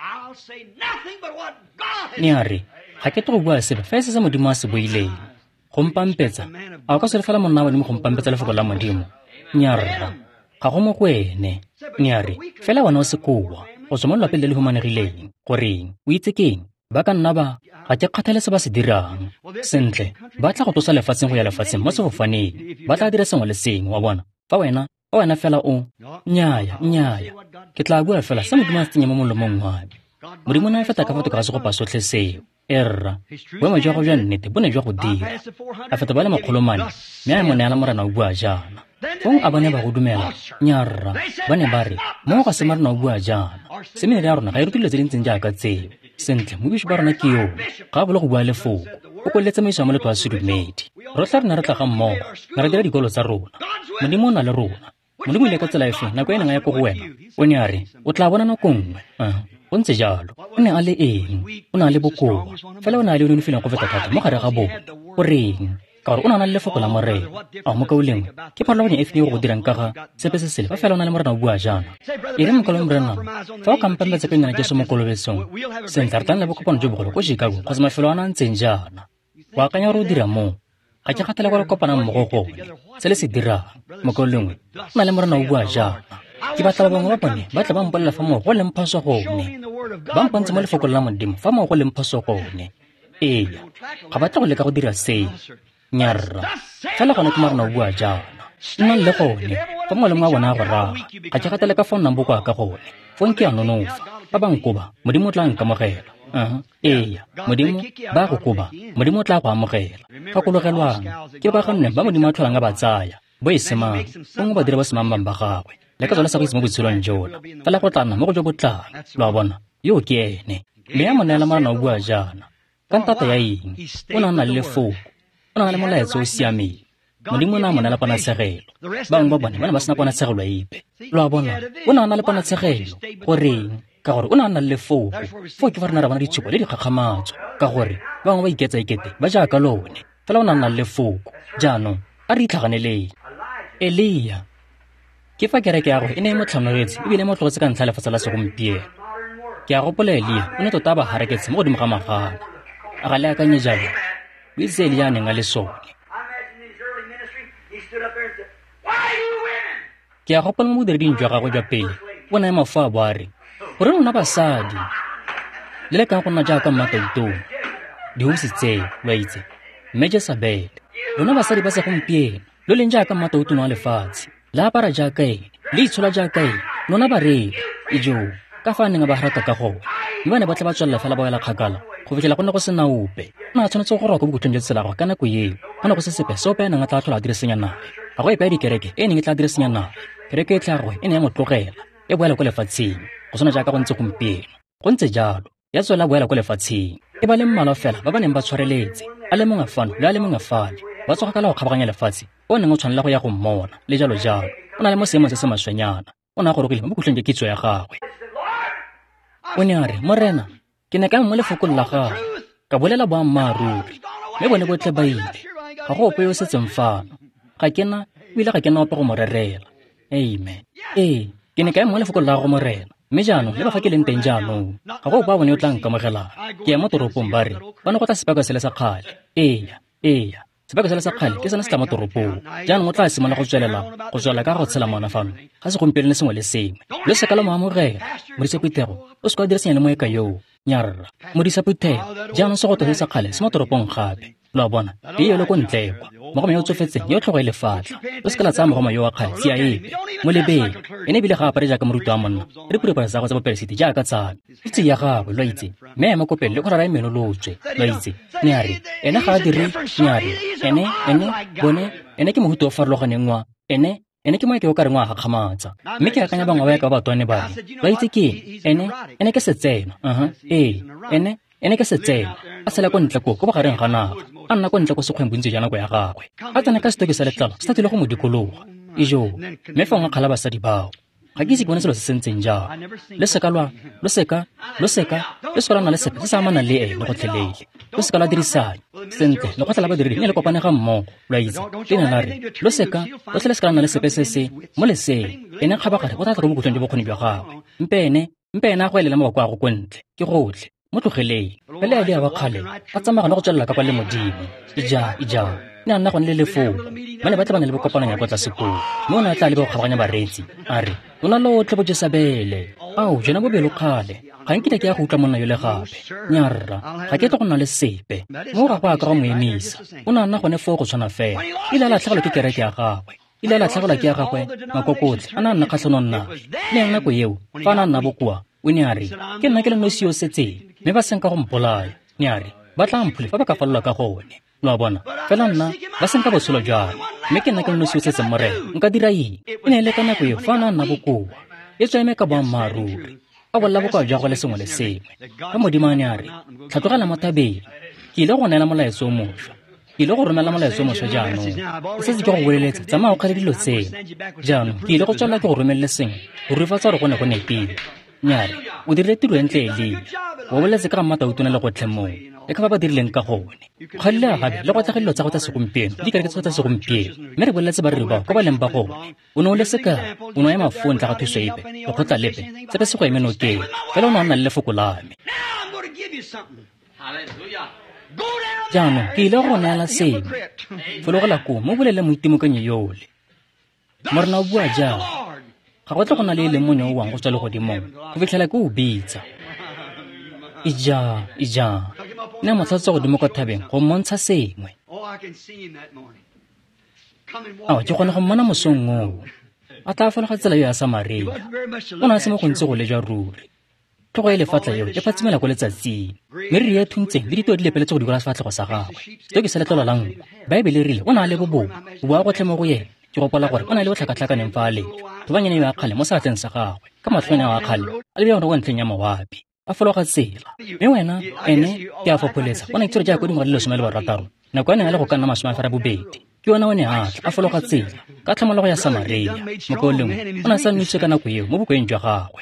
Ne a re ga ke tlo go bua sebe fa e se se Modimo a se boileng go mpampetsa a o ka se le fela monna wa Modimo go mpampetsa lefoko la Modimo. Nnyaa ga go mo go ene. Ne a re fela wena o se koa go tswa mo lelapeng le le humanegileng goreng o itse keng ba ka nna ba ga ke kgathale se ba se dirang sentle ba tla go tlosa lefatsheng go ya lefatsheng mo sefofaneng ba tla dira sengwe le sengwe wa bona fa wena fa wena fela o nyaaya nyaaya ke tla bua fela se Modimo a se tsenya mo molomong wa me. Modimo na feta ka fatoka se go pa sotlhe seo erra boemo jwa go jwa nnete bo ne jwa go dira a feta ba le makgolomane mme a mo neela morena o bua jaana fong a bane ba go dumela nyarra ba ne ba re mo ga se marena o bua jaana seminari ya rona ga e rutile tse dintseng jaaka tseo sentle mobiši ba rona ke yo ga a bole go bua lefoko o koletse maiso mo letwa a sedumedi rotlhe re ne re tla ga mmogo ne re dira dikolo tsa rona. Modimo o na le rona. Modimo ile ka tsela efe nako e neng a ya ko go wena o ne a re o tla bona nako nngwe go ntse jalo o ne a le eng o na le bokoa fela o ne a le o nonofileng go feta thata mo gare ga bone o reng ka gore o na na le lefoko la morena a mo ka o lengwe ke pharologanya e feng go dirang ka ga sepe se sele fa fela o na le morena o bua jaana e re mokolo morena fa o kampametse ke nyana ke se mo kolobetsong sentle re tlang le bokopano jo bogolo ko Chicago kgotsa mafelo a na ntseng jaana o akanya gore o dira moo ga ke kgathela gore kopanang mmogo gone se le se dirang moko lengwe o na le morena o bua jaana ke batla ba bangwe ba bone ba tla ba mpolela fa moo go leng phaso gone ba mpontse mo lefoko la Modimo fa moo go leng phaso gone ee ga batla go leka go dira seo nyarra fela gone ke morena o bua jaana nna le gone fa mongwe le mongwe a bona a go raga ga ke gatele ka fa o nnang bokoa ka gone fong ke a nonofa ba bankoba Modimo o tla nkamogela ee Modimo ba go koba Modimo o tla go amogela gakologelwang ke ba gonne ba Modimo a tlholang a ba tsaya bo e semang bongwe ba dira ba semang ba gagwe le ka tsona sa go itse mo botshelong jona fela go tlana mo go jo bo tlang lo bona yo ke ene mme ya mo neela morena o bua jaana ka ntata ya eng o na na le lefoko o na le molaetso o siameng Modimo o na mo neela panatshegelo bangwe ba bone ba ne ba sena panatshegelo epe lo bona o na na le panatshegelo goreng ka gore o na na le lefoko fo ke fa rena ra bona ditshupo le dikgakgamatso ka gore bangwe ba iketsa ikete ba jaaka lone fela o na na le lefoko jaanong a re itlhaganeleng. Elia ke fa kereke ya go e ne e mo tlhanogetse ebile mo tlogetse ka ntlha lefatshe la segompieno ke a gopola Elia o ne tota ba hareketse mo godimo ga magana a ga le akanye jalo o itse Elia a neng a le sone. Ke a gopola mo bodiredi jwa gagwe jwa pele o na e mafo a bo a re gore rona basadi le le kang go nna jaaka mmatautong dihosi tseo lo itse mme Jezabele lona basadi ba segompieno lo leng jaaka mmatautong wa lefatshe le apara jaaka ene le itshola jaaka ene lona ba reng ijo ka fa neng ba haraka ka gone mme ba ne ba tla ba tswelela fela ba wela kgakala go fitlhela go ne go sena ope o ne a tshwanetse go roka bokutlong jwa tsela go ka nako eo go ne go se sepe seope e neng a tla tlhola a dirisenya nae ga go epa ya dikereke e neng e tla dirisenya nae kereke e tla gwe e ne ya mo tlogela e boela kwa lefatsheng go tshwana jaaka go ntse gompieno go ntse jalo ya tswela boela kwa lefatsheng e ba le mmalwa fela ba ba neng ba tshwareletse a le mongwe fano le a le mongwe fale ba tsoga ka la go kgabaganya lefatshe o neng o tshwanela go ya go mmona le jalo jalo o na le mo seemong se se maswenyana o ne a gorogile mo bokutlong ke kitso ya gagwe o ne a re morena ke ne ka mo lefokong la gagwe ka bolela boammaaruri mme bone botlhe ba ile ga go ope yo o setseng fano ga ke na ebile ga ke na ope go mo rerela amen ee ke ne ka mo lefokong la go morena mme jaanong le ba fa ke leng teng jaanong ga go ba bone o tla nkamogelang ke ya mo toropong ba re ba ne go tla sepaka se le sa kgale eya eya sepaka se le sa kgale ke sone se tla mo toropong jaanong o tla simolola go tswelela go tswelela ka go tshela mona fano ga segompieno le sengwe le sengwe le seka la mo amogela modisa Putego o se ka dirisanya le moeka yoo nyarra modisa Putego jaanong se go se sa kgale se mo toropong gape lo bona ke yo le ko ntlekwa mo go me o tsofetseng yo tlhogo e lefatla o se ka la tsaya mogoma yo wa kgale sia epe mo lebeng e ne ebile ga apare jaaka moruti wa monna re purepara sa go tsa boperesiti jaaka tsane itse ya gagwe lo itse mme mo kopeng le kgorara e meno lotswe lo itse ne a re ene ga a dire ne a re ene ene bone ene ke mohuto o farologaneng wa ene ene ke mo ke o ka re ngwa ga kgamatsa mme ke akanya bangwe ba ya ka ba tone ba lo itse ke ene ene ke setseno aha ee ene ene ke se tsena a tshela ko ntle ko go ba gareng ga naga a nna ko ntle ko sekgweng bontsi ja nako ya gagwe a tsena ka setoke sa letlalo se tatile go mo dikologa ijo mme fa ngwa kgala basadi bao ga ke itse ke bone selo se sentseng jang le seka lwa lo seka lo seka le seka lwana le seka se sa amana le ene gotlhelele lo seka lwa dirisanya sentle le kgotla la badiredi ne le kopane ga mmogo lwa itse le ne la re lo seka lo tlhe le seka lwana le sepe se se mo leseng ene kgabagare o tla tla go bokutlong jo bokgoni jwa gagwe mpe ene mpe ene a go elela mo kwa go ko ntle ke gotlhe mo tlogeleng pele a di a bakgale a tsamagana go tswelela ka kwa le modimo ija ija ne a nna gone le lefoko ba ne ba tla ba ne le bokopanong ya kwa tla sekolo mme o ne a tla le ba go kgabaganya bareetsi a re lona lotlhe bo jesabele ao jona bobelo kgale ga nkile ke ya go utlwa monna yo le gape nyarra ga ke tlo go nna le sepe mo ga go a ka go mo emisa o ne a nna gone foo go tshwana fela ile a latlhegelwa ke kereke ya gagwe ile a latlhegelwa ke ya gagwe makokotlhe a ne a nna kgatlhanong nnabe le yang nako eo fa a ne a nna bokoa o ne a re ke nna ke le nosi yo setseng mme ba senka go mpolaya ne a re ba tla mphule fa ba ka falelwa ka gone lo a bona fela nna ba senka botshelo jalo mme ke nna ke le nosi yo setseng morena nka dira eng e ne e le ka nako eo fa a ne a nna bokoa e tswa eme ka boammaaruri a bolela bokao jwa go le sengwe le sengwe ka modimo a ne a re tlhatlogela mathabeng ke ile go neela molaetso o mošwa ke ile go romela molaetso o mošwa jaanong e setse ke go boleletsa tsamaya go kgale dilo tseno jaanong ke ile go tswelela ke go romelle sengwe go rufatsa gore go ne go nepile nnyare o dirile tiro e ntle elia o boletse ka ga mmatautona le gotlhe moo le ka ba ba dirileng ka gone kgalile a gabe le go tlaga dilo tsa go tsa segompieno di kereke tsa go tsa segompieno mme re boleletse ba re bao ka ba leng ba gone o ne o le seka o ne o ema fong tla ga thuso epe go kgotla lepe tsepe se go eme nokeng fela o ne o nna le lefoko lame jaanong ke ile go neela sengwe fologela koo mo bolele moitemokanyo yole mo rena o bua jang ga go tle go na le e leng monyo o wang go tswa le godimong go fitlhela ke o bitsa ija ija ne motlhatsa godimo kwa thabeng go mmontsha sengwe ao ke kgone go mmona mosong oo a tla fologa tsela yo ya samaria o ne a se mo go ntse go le jwa ruri tlhogo e lefatla eo e phatsimela ko letsatsing mme re e thuntseng le ditoo di lepeletse go dikola sefatlhego sa gagwe seo ke se letlolo la nkwe baebele rile o ne a le bobomo boa gotlhe mo go yena ke gopola gore o na le botlhakatlhakaneng fa a letswa thobanyane yo a kgale mo seatleng sa gagwe ka matlhonyane a kgale a lebile gore kwa ntlheng ya moapi a fologa tsela mme wena ene ke a fopholetsa o ne ke tsere jaaka dingwe le lesome le barataro nako ene ya le go ka nna masome a fara bobedi ke yona o ne a tla a fologa tsela ka tlhamologo ya samaria moko o lengwe o ne a sa nnitse ka nako eo mo bokoeng jwa gagwe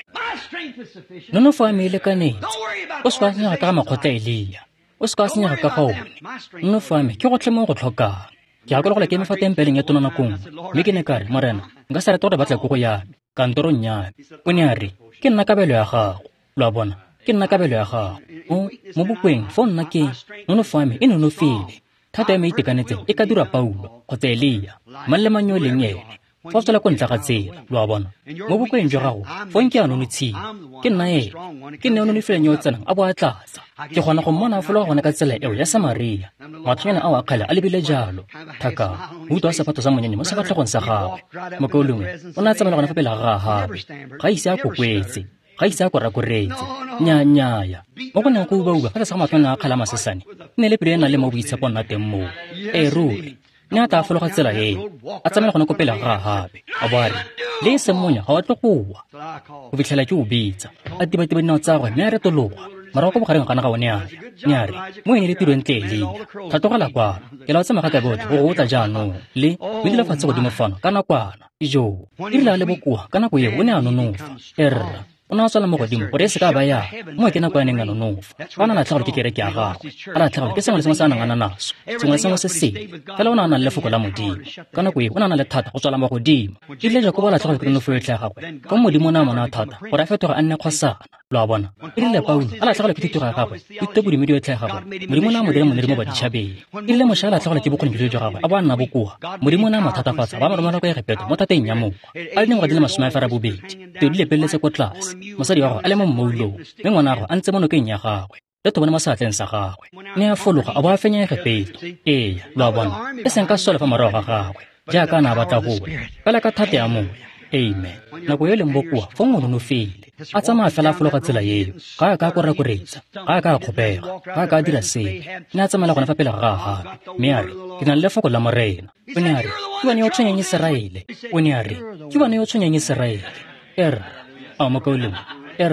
nonofo a me e lekanetse o se ka senyega ka ga makgotla elia o se ka senyega ka ga one nonofo a me ke gotlhe mo go tlhokang ke gakologola ke eme fa tempeleng ya tona nakong mme ke ne ka re morena nka sa rete gore ba tla ko go yame kantorong yame o ne a re ke nna kabelo ya gago lo a bona ke nna kabelo ya gago o mo bokweng fa o nna ke nonofo a me e nonofile thata ya me itekanetseng e ka dira paulo kgotsa elia mang le mang yo o leng ene fa o tswela ko ntla ga tsela lo a bona mo bokweng jwa gago fa nke a nonotshile ke nna ene ke nne o nonofileng yo o tsenang a bo a tlatsa ke kgona go mmona a fologa gone ka tsela eo ya samaria matlhonyana a o a kgale a lebile jalo thaka moutwa wa sephato sa monyane mo sefatlhegong sa gagwe moko o lengwe o ne a tsamela gone fa pele ga ga gape ga ise a kokwetse ga ise a korakoretse nnyannyaaya mo go neng go ubauba fa tlase ga matlhonyana a kgale a masesane nne le pelo e nang le mo boitshepo nna teng moo ee ruri ne a tla fologa tsela eo a tsamela gone ko pele ga gape a bo a re le e seng monya ga wa tle gowa go fitlhela ke o bitsa a tibatiba dinao tsa gwe mme a retologa morago ko bogareng gana ga o ne a ne a re mo ene le tiro e ntle elia tlhatlogela kwano ke la o tsamaya ka botlhe go go tla jaanong le o dile fatshe godimo fano ka nakwana ijo e rile a le bokoa ka nako eo o ne a nonofa erra o ne a tswala mo godimo gore e se ka ba ya mo ke nako ya neng a nonofa fa a na latlhegelwa ke kereke ya gagwe a latlhegelwa ke sengwe le sengwe se a nang a na naso sengwe le sengwe se sengwe fela o ne a nang le lefoko la modimo ka nako eo o ne a na le thata go tswala mo godimo e rile jakobo a latlhegelwa ke nonofo yotlhe ya gagwe fa modimo o ne a mona thata gore a fetoga a nne kgosana lo a bona e rile paulo a latlhegelwa ke titiro ya gagwe ite bodimo yotlhe ya gagwe modimo o ne a mo dira monere mo baditšhabeng e rile mošwa a latlhegelwa ke bokgoni jo jwa gagwe a bo a nna bokoa modimo o ne a mathatafatsa ba maromela kwa egepeto mo tateng ya moka a le dingwaga di le masome a fara bobedi teo di lepeletse ko tlase mosadi wa gagwe a le mo mmoulong mme ngwana gagwe a ntse mo nokeng ya gagwe le thobane mo seatleng sa gagwe ne a fologa a bo a fenya egepeto ee lo a bona e seng ka sole fa morago ga gagwe jaaka a ne a batla gola fela ka thata ya moya amen nako yo leng bokoa fa o nonofile a tsamaya fela a fologa tsela eo ga a ka korakoretsa ga a ka kgopega ga a ka dira sele ne a tsamela gone fa pele ga gape mme a re ke na le lefoko la morena o ne a re ke bone yo tshwenyang iseraele o ne a re ke bone yo tshwenyang iseraele er a mo kaoleng er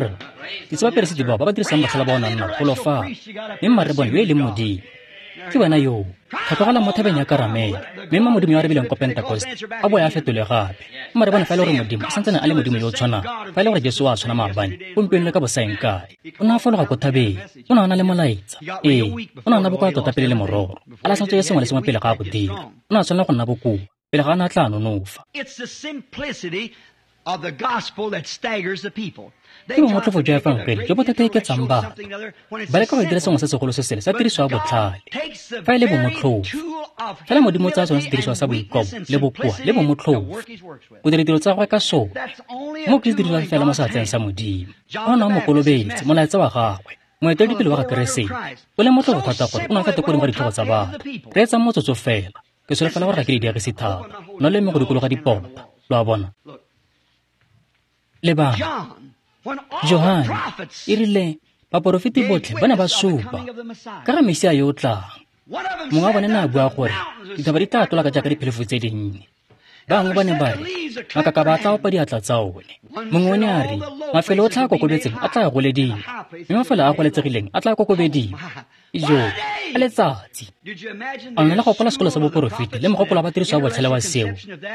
ke tseba peresiti bao ba ba dirisang botlhala ba ona nna kgolo fa mme mare bone yo e leng modimo ke wena yo tlhokagala mo thabeng ya karamela mme mma modimo yo a rebileng ko Pentecost a boya a fetole gape mare bone fa e le gore modimo a santsane a le modimo yo o tshwanang fa e le gore Jesu a tshwana maabane gompieno le ka bosaeng kae o ne a fologa ko thabeng o ne a na le molaetsa ee o ne a na bokoa tota pele le mororo a latlhatso ya sengwe le sengwe pele ga a go dira o ne a tshwanela go nna bokoa pele ga a na tla nonofa of the gospel that staggers the people. ke motlhofo jwa efangele jo bo teteketsang batho ba leka go dira sengwe se segolo se sele sa tiriso ya botlhale fa e le bomotlhofo fela modimo o tsaya tsone sedirisiwa sa boikobo le bokoa le bomotlhofo o dira tiro tsa gagwe ka sone mo ke se dirisiwang fela mo seatleng sa modimo o na o mokolobetse molaetsa wa gagwe moeteledipele wa ga keresete o le motlhofo thata gore o na fete kodimo ga ditlhogo tsa batho re etsang motsotso fela ke solofela gore ga ke di diagise thata no le mme go dikologa dipota lo a bona le bana Johane e rile baporofiti botlhe ba ne ba supa ka ga Mesia yo o tlang mongwe wa bone ne a bua gore dithaba di tla tola ka jaaka diphelefu tse dinnye bangwe ba ne ba re makaka ba tla opa diatla tsa one mongwe o ne a re mafelo o tla a kokobetseng a tla a golediwa mme mafelo a a goletsegileng a tla a kokobediwa jo a letsatsi a nne le gopola sekolo sa boporofiti le mogopolo wa batiriso wa botlhale wa seo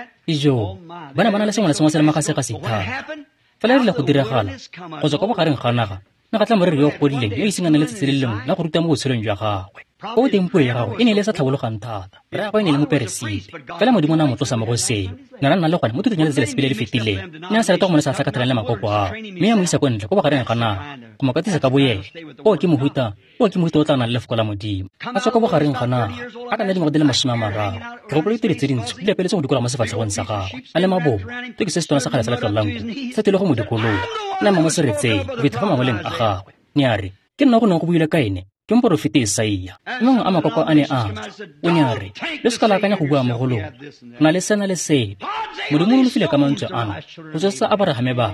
jo ba ne ba na le sengwe le sengwe se le magasegase thata fela e rile go diragala go tswa kwa bogareng ga naga na ga tla moriri yo o godileng yo isengane le tsetse le lengwe la go ruta mo botshelong jwa gagwe ko boteng puo ya gagwe e ne e le sa tlhabologang thata rraagwe e ne e le moperesite fela modimo na motlosa mo go seo ne ra nna le gone mo tutong ya letsela sepele le fetileng ne a sa rata go mo le sa tlhakathalang le makoko ao mme ya mo isa ko ntle ko bogareng ga naga go mo katisa ka boyele o ke mohuta o ke mohuta o tla nang le lefoko la modimo a tswa ko bogareng ga naga a ka nna dingwaga di le masome a mararo ke gopolo ditiri tse dintsho di lepeletse go dikola mo sefatlhegong sa gagwe a le mabobo to ke se se tona sa kgale sa letlololang se tile go mo dikologa le ama mo seretseng go fitlha fa mangweleng a gagwe ne a re ke nna go neng go buile ka ene ke moporofete Isaia mongwe a makoko a ne a o ne a re le se ka lakanya go bua mo go lona na le sena le sepe modimo o nofile ka mantswe ana go tsotsa Abrahame ba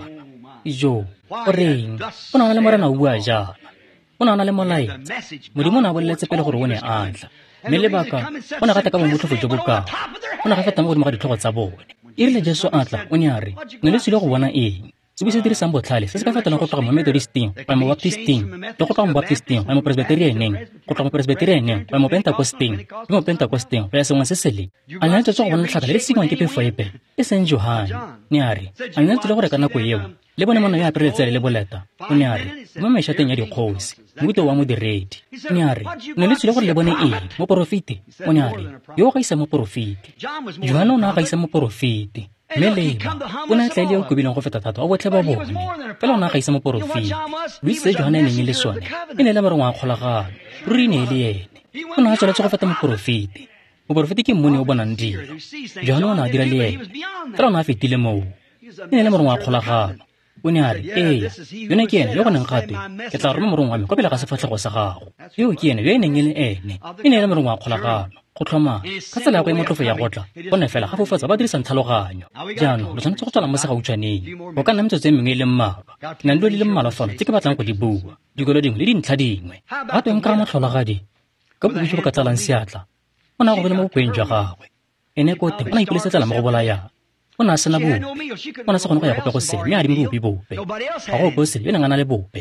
jo o reng o na le morena o bua jaana o na le molaetsa modimo o ne a boleletse pele gore o ne a tla mme lebaka o ne gata ka motlhofo jo bokao o ne ga feta mo godimo ga ditlhogo tsa bone e rile Jesu a tla o ne a re ne le tsile go bona eng se se dirisang botlhale se se ka fetolang go tloga mo Methodisting go ya mo Baptisting le go tloga mo Baptisting go ya mo Presbyterianeng go tloga mo Presbyterianeng go ya mo Pentecosting le mo Pentecosting go ya sengwe se sele a ne a tswa go bona letlhaka le le sengwang ke pefoepe e seng Johane ne a re a ne tsile gore ka nako eo le bone monna yo a pereletsele le boleta o ne a re mo meshateng ya dikgosi moito wa modiredi o ne a re ne le tsile gore le bone eng moporofite o ne a re yo o gaisa moporofite Johane o ne a gaisa moporofite mme leba o ne a tla ile o kobileng go feta thata wa botlhe ba bone fela o ne a gaisa moporofite luitse se Johane e neng e le sone e ne e le morongwa a kgolagano ruri e ne e le ene o ne a tsweletse go feta moporofite moporofite ke mmone o bonang dilo Johane o ne a dira le ene fela o ne a fetile moo e ne e le morongwa a kgolagano o ne a re ee yone ke ene yo go neng gatwe ke tla roma morongwa me kwa pele ga sefatlhego sa gago yo ke ene yo e neng e le ene e ne e le morongwa a kgolagano go tlhoma ka tsela ya go e motlhofo ya gotla go ne fela ga fofatsa ba dirisang tlhaloganyo jaanong lo tshwanetse go tswala mo segautswaneng go ka nna metsotso e mengwe e le mmalwa ke na le dilo di le mmalwa fano tse ke batlang go di bua dikolo dingwe le dintlha dingwe ga tweng ka motlholagadi ka bobutso bo ka tlalang seatla o ne a go bele mo bokweng jwa gagwe ene ko teng o ne a ipelesetlela mo go bolayang o ne a sena bope o ne a se kgone go ya gope go sele mme a dime bope bope ga go bo sele yo neng a na le bope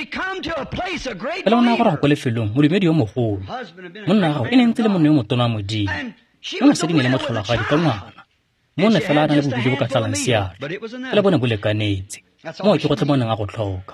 fela o ne a gore go kwa lefelong modumedi yo mogolo monna wa gagwe e ne ntse le monna yo motona wa modimo o ne sedingwe le motlholagadi ka ngwana mo o ne fela a na le bope jo bo ka tlalang seatla fela bone bo lekanetse mo ke gotlhe mo neng a go tlhoka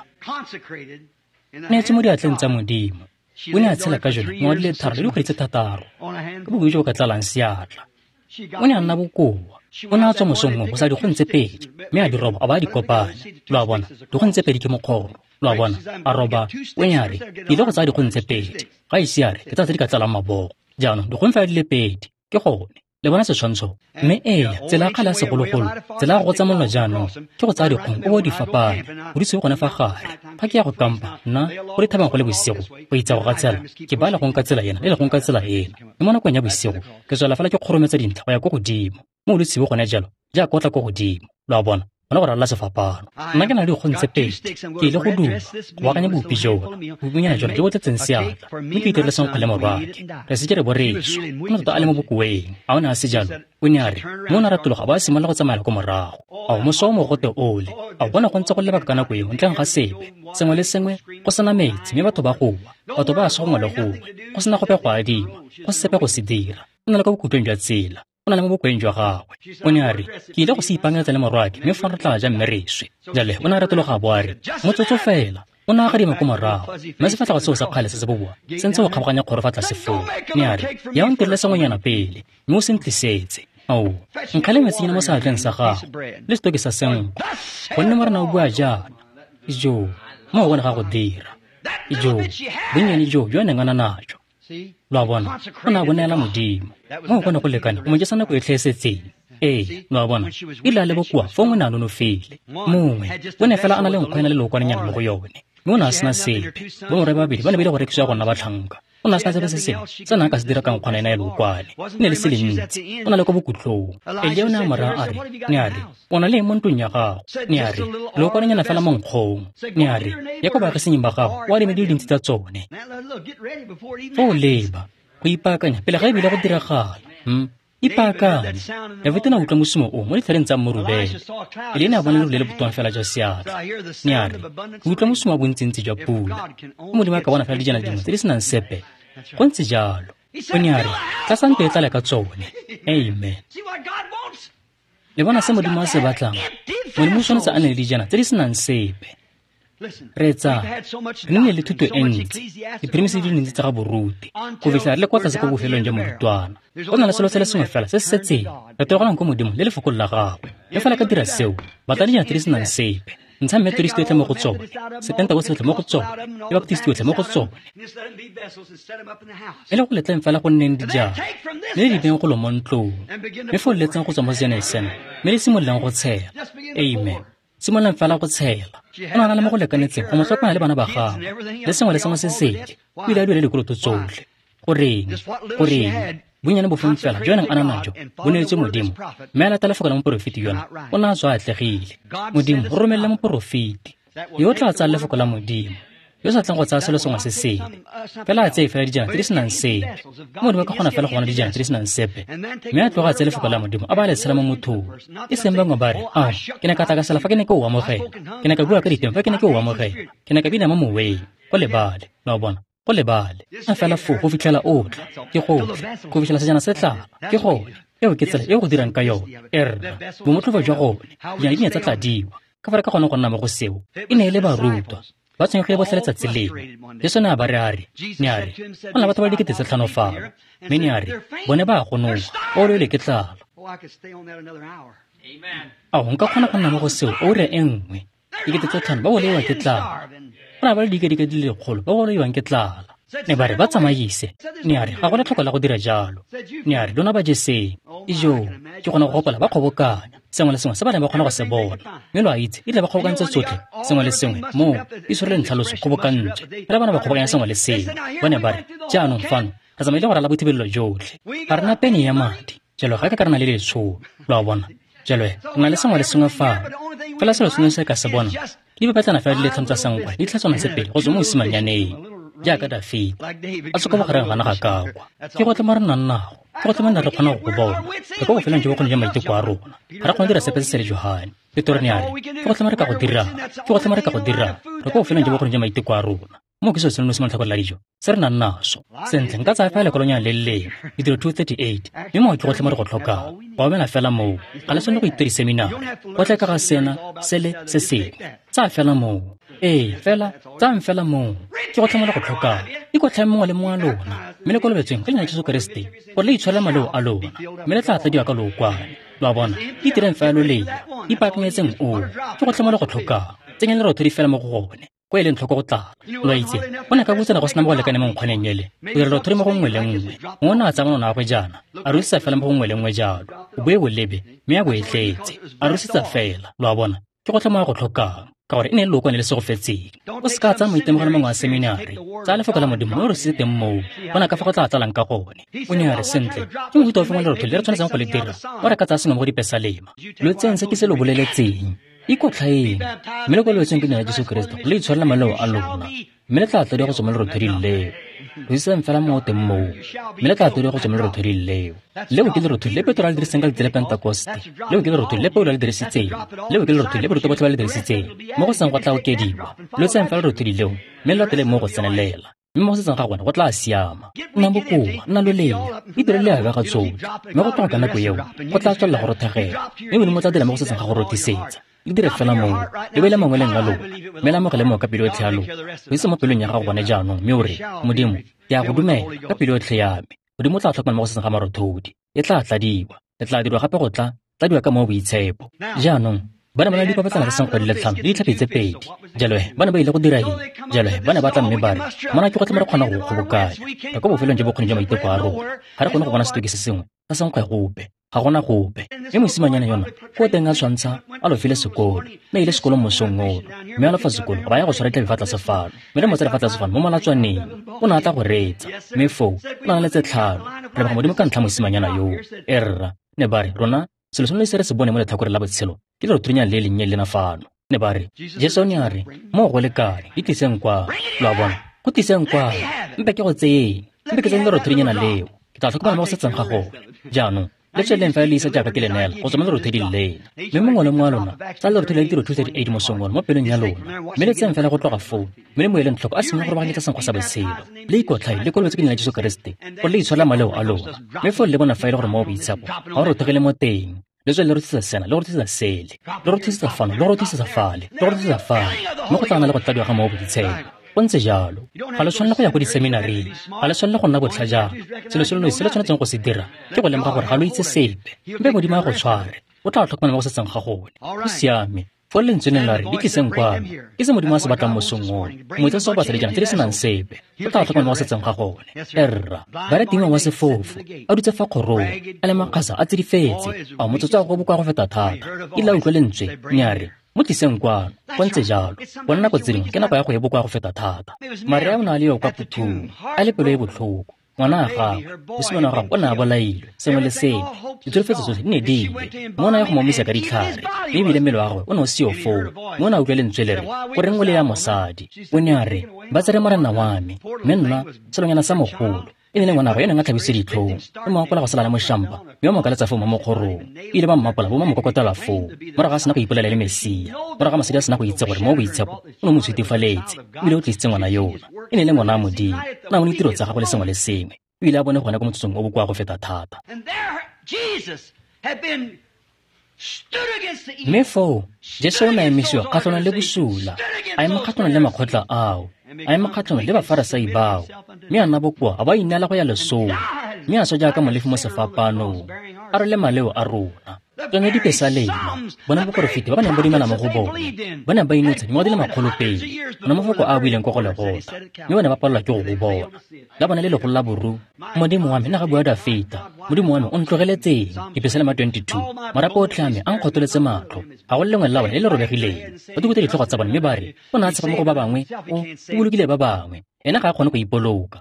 neetse mo diatleng tsa modimo o ne a tshela ka jone ngwa di le tharo le dikgwedi tse thataro ka bobe jo bo ka tlalang seatla o ne a nna bokoa o ne a tswa mosong mo go sa dikgong tse pedi mme a di roba a ba a di kopanya lo a bona dikgong tse pedi ke mokgoro lo a bona a roba o ne a re ke ile go tsaya dikgong tse pedi ga ise a re ke tsa tse di ka tlalang mabogo jaanong dikgong fela di le pedi ke gone le bona setshwantsho mme eya tsela a kgale a segologolo tsela a go tsamololwa jaanong ke go tsaya dikgong o bo di fapanya go di sego gone fa gare ga ke ya go kampa nna go le thabang go le bosigo go itsa go ga tsela ke bala gong ka tsela ena le le gong ka tsela ena le mo nakong ya bosigo ke tswela fela ke kgorometsa dintlha go ya ko godimo mo o le tshibo gone jalo jaaka o tla ko godimo lo a bona ona go rala sefapano nna ke na le dikgontse pedi ke ile go duma go akanya bopi jona bopinyana jona jo go tletseng seatla mme ke itirele senkgwele morwake re se ke re boreso o ne tota a le mo bokoeng a o ne a se jalo o ne a re mo o ne a ratologa ba a simolola go tsamaya ko morago a o moso o mogote ole a o bona go ntse go lebaka ka nako eo ntleng ga sebe sengwe le sengwe go sena metsi mme batho ba goa batho ba a se gongwe le gongwe go sena gope go adima go se sepe go se dira o na le ka bokhutlong jwa tsela o na le mo bokoeng jwa gagwe o ne a re ke ile go se ipaakanyetsa le morwake mme fa re tla ja mme re swe jale o ne a ratologa a bo a re motsotso fela o ne a gadima ko morago mme sefatlhago seo sa kgale se se boboa se ntse go kgabaganya kgoro fa tlase foo ne a re ya o ntirile sengwenyana pele mme o se ntlisetse ao nkgale metsinyana mo seatleng sa gago le setoke sa senkwa gonne morena o bua jaana ijo mo o bone ga go dira ijo bonnyane jo jo a neng a na najo lo a bona o ne a boneela modimo mo o kgone go lekane o mo jesa nako e tlhaesetseng ee lo a bona ile a le bokoa fa ngwe ne a nonofile mongwe o ne fela a na le nkgwena le leokwanenyana mo go yone mme o ne a sena sepe bo more babedi ba ne ba ile go rekisiwa go nna batlhanka o ne a sena sepe se sengwe se na ka se dira ka nkgwana ena ya leokwane e ne le se le ntsi o na le kwa bokutlong elie o ne a moraa a re ne a re o na le mo ntlong ya gago ne a re leokwanenyana fela mo nkgong ne a re ya ko baagisenyeng ba gago o adime di le dintsi tsa tsone fa o leba go ipaakanya pele ga e bile go diragala hm ipaakanye davite na utlwa mosumo o mo ditlhareng tsa mmorubele e le ne a bone lerole le botwang fela jwa seatla ne a re go utlwa mosumo wa bontsintsi jwa pula o modimo a ka bona fela dijana dingwe tse di senang sepe go ntse jalo o ne a re tla santo e tlale ka tsone amen le bona se modimo a se batlang modimo o tshwanetse a ne le dijana tse di senang sepe re tsa re nne le thuto e ntsi diphiremisi di le ntsi tsa ga boruti go fitlha re le kwa tlase ko bofelong jwa morutwana go na le selo se le sengwe fela se se setseng re terogalang ko modimo le lefokolo la gagwe le fela ka dira seo batla dijana tse di senang sepe ntsha methodist yotlhe mo go tsone sepenta botlhe mo go tsone le baptist yotlhe mo go tsone e le go letleng fela go nneng dijana mme le di beng golo mo ntlong mme fo leletseng go tswa mo sejaneng seno mme le simololang go tshela amen simololang fela go tshela o na le mo go lekanetseng go mo tlhokomela le bana ba gago le sengwe le sengwe se sedi o ile a duele dikoloto tsotlhe goreng goreng bonnyane bofeng fela jo neng a na najo bo neetswe modimo mme a lata lefoko la moporofiti yona o ne a tswa atlegile modimo o romelele moporofiti yo o tla tsaya lefoko la modimo yo sa tlang go tsaya selo sengwe se sedi fela a tseye fela dijana tse di senang sepe modimo ka kgona fela go bona dijana tse di senang sepe mme a tloga a tseye lefoko la modimo a ba le tshela mo mothong e seng bangwe ba re a ke ne ka tlakasela fa ke ne ke o amogela ke ne ka bua ka diteng fa ke ne ke o amogela ke ne ka bina mo moweng go lebale lo bona go lebale a fela fo go fitlhela otla ke gotlhe go fitlhela sejana se tlala ke gone eo ke tsela eo go dirang ka yone erra bomotlhofo jwa gone dijana di ne tsa tladiwa ka fa re ka kgone go nna mo go seo e ne e le barutwa ba tshwenyegile botlhe letsatsi lengwe yesu ne a ba re a re ne a re go na batho ba dikete tse tlhano fao mme ne a re bone ba a gonoga o lele ke tlala ao nka kgona go nna mo go seo o re e nngwe dikete tse tlhano ba boleiwa ke tlala go na ba le dikadika di le kgolo ba boleiwang ke tlala ne ba re ba tsamaise ne a re ga go le tlhoko la go dira jalo ne a re lona ba jeseng ijo ke kgona go gopola ba kgobokanya sengwe le sengwe se ba neng ba kgona go se bona mme lo a itse e tle ba kgobokantse tsotlhe sengwe le sengwe mo e tshwere le ntlhaloso kgobokantse fela bana ba kgobokanya sengwe le sengwe ba ne ba re jaanong fano re tsamaile go rala bothibelelo jotlhe ga re na pene ya madi jalo ga ke ka re na le letsholo lo a bona jalo re na le sengwe le sengwe fao fela selo sengwe se ka se bona di bapatlana fela di le tlhano tsa sankwa di tlhatswana sepele go tswa mo mosimanyanneng jaaka dafite a tsoko bogareng gana ga kakwa ke go tlema re nnannago ke go tlema nna re kgona go bona re ko bofelong jo bokgone jwa maiteko a rona ga re kgone dira sepe se se le johane petorone a re ke go tlema re ka go dirang ke go tlema re ka go dirang re ko bofelong jo bokgone jwa maiteko a rona mo ke so se nno se motlhako la dijo se re nang naso sentle nka tsaya fela kolonyana le leleng ditiro two thirty-eight mme mo ke go tlema re go tlhokang ba omela fela moo ga le tshwanne go itiri seminari go tle ka ga sena sele se sengwe tsaya fela moo ee fela tsayang fela moo ke go tlhama le go tlhokang ikotlhae mongwe le mongwe a lona mme le ko lebetsweng ka leina jesu keresete gore le itshwarela maleo a lona mme le tla tladiwa ka lookwane lo a bona itireng fela lo leina ipaakanyetseng o ke go tlhama le go tlhokang tsenyeng le rotho di fela mo go gone ko e leng tlhoko go tlala lo a itse go ne ka botsena go sena mo go lekane mo nkgwaneng ele o dira rotho di mo go nngwe le nngwe ngwe na a tsaya manona a gwe jaana a rosisa fela mo go nngwe le nngwe jalo o boe bo lebe mme a bo e tletse a rositsa fela lo a bona ke go tlhama go tlhokang ka gore e ne e leokwane le se go fetseng o se ka tsaya maitemogelo mangwe a seminari tsaya lefoko la modimo o re se teng moo bona ka fa go tla tlalang ka gone o ne a re sentle ke mohuta o fengwe le rotho le re tshwanetseng go le dira o re ka tsaya sengwe mo go dipesalema lo tseng se ke se lo boleletseng ikotlhaeng mme le kwa letsweng ke nna Jesu Kristo le itshwarela maleo a lona mme le tla tla go tswa mo lerothodi leo go iseng fela mo teng moo mme le tla tla go tswa mo lerothodi leo leo ke lerothodi le Petro a le diriseng ka letsela Pentecoste leo ke lerothodi le Paulo a le dirisitseng leo ke lerothodi le baruta ba le dirisitseng mo go seng go tla okediwa le tseng fela lerothodi leo mme le latele mo go tsenelela mme mo setseng ga gona go tla siama nna bokoa nna loleya e dire le aga ga tsotlhe mme go tloga ka nako eo go tla tswelela go rothegela mme modimo tla dira mo go setseng ga go rothisetsa le dire fela moo le beele mangweleng a lona mme la mogele moo ka pelo yotlhe ya lona go ise mo pelong ya gago gone jaanong mme o re modimo ke a go dumela ka pelo yotlhe ya me modimo o tla tlhokomela mo go setseng ga marothodi e tla tladiwa le tla dirwa gape go tla tladiwa ka mo boitshepo jaanong bana ba na le dipapatsana tsa senkwa di le tlhano le ditlhapi tse pedi jalo bana ba ile go dira eng jalo bana ba tla mme ba re mona ke go tlamela kgona go kgobokanya ka ko bofelong jo bokgoni jwa maiteko a rona ga re kgone go bona setoki se sengwe sa senkwa gope ga gona gope mme mosimanyana yona ko teng a tshwantsha a lo file sekolo mme ile sekolo mosong ono mme a lofa sekolo ba ya go tshwara tlabi fa tlase fano mme le motsela fa tlase fano mo malatswaneng o na tla go retsa mme foo o na le tse tlhano re ba modimo ka ntlha mosimanyana yo e rra ne ba re rona selo sengwe se re se bone mo letlhakore la botshelo ke lerothodinyana le lennye le na fano ne ba re Jesu o ne a re mo go lekane di tliseng kwa lo a bona go tliseng kwa mpe ke go tseyeng mpe ke tseng lerothodinyana leo ke tla tlhokomela mo go setseng ga gone jaanong le tsweleng fa le isa jaaka ke lenela go tswa mo lerothodi lena mme mongwe le mongwe a lona tsa lerothodi la ditiro two thirty-eight mosongone mo pelong ya lona mme le tseng fela go tloga foo mme le moeleng tlhoko a simolola gore baganyetsa senkgo sa botshelo le ikotlhae le kolobetse ke nna Jesu Keresete gore le itshwarela maleo a lona mme foo le bona fa e le gore mo boitshepo ga o rothogele mo teng le tswe le rothisetsa sena le rothisetsa sele le rothisetsa fano le rothisetsa fale le rothisetsa fale mme go tlana le go tladiwa ga mo boitshepo go ntse jalo ga le tshwanela go ya ko diseminaring ga le tshwanela go nna botlhajana selo se le se le tshwanetseng go se dira ke go lemoga gore ga lo itse sepe mpe modimo a go tshware o tla tlhokomela mo go setseng ga gone go siame fo le ntswene la re di tliseng kwano ke se modimo a se batlang mosong ono moitse se o batsa dijana tse di senang sepe o tla tlhokomela mo go setseng ga gone erra ba re tingwa wa sefofo a dutse fa kgorong a le makgasa a tsedifetse a motsotso a go bokwa go feta thata e la utlwa lentswe nnyaare mo tliseng kwano go ntse jalo go nna ko tsedingwe ke nako ya go e bokwa go feta thata mare a o na le yo kwa puthung a le pelo e botlhoko ngwana a gagwe mosimane wa gagwe o ne a bolailwe sengwe le sengwe ditsholofetso tsotlhe di ne di ile mo na ya go momisa ka ditlhare mme ebile mmele wa gagwe o ne o seo foo mme o ne a utlwa lentswe le re go reng o le ya mosadi o ne a re ba tsere morena wa me mme nna selonyana sa mogolo e ne le ngwana ba yone nga tlhabise ditlhong e mmapola go sala le mošampa mme o mokaletsa foo mo mokgorong e ile ba mmapola bo ba mokokotela foo morago a sena go ipolela le mesia morago a masedi a sena go itse gore mo boitshepo o ne mo sutefaletse ebile o tlisitse ngwana yona e ne le ngwana a modimo o na mo ditiro tsa gagwe le sengwe le sengwe ebile a bone gona ko motsotsong o bokoa go feta thata mme foo Jesu o ne a emisiwa kgatlhanong le bosula a ema kgatlhanong le makgotla ao a ema kgatlhanong le bafarasai bao mme a nna bokoa a ba ineela go ya lesong mme a tswa jaaka molefi mo sefapanong a re le maleo a rona tsone dipesa lena bona bokorofiti ba ba neng ba dimela mo go bone ba neng ba inotsa dingwaga di le makgolo pedi bona mafoko a a buileng ko go legota mme ba ne ba palelwa ke go go bona la bona le legolo la boru modimo wa me nna ga bua da feta modimo wa me o ntlogeletseng dipesa le ma twenty-two marapo otlhe a me a nkgotoletse matlho ga go le lengwe la bone le le robegileng ba dukute ditlhogo tsa bone mme ba re o ne a tshepa mo go ba bangwe o o bolokile ba bangwe ena ga a kgone go ipoloka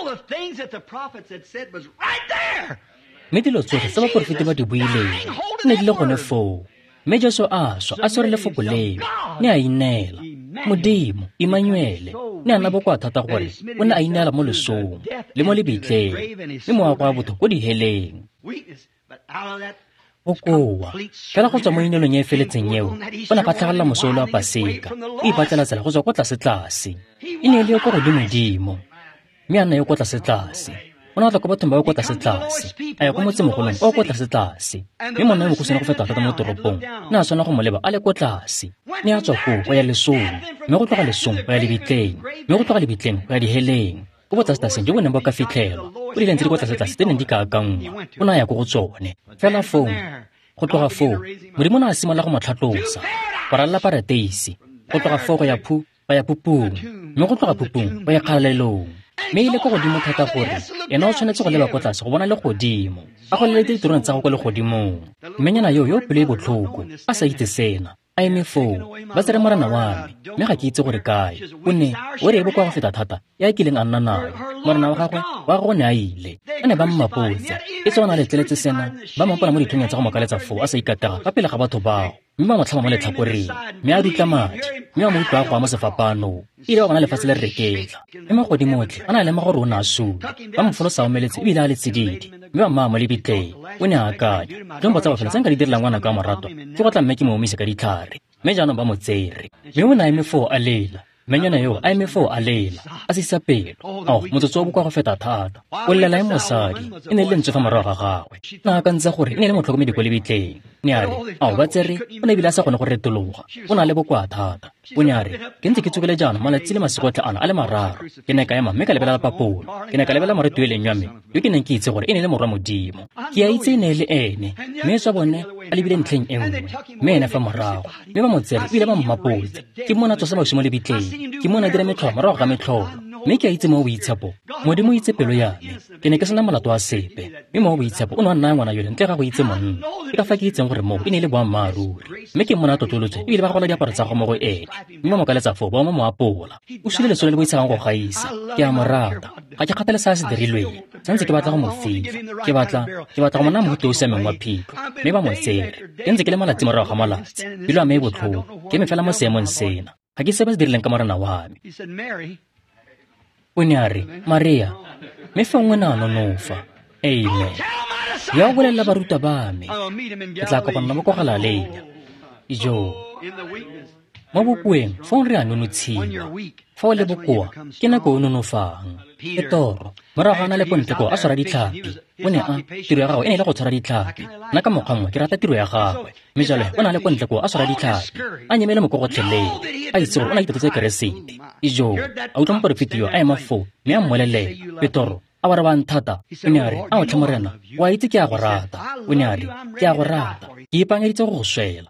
mme dilo tsotlhe tsa baporofete ba di buileng ne di le gone foo mme Jesu a swa a tshwere lefoko leo ne a ineela modimo Emmanuele ne a nna bokoa thata gore o ne a ineela mo lesong le mo lebitleng mme mowa kwa botho ko diheleng bokoa fela go tswa mo inelong e e feletseng eo o ne ka tlhagelela mosolo wa paseka o ipatlela tsela go tswa ko tlase-tlase e ne e le yo ko godimo-dimo mme a nna yo ko tlase-tlase o ne a tla ko bathong ba yo ko tlase-tlase a ya ko motsemogolong o ko tlase-tlase mme monna yo mokosane go feta thata mo toropong ne a tshwana go mo leba a le ko tlase ne a tswa koo go ya lesong mme go tloga lesong go ya lebitleng mme go tloga lebitleng go ya diheleng ko botlase-tlaseng jo bo neng bo ka fitlhelwa ko dileng tse di ko tlase-tlase tse neng di ka akangwa o ne a ya ko go tsone fela foo go tloga foo modimo ne a simolola go mo tlhatlosa go ralala parateisi go tloga foo go ya phu ba ya pupung mme go tloga pupung ba ya kgalalelong mme ile ko godimo thata gore ena o tshwanetse go leba ko tlase go bona le godimo a go leletse ditirong tsa go kwa le godimong mmenyana yo yo pelo e botlhoko a sa itse sena a eme foo ba tsere morana wa me mme ga ke itse gore kae o ne o re e bokwa go feta thata ya e kileng a nna nayo morana wa gagwe wa go ne a ile a ne ba mmapotsa e tsona letleletse sena ba mmopola mo dithonyeng tsa go mokaletsa foo a sa ikatega ka pele ga batho bao mme ba motlhama mo letlhakoreng mme a dutla madi mme wa mo utlwa go a mo sefapanong ile wa bona lefatshe le reketla mme mo godimo otlhe a na le magore o ne a sula ba mofolosa omeletse ebile a le tsididi mme ba mmaa mo lebitleng o ne a akanya ke mpotsa bofela tse nka di direla ngwana ka morato ke go tla mme ke mo omise ka ditlhare mme jaanong ba mo tsere mme o ne a eme foo a lela mmenyana yo a eme foo a lela a sisa pelo ao motsotso o bokwa go feta thata o lela e mosadi e ne le ntse fa morago ga gagwe na ka ntse gore e ne le motlhokomedi ko lebitleng ne a re ao ba tsere o ne ebile a sa kgone go retologa o na le bokwa thata o ne a re ke ntse ke tsokele jaanong malatsi le masekotlhe ana a le mararo ke ne ka ema mme ka lebelela papolo ke ne ka lebelela moretueleng wa me yo ke neng ke itse gore e ne le morwa modimo ke a itse e ne le ene mme sa bone a lebile ntlheng e nngwe mme ene fa morago mme ba mo tsere ebile ba mmapotsa ke mona tsosa ba mo lebitleng ke mona dira metlholo morago ga metlholo mme ke a itse mo boitshepo modimo o itse pelo ya me ke ne ke sena molato wa sepe mme mo boitshepo o ne wa nna ngwana yone ntle ga go itse monna ke ka fa ke itseng gore mo e ne le boammaaruri mme ke mona totolotse ebile ba gola diaparo tsa go mo go ene mme mo kaletsa foo ba mo mo apola o sile lesole le boitshegang go gaisa ke a mo rata ga ke kgathale sa se dirilweng santse ke batla go mo fifa ke batla ke batla go mona mohuta o siameng wa phiko mme ba mo tsere ke ntse ke le malatsi morago ga malatsi pelo a me e botlhoko ke me fela mo seemong sena ga ke se ba se dirileng ka morana wa me o ne a re Maria mme fa nngwe na nonofa amen ya o bolelela baruta ba me ke tla kopana mo kwa galaleng ijo mo bokweng fa o re a nonotshiwa fa o le bokoa ke nako o nonofang Petoro morago a na le kontle ko a tshwara ditlhapi o ne a tiro ya gagwe e ne le go tshwara ditlhapi nna ka mokgwa mongwe ke rata tiro ya gagwe mme jalo o na le kontle ko a tshwara ditlhapi a nyemele mokogotlhelele a itse gore o na itatotse keresete ijo a utlwa moporofeti yo a ema foo mme a mmolelela Petoro a wa re wa nthata o ne a re a otlhe morena wa itse ke a go rata o ne a re ke a go rata ke ipangeditse go go swela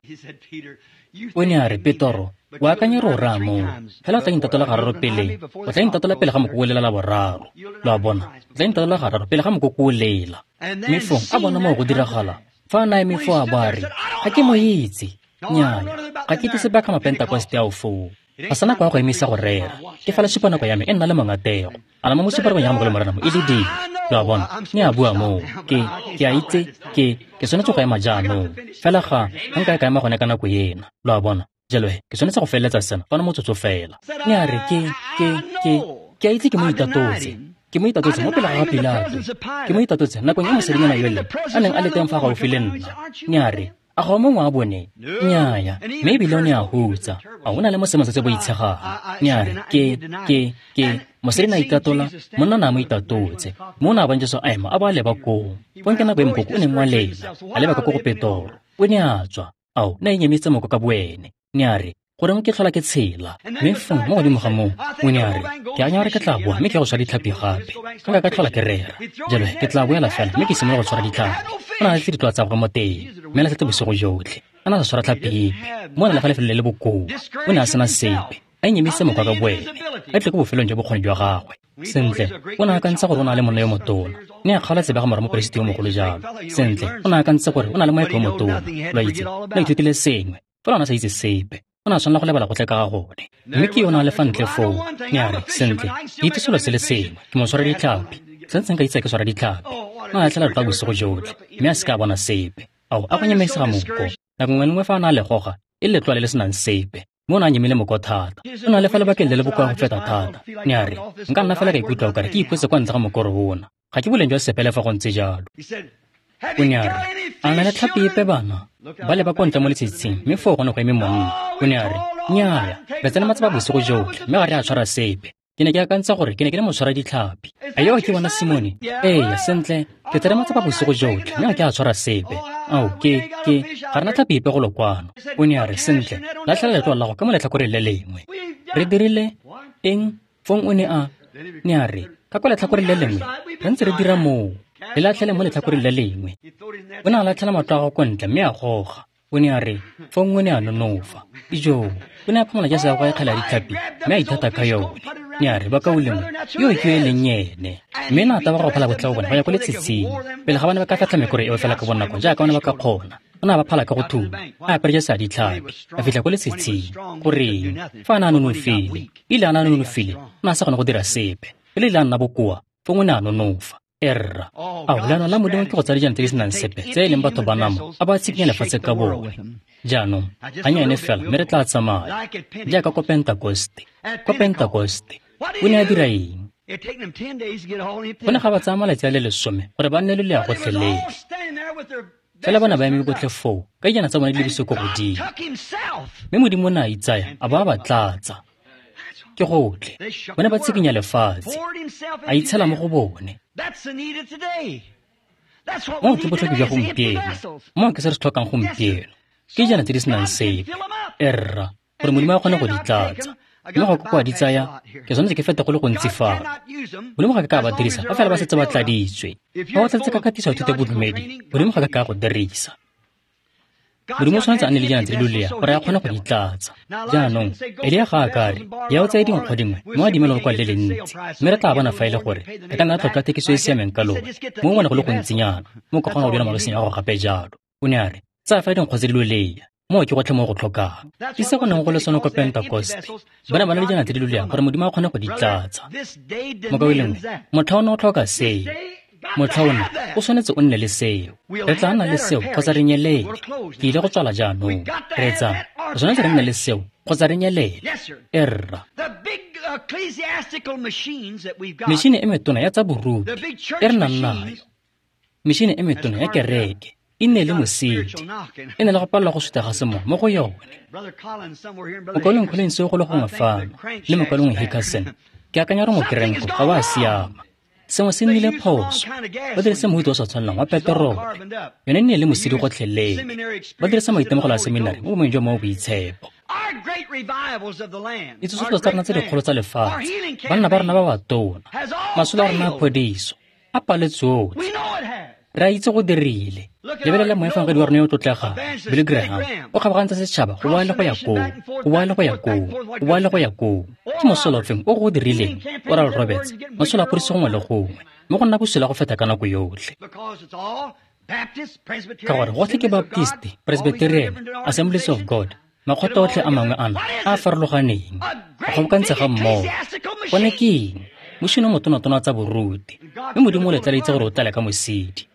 o ne a re Petoro o akanye re o raa moo fela o tla intatola gararo pele o tla intatola pele ga mokoko o lela la boraro lo a bona o tla intatola gararo pele ga mokoko o lela mme foo a bona mo go diragala fa a nae mme foo a bo a re ga ke mo itse nnyaya ga ke itse sebaka mapentekoste ao foo ga sana kwa go emisa go rera ke fela supanako ya me e nna le mongatego a na mo mosuparong ya gamogolo moranamo e le dile lo a bona ne a bua moo ke ke a itse ke ke tshwanetse go ema jaanong fela ga ga nka ka ema gone ka nako ena lo a bona jalo ke tshwanetse go feleletsa sena fa no motsotso fela ne a re ke ke ke ke a itse ke mo itatotse ke mo itatotse mo pele ga Pilato ke mo itatotse nakong ya mosadinyana yole a neng a le teng fa gaufi le nna ne a re a ga mongwe a bone nnyaya mme ebile o ne a hutsa a o na le mo seemo se se boitshegang ne a re ke ke ke mosadi na itatola monna na mo itatotse mo na bantse so a ema a ba leba koo ponke nako e mokoko o neng wa lela a leba ka ko go Petoro o ne a tswa ao na e nyemetse moko ka boene ne a re gore mo ke tlhola ke tshela mme fa mo godimo ga moo o ne a re ke anya gore ke tla boa mme ke go tshwara ditlhapi gape ka ka tlhola ke rera jalo ke tla boela fela mme ke simolola go tshwara ditlhapi o na le tse ditloa tsa gore mo teng mme a letsetse bosigo jotlhe a na sa tshwara tlhapi epe mo na le fa lefelo le le bokoa o ne a sena sepe a nyemise mokwa ka boene a tle ko bofelong jwa bokgoni jwa gagwe sentle o ne a kantse gore o na le monna yo motona ne a kgaola tsebe ga mora mo poresiti yo mogolo jalo sentle o ne a kantse gore o na le moetlo yo motona lo a itse lo ithutile sengwe fela o na sa itse sepe o na tshwanela go lebala gotlhe ka ga gone mme ke yona a le fa ntle foo ne a re sentle ke itse selo se le sengwe ke mo tshwara ditlhapi sentseng ka itse ke tshwara ditlhapi o na tlhela re tla bosigo jotlhe mme a se ka bona sepe ao a go nyemese ga moko nako nngwe nngwe fa a na a legoga e le letloa le le senang sepe mo na nyemele moko thata o na le fa lebakeng le le bokoa go feta thata ne a re nka nna fela ka ikutlwa o kare ke iphose kwa ntle ga mokoro ona ga ke boleng jwa sepele fa go ntse jalo o ne a re a na le tlhapi epe bana ba leba kwa ntle mo letshitsing mme foo go ne go eme monna o ne a re nnyaya re tsene matsapa bosigo jotlhe mme ga re a tshwara sepe ke ne ke akantsa gore ke ne ke le motshwara ditlhapi a yo ke bona Simone ee sentle ke tsere matsapa bosigo jotlhe mme ga ke a tshwara sepe ao ke ke ga rena tlhapi epe go lokwano o ne a re sentle latlhela letloa la go ka mo letlhakoreng le lengwe re dirile eng fong o ne a ne a re ka kwa letlhakoreng le lengwe re ntse re dira moo le latlhele mo letlhakoreng le lengwe o ne a latlhela matlo a go ko ntle mme a goga o ne a re fong o ne a nonofa ijo o ne a phamola jase ya go a kgela ditlhapi mme a ithata ka yone ne a re ba ka o lengwe yo ke yo e leng ene mme na ta ba go phala botlha go bona ba ya go letsitsing pele ga bana ba ka fitlha mekore eo fela ka bonako jaaka bana ba ka kgona ona ba phala ka go thuma a apere sa ditlhapi a fitla go le setsheng goreng fa na nonofile ile ana nonofile na sa gona go dira sepe ile la nna bokoa fongwe na nonofa erra a ulana la modimo ke go tsaya dijana tse di senang sepe tse e leng batho ba nama a ba tshikenya lefatshe ka bone jaanong ganyane fela mme re tla tsamaya jaaka ko Pentecoste ko Pentecoste o ne a dira eng bona ga ba tsaya malatsi a le lesome gore ba nne le le ya gotlhelele fela bana ba eme botlhe foo ka dijana tsa bone di lebise ko godimo mme modimo o ne a itsaya a ba ba tlatsa ke gotlhe bone ba tshikenya lefatshe a itshela mo go bone mo ke botlhokwa jwa gompieno mo ke se re se tlhokang gompieno ke dijana tse di senang sepe erra gore modimo a kgone go di tlatsa mme go kwa di tsaya ke tshwanetse ke fete go le gontsi fala modimo ga ka ba dirisa fa fela ba setse ba tladitswe fa o tlatse ka katiso ya thuto bodumedi modimo ga ka go dirisa modimo o tshwanetse a nne le dijana tse di lolea gore a kgone go di tlatsa jaanong elia ga a kare ya o tsaya dinkgwa dingwe mo a dimela go kwa le le ntsi mme re tla bona fa e le gore e ka nna tlhotlhwa thekiso e siameng ka lone mo ngwana go le gontsinyana mo ka kgona go dira maloseng a go gape jalo o ne a re tsaya fa dinkgwa tse di lolea mo ke gotlhe mo go tlhokang di se go neng go le sone ko Pentecoste bana ba na le dijana tse di lolea gore modimo a kgone go di tlatsa mo ka welengwe motlha o ne o tlhoka seo motlha one o tshwanetse o nne le seo re tla nna le seo kgotsa re nyelele ke ile go tswala jaanong re etsang o tshwanetse re nne le seo kgotsa re nyelele erra metšhini e metona ya tsa boruti e re nang nayo metšhini e metona ya kereke e nne le mosidi e ne le go palelwa go sutega semowa mo go yone mokwalong Collins o go le gongwe fano le mokwalong Hickerson ke akanya gore mokerenko ga ba siama sengwe se nnile phoso ba dirisa mohuta o sa tshwanelang wa peterole yone nne le mosidi gotlhelele ba dirisa maitemogelo a seminari mo bomeng jwa mo boitshepo ditsosotlho tsa rona tse dikgolo tsa lefatshe banna ba rona ba ba tona masolo a rona a phodiso a pale tsotlhe re a itse go dirile lebelela moefangedi wa rona yo tlotlegang Billy Graham o kgabagantsa setšhaba go boa le go ya koo go boa le go ya koo go boa le go ya koo ke mosola ofeng o go dirileng Oral Roberts mosola a phodiso gongwe le gongwe mo go nna bosula go feta ka nako yotlhe ka gore gotlhe ke Baptist, Presbyterian, Assemblies of God makgotla otlhe a mangwe ana a a farologaneng a kgobokantshega mmogo gone ke eng mošino motonatona tsa boruti mme modimo o letlaleditse gore o tlale ka mosidi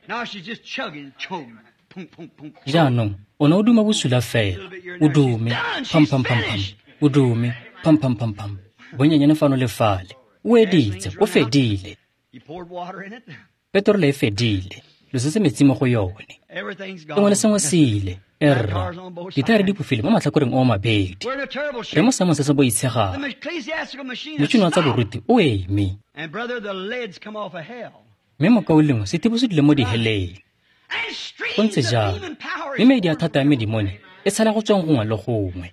jaanong o ne o duma bosula fela o dume phamphamphampham o dume phamphamphampham bonyenyane fano le fale o editse o fedile petrole e fedile lo setse metsi mo go yone sengwe le sengwe se ile erra dithaere di pofile mo matlhakoreng o mabedi re mo seemong se se boitshegang motšhini wa tsa boruti o eme mme mokao lengwe setibo se dile mo diheleng go ntse jalo mme medi a thata ya medimone e tshala go tswang gongwe le gongwe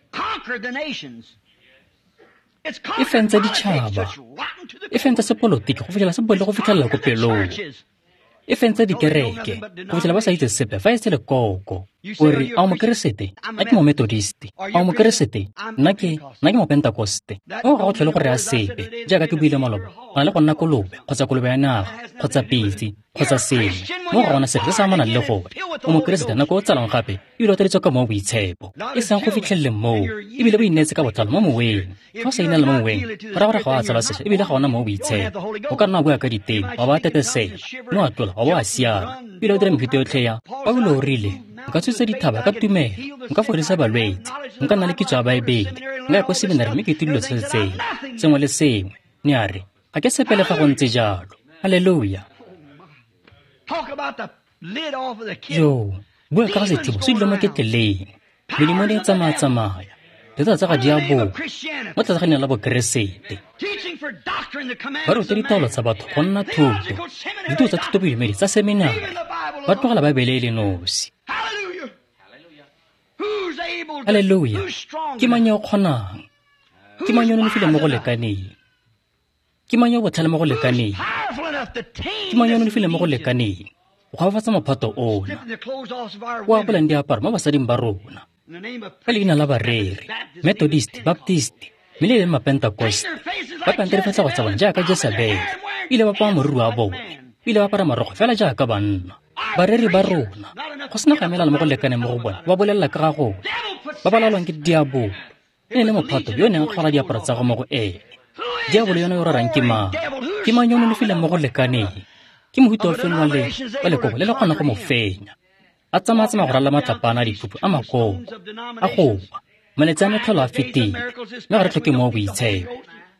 e fentse ditšhaba e fentse sepolotiki go fitlhela se bolle go fitlhelela ko pelong e fentse dikereke go fitlhela ba sa itse sepe fa e se lekoko o re a o mokeresete a ke mo Methodist a o mokeresete nna ke nna ke mo Pentecoste o ga go tlhole gore a sepe jaaka ke buile maloba ga le go nna kolobe kgotsa kolobe ya naga kgotsa pitsi kgotsa sengwe mo ga gona sepe se sa amanang le gore o mokeresete nako o tsalang gape e ile o tladitswe ka mo boitshepo e seng go fitlhelele moo ebile bo inetse ka botlalo mo moweng fa o sa ina le mo moweng gora gore ga o a tsala sešwa ebile ga gona mo boitshepo o ka nna o bua ka diteng wa ba tetesela mme wa tlola wa bo a siama ebile o dira mehuta yotlhe ya wa bile o rile nka tshotse dithaba ka tumelo nka fodisa balwetse nka nna le kitso ya baebedi nka ya ko seminari mme ke ite dilo tse tseng sengwe le sengwe ne a re ga ke sepele fa go ntse jalo halleluja yo bua ka ga sethibo se dilo mo ketleleng medimo di e tsamaya-tsamaya ditsa tsa ga di a boa mo tlatsaganeng la bokeresete ba rute ditaolo tsa batho go nna thuto dituo tsa thutobodumedi tsa seminari ba tlogela baebele e le nosi halleluja ke mang yo o kgonang ke mang yo o nonofile mo go lekaneng ke mang yo o botlhale mo go lekaneng ke mang yo o nonofile mo go lekaneng o kgabafatsa mophato ona o apolang diaparo mo basading ba rona ka leina la barere Methodist, Baptist, mme le leng mapentekoste ba pente difatlhego tsa bona jaaka Jezebele ile ba paya moriri wa bone ile ba apara marogo fela jaaka banna bareri ba rona go sena ga melala mo go lekane mo go bona ba bolelela ka ga go ba balalwang ke diabo e le mophato yo neng kgola diaparo tsa go mo go ene diabolo yona yo rarang ke mang ke mang yo nonofileng mo go lekaneng ke mohuta o fengwa le ba lekoko le le kgona go mo fenya a tsamatsa go rala matlapana a diphuphu a makoko a goba maletsi a metlholo a feteng mme ga re tlhoke mo boitshepo.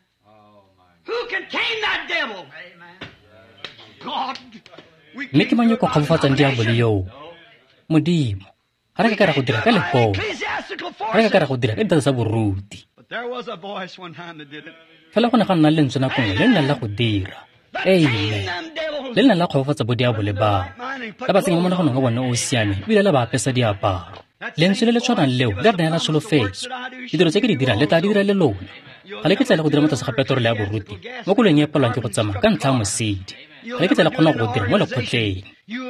Mme ke mang yo ka kgobofatsang diabolo yo? Modimo. Ga re ka ra go dira ka lekoko, ga re ka ra go dira ka ditata tsa boruti. Fela go ne ga nna le lentswe nako nngwe le nna la go dira. Amen. Le nna la kgobofatsa bo diabolo bao la ba tsenya mo monaganong wa bone o o siame ebile la ba apesa diaparo. Lentswe le le tshwanang leo le re neela solofetso. Ditiro tse ke di dirang le tla dira le lona. Ga le ke tla le go dira mo tlase ga petrole ya boruti mo kolong e palwang ke go tsamaya ka ntlha ya mosidi. Ga le ke tla le kgona go dira mo lekgotleng.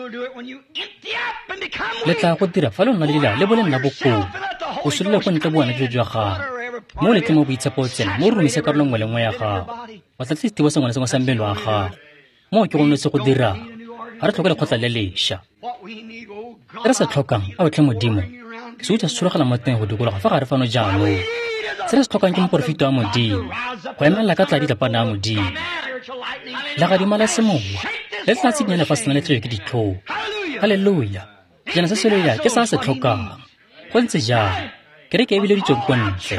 Le tla go dira fa le nna le dila le boleng la bokone go solole go ntle boana dilo jwa gago mo le tle mo boitshepo tsena mo rumise karolo nngwe le nngwe ya gago wa tla setebo sengwe le sengwe sa mmele wa gago mo ke go nne se go dira ga re tlhoka lekgotla le lešha re se tlhokang a otlhe modimo se utsa se tshologelwa mo teng go dikologa fa gare fano jaanong se re se tlhokang ke moporofito wa modimo go emelela ka tla ditlapana ya modimo la gadima la semowa le tla tsenyela fa se na le tlhelo ke ditlhong. Halleluja. Jana se selo ya ke sa se tlhokang go ntse jang ke re ke ebile di tsong ntle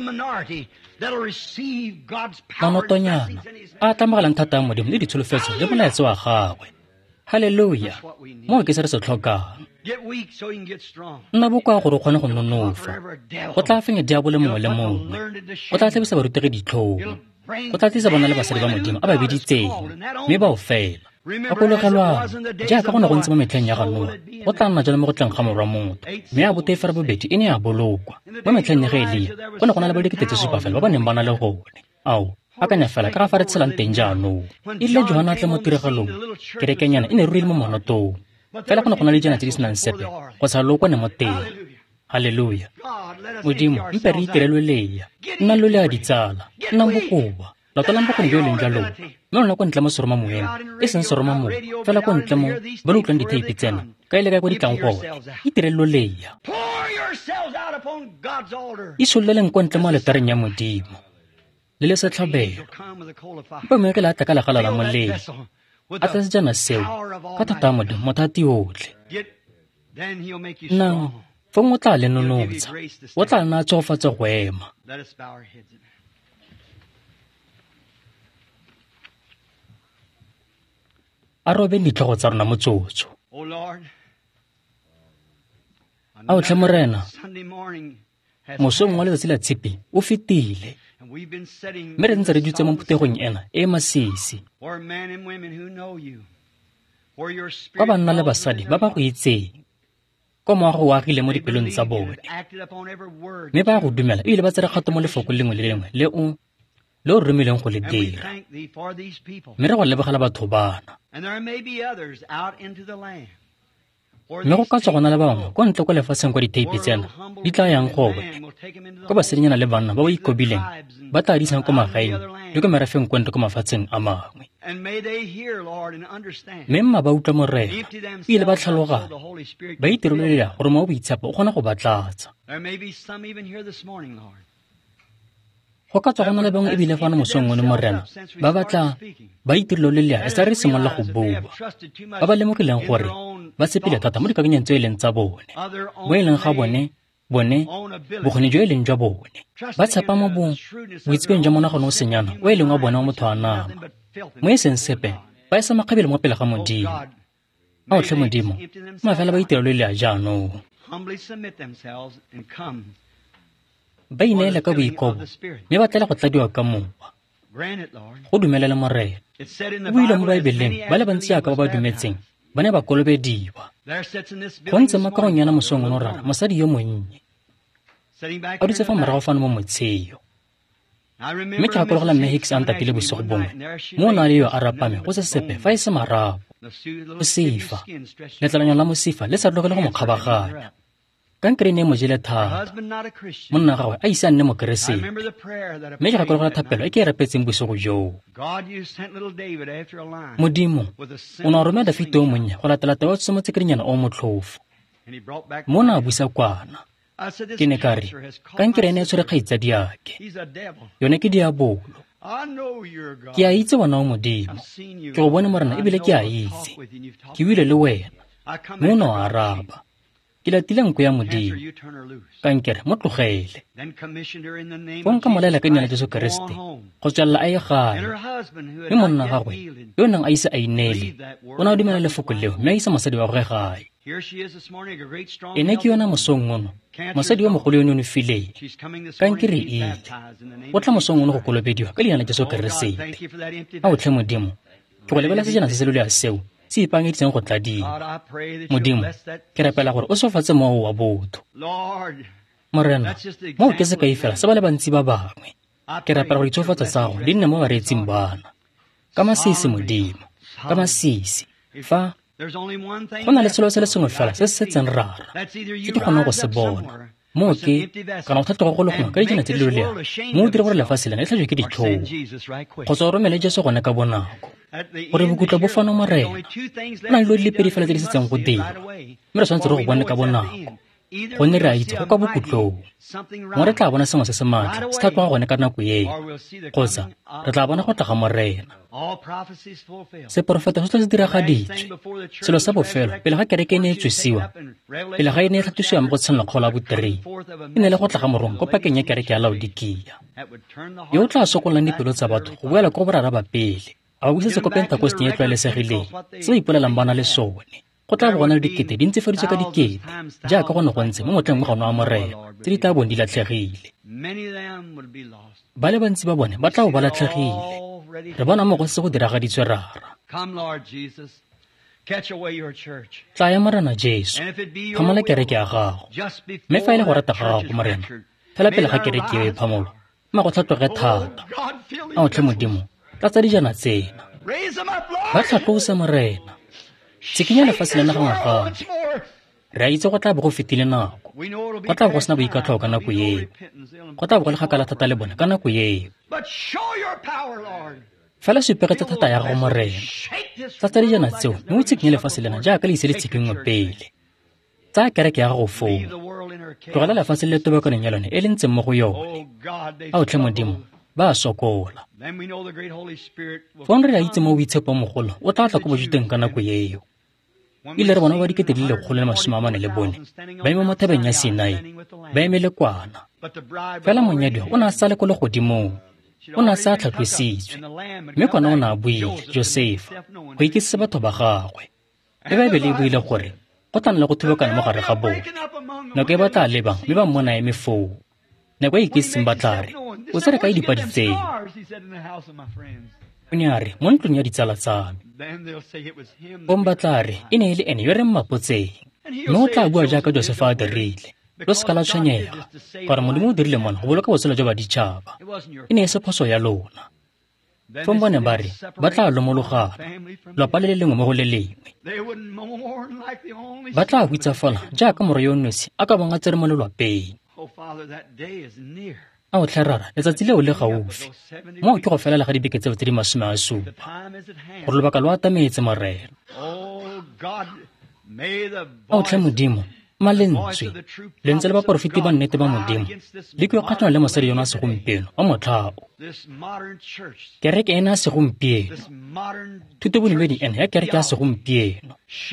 manotonyana a tlamagalang thata modimo le ditsholofetso le molaetso wa gagwe. Halleluja. Mo ke se re se tlhokang nna bokoa gore o kgone go nonofa go tla fenya diabolo mongwe le mongwe go tla tlhabisa barutegi ditlhong go tla tlisa bona le basadi ba modimo a ba biditseng mme ba o fela a kologelwang jaaka go ne go ntse mo metlheng ya ganong go tla nna jalo mo go tleng ga morwa motho mme a botefera bobedi e ne ya bolokwa mo metlheng ya ga Elia go ne go na le badiketetse supa fela ba ba neng ba na le gone ao akanya fela ka ga fa re tshelang teng jaanong e rile Johana a tle mo tiragalong kerekenyana e ne rurile mo manotong fela go ne go na le dijana tse di senang sepe go sa lokwane mo teng. Halleluja. Modimo mpe re itirelwe leya nna lo le a ditsala nna bokoba latolang bokgone jo e leng jwa lona mme lona ko ntle mo seroma moeng e seng seroma moo fela ko ntle mo ba le utlwang ditheipi tsena ka e le ka ko ditlang gone itirelwe leya e sololeleng ko ntle mo aletareng ya modimo le le setlhabelo mpe mo ke la tla ka legala la moleng a tla sejana seo ka thata modimo mothati otlhe nang fong o tla le nonotsa o tla nna tsofatse go ema. A robe ditlhogo tsa rona motsotso a o tlhe morena mosong wa letsatsi la tshipi o fetile mme re ntse re dutse mo phuthegong ena e masisi ba banna le basadi ba ba go itseng ko moago o agile mo dipelong tsa bone mme ba go dumela ebile ba tsere kgato mo lefoko lengwe le lengwe le o le o romileng go le dira mme re go lebogela batho bana mme go ka tswa go na le bangwe ko ntle ko lefatsheng kwa ditheipi tsena di tla yang gobe ko basedinyana le banna ba ba ikobileng ba tla disang ko magaeng le ko merafeng ko ntle ko mafatsheng a mangwe mme mma ba utlwa morero ebile ba tlhalogana ba itirelela gore mo boitshepo o kgona go ba tlatsa go ka tswa go na le bangwe ebile fano mosong one morena ba batla ba itirelo le lea e sa re simolola go bua ba ba lemogileng gore ba tshepile thata mo dikakanyeng tse e leng tsa bone bo e leng ga bone bone bokgoni jo e leng jwa bone ba tshepa mo bo boitsebeng jwa monagano o senyana o e leng wa bone wa motho a nama mo e seng sepe ba e sa makgabele mo pele ga modimo a otlhe modimo mafela ba itirelo le lea jaanong ba ineela ka boikobo mme ba tlela go tladiwa ka mowa go dumelela morena o buile mo baebeleng ba le bantsi yaka ba ba dumetseng ba ne ba kolobediwa go ntse makarong yana mosong ono rara mosadi yo monnye a dutse fa morago fano mo motsheo mme ke gakologela mme Hicks a ntatile bosigo bongwe mo o na le yo a rapame go se sepe fa e se marapo mosifa letlalanyana la mosifa le sa tlogele go mo kgabaganya kankere ne mo jele thata monna gagwe a isa nne mo keresete mme ke gakolola thapelo e ke e rapetseng bosigo joo modimo o na romela Dafite o monye go latela taba o tsomotse ke dinyana o motlhofo mo na busa kwana ke ne ka re kankere ene e tshwere kgaitsadi yake yone ke diabolo ke a itse wena o modimo ke go bone morena ebile ke a itse ke buile le wena mme o ne wa araba ke latile nko ya modimo kankere mo tlogele o nka molela ka leina la Jesu Keresete go tswelela a ye gae mme monna gagwe yo o neng a ise a inele o na o dumela lefoko leo mme a isa mosadi wa gagwe gae ene ke yona mosong ono mosadi yo mogolo yo o nonofileng kankere e ile o tla mosong ono go kolobediwa ka leina la Jesu Keresete a o tlhe modimo ke go lebela sejana se se lole a seo se ipangeditseng go tladiwa modimo ke rapela gore o sofatse moo wa botho morena mo ke se ka ifela se ba le bantsi ba bangwe ke rapela gore ditsofatso tsa go di nne mo bareetsing bana ka masisi modimo ka masisi fa go na le selo se le sengwe fela se se setseng rara ke ke kgona go se bona mo ke kana go thatloga go le gongwe ka dijana tse di loleang mo o dire gore lefatshe lena e tlhatswe ke ditlhong kgotsa o romele Jesu gone ka bonako gore bokutlo bo fana morena go na le dilo di le pedi fela tse di setseng go dira mme re tshwanetse re go bone ka bonako gonne re a itse go ka bokutlong mo re tla bona sengwe se se maatla se thatloga gone ka nako eo kgotsa re tla bona go tla ga morena seporofeta se tla se diragaditswe selo sa bofelo pele ga kereke e ne e tswesiwa pele ga e ne e tlhatosiwa mo go tshwanela kgolo a boterei e ne le go tla ga morong ko pakeng ya kereke ya Laodikia yo o tla sokolang dipelo tsa batho go boela ko go boraraba pele a ba busetse ko pentakosteng e tlwaelesegileng se ba ipolelang bana le sone go tla bo gona le dikete di ntsefaditswe ka dikete jaaka go ne go ntse mo motleng mo gano wa morena tse di tla bone di latlhegile ba le bantsi ba bone ba tla bo ba latlhegile re bona mo go se go diragaditswe rara tla ya morena Jesu phamola kereke ya gago mme fa e le go rata ga gago morena fela pele ga kereke eo e phamolo mma go tlhatloge thata a o tlhe modimo tlatsa dijana tsena ba tlhatlose morena tsikenya lefatshe la naga gape re a itse go tla bo go fetile nako go tla bo go sena boikatlhao ka nako eo go tla bo go le gakala thata le bone ka nako eo fela supegetse thata ya gago morena tlatsa dijana tseo mme o tsikenye lefatshe lena jaaka le ise le tshikengwe pele tsaya kereke ya gago foo tlogela lefatshe le le tobekaneng ya lone e le ntseng mo go yone a o tlhe modimo ba a sokola fong re a itse mo boitshepo mogolo o tla tla ko bojuteng ka nako eo ile re bona ba dikete di le kgolo le masome a mane le bone ba eme mo thabeng ya Sinai ba emele kwana fela monyadiwa o ne a sa le ko le godimong o ne a sa tlhatlositswe mme kwana o ne a buile Josefa go ikitsise batho ba gagwe le Baebele e buile gore go tla nna le go thubakana mo gare ga bone nako e ba tla lebang mme ba mmona eme foo nako e ikitsitseng ba tla re o tsere ka e dipaditseng o ne a re mo ntlong ya ditsala tsa me bong ba tla re e ne e le ene yo re mmapotseng mme o tla bua jaaka Josefa a dirile lo se ka la tshwenyega gore modimo o dirile mona go boloka botshelo jwa baditšhaba e ne e se phoso ya lona fong bone ba re ba tla lomologana lapa le le lengwe mo go le lengwe ba tla huitsa fela jaaka moro yo nosi a ka bong a tsere mo lelwapeng a o tlhe rara letsatsi leo le gaufi mo ke go felela ga dibeke tseo tse di masome a supa gore lobaka lo atametse morena a o tlhe modimo malentswe lentswe le baporofeti ba nnete ba modimo le ke kgatlhana le mosadi yona a segompieno wa motlhao kereke ena ya segompieno thuto bonimedi ene ya kereke ya segompieno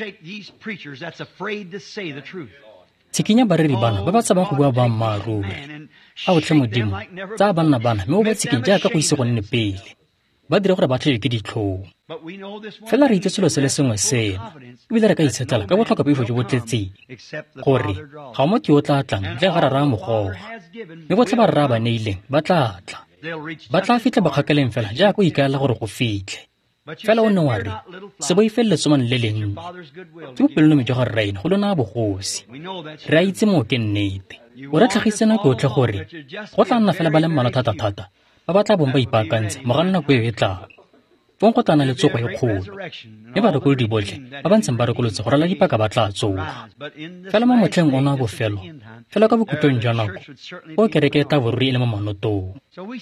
tshikinya bareri bana ba ba tsabang go bua boammaaruri a o tlhe modimo tsa banna bana mme o ba tshikinye jaaka go ise go nne pele ba dire gore ba tlhele ke ditlhong fela re itse selo se le sengwe sena ebile re ka itshetlela ka botlhokwa poifo jo bo tletseng gore ga o motho yo o tla tlang ntle ga rara mogoga mme botlhe ba rra ba neileng ba tla tla ba tla fitlha bakgakeleng fela jaaka o ikaela gore go fitlhe fela o ne wa re se bo ifeleletse mane le leng ke bopelonome jwa gore raena go lona bogosi re a itse moo ke nnete o re tlhagise nako otlhe gore go tla nna fela ba le mmano thata-thata ba ba tla bong ba ipaakantse mo ga nako eo e tlang Bongo tana le tsogo e kgolo. Mme barekolo di botlhe ba ba ntseng ba rekolotse go rala dipaka ba tla tsoga. Fela mo motlheng ono a bofelo, fela ka bokhutlong jwa nako, o kereke e tla boruri e le mo manotong.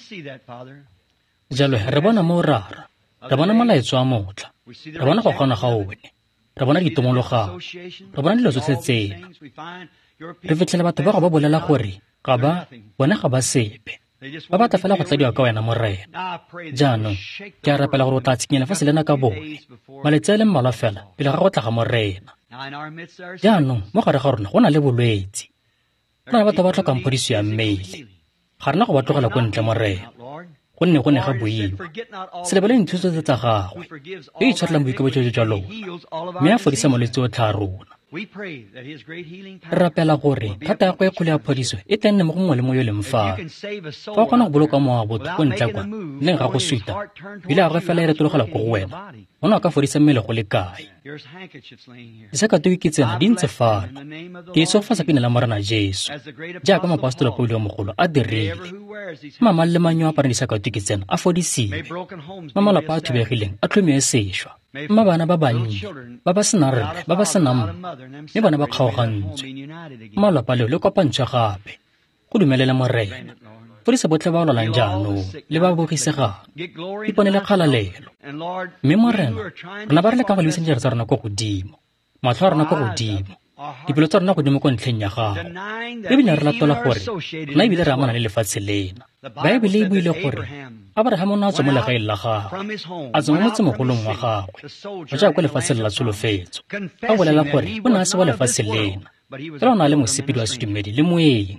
Jalo re bona mo rara, re bona molaetso a motla, re bona go kgona ga one, re bona ditomologano, re bona dilo tsotlhe tsena. Re fitlhela batho ba go ba bolela gore ga ba bona ga ba sepe, ba batla fela go tladiwa ka wena morena. Jaanong ke a rapela gore o tla tshenyela fa se lena ka bone, malatsi a le mmalwa fela pele ga go tla ga morena. Jaanong mo gare ga rona go na le bolwetse, go na le batho ba tlhokang phodiso ya mmele, ga rena go ba tlogela ko ntle morena, gonne go ne ga boima. Se lebeleng dithuso tse tsa gagwe, yo itshwarelang boikobetso jwa lona, mme a fodisa molwetse otlhe a rona. Re rapela gore thata ya go e kgolo ya phodiso e tla nne mo gongwe le mo yo leng fa fa o kgona go boloka mowa botho go ntle kwa nneng ga go suta bile a go fela e retologela ko go wena ona ka fodisa mmele go le kae. Disakatoi ke tsena di ntse fana ke iso fa sa pina la morena Jesu jaaka moapostolo Paulo mogolo a dirile. Mama le manyo a parang disakatoi ke tsena a fodisile, mamalapa a thubegileng a tlhomiwe sešwa, mma bana ba bannye ba ba sena rre ba ba senang mme bana ba kgaogantswe, malapa leo le kopantshwe gape go dumelela morena. Fodisa botlhe ba lwalang jaanong le ba bogisegang, iponele kgalalelo. Mme morena rena ba re le ka go lebisa dijara tsa rona ko godimo, matlho a rona ko godimo, dipelo tsa rona godimo ko ntlheng ya gago. E bile re latola gore rona ebile re amana le lefatshe lena. Baebele e buile gore Abraham o ne a tswa mo legaeng la gagwe, a tswa mo motsemogolong wa gagwe, go ja kwa lefatshe la tsholofetso, a bolela gore o ne a se wa lefatshe lena, fela o na le mosepedi wa sedumedi le moeng.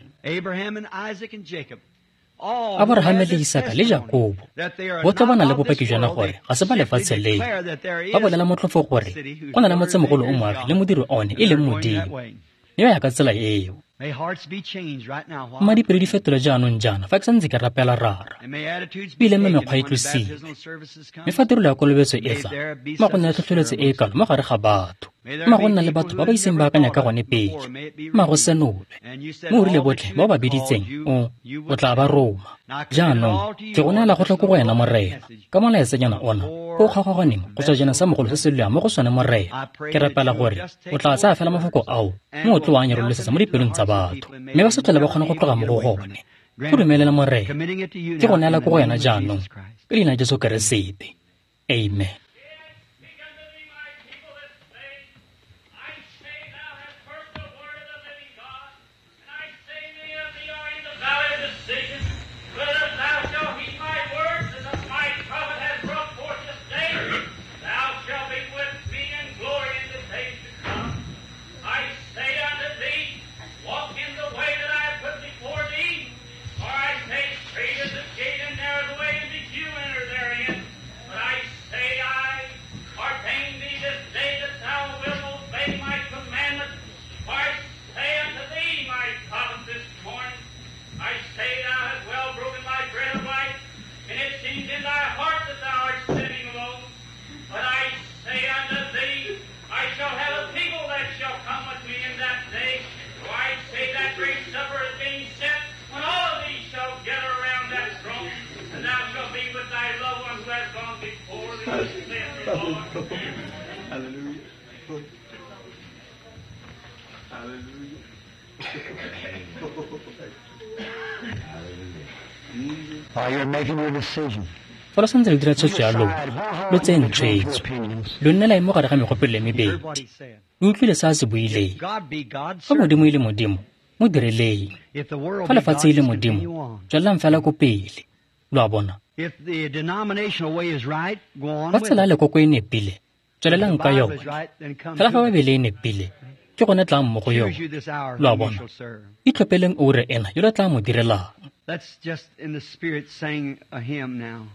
Abraham le Isaka le Jakobo botlhe ba na le bopaki jwana gore ga se ba lefatshe lena, ba bolela motlhofo gore go na le motsemogolo o moagi le modiri one e leng Modimo, mme ba ya ka tsela eo. Mma dipelo di fetola jaanong jaana fa ke santse ke rapela rara, ebile mme mekgwa e tlosile, mme fa tirelo ya kolobetso e tla mma go nna le tlhotlheletso e kalo mo gare ga batho, mma go nna le batho ba ba iseng ba akanya ka gone pedi, mma go senobe mo o rile botlhe ba o ba biditseng o o tla ba Roma. Jaanong ke go neela go tlhoko go wena morena ka molaetsanyana ona o kgaoganeng go tswa jana sa mogolo se se lwang mo go sone morena. Ke rapela gore o tla tsaya fela mafoko ao mo o tlo wa nyarolosetsa mo dipelong tsa batho, mme ba se tlhole ba kgona go tloga mo go gone. Go dumelela morena ke go neela ko go wena jaanong ka leina la Jesu Keresete, amen. Hallelujah. Hallelujah. While you're making your decision, fa lo santse le dira tshwetso ya lona lo tseng tshwetso lo nnela mo gare ga megopolo le mebedi, lo utlwile se a se buileng. Fa Modimo e le Modimo mo direleng, fa lefatshe e le Modimo tswelelang fela ko pele. Lo a bona fa tsela ya lekoko e nepile tswelelang ka yone, fela fa babele e nepile ke gone tlang mo go yone. Lo a bona itlhophileng ore ena yo le tla mo direlang. Let's just in the spirit sing a hymn now.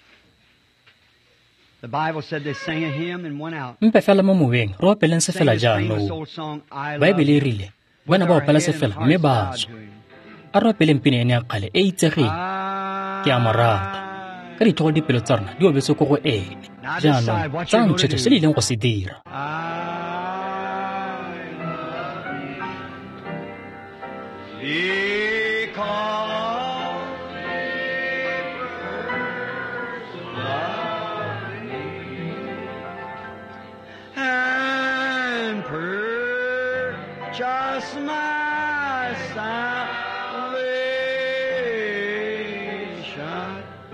The Bible said they sang a hymn and went out. Mpe fela mo moweng re opeleng se fela jaanong. Baebele e rile bona ba opela se fela mme ba tswa. A re opeleng pina ene ya kgale e itsegeng, ke a mo rata, ka dithogo dipelo tsa rona di obetse ko go ene. Jaanong tsa ntšhetso se di ileng go se dira. Because just my salvation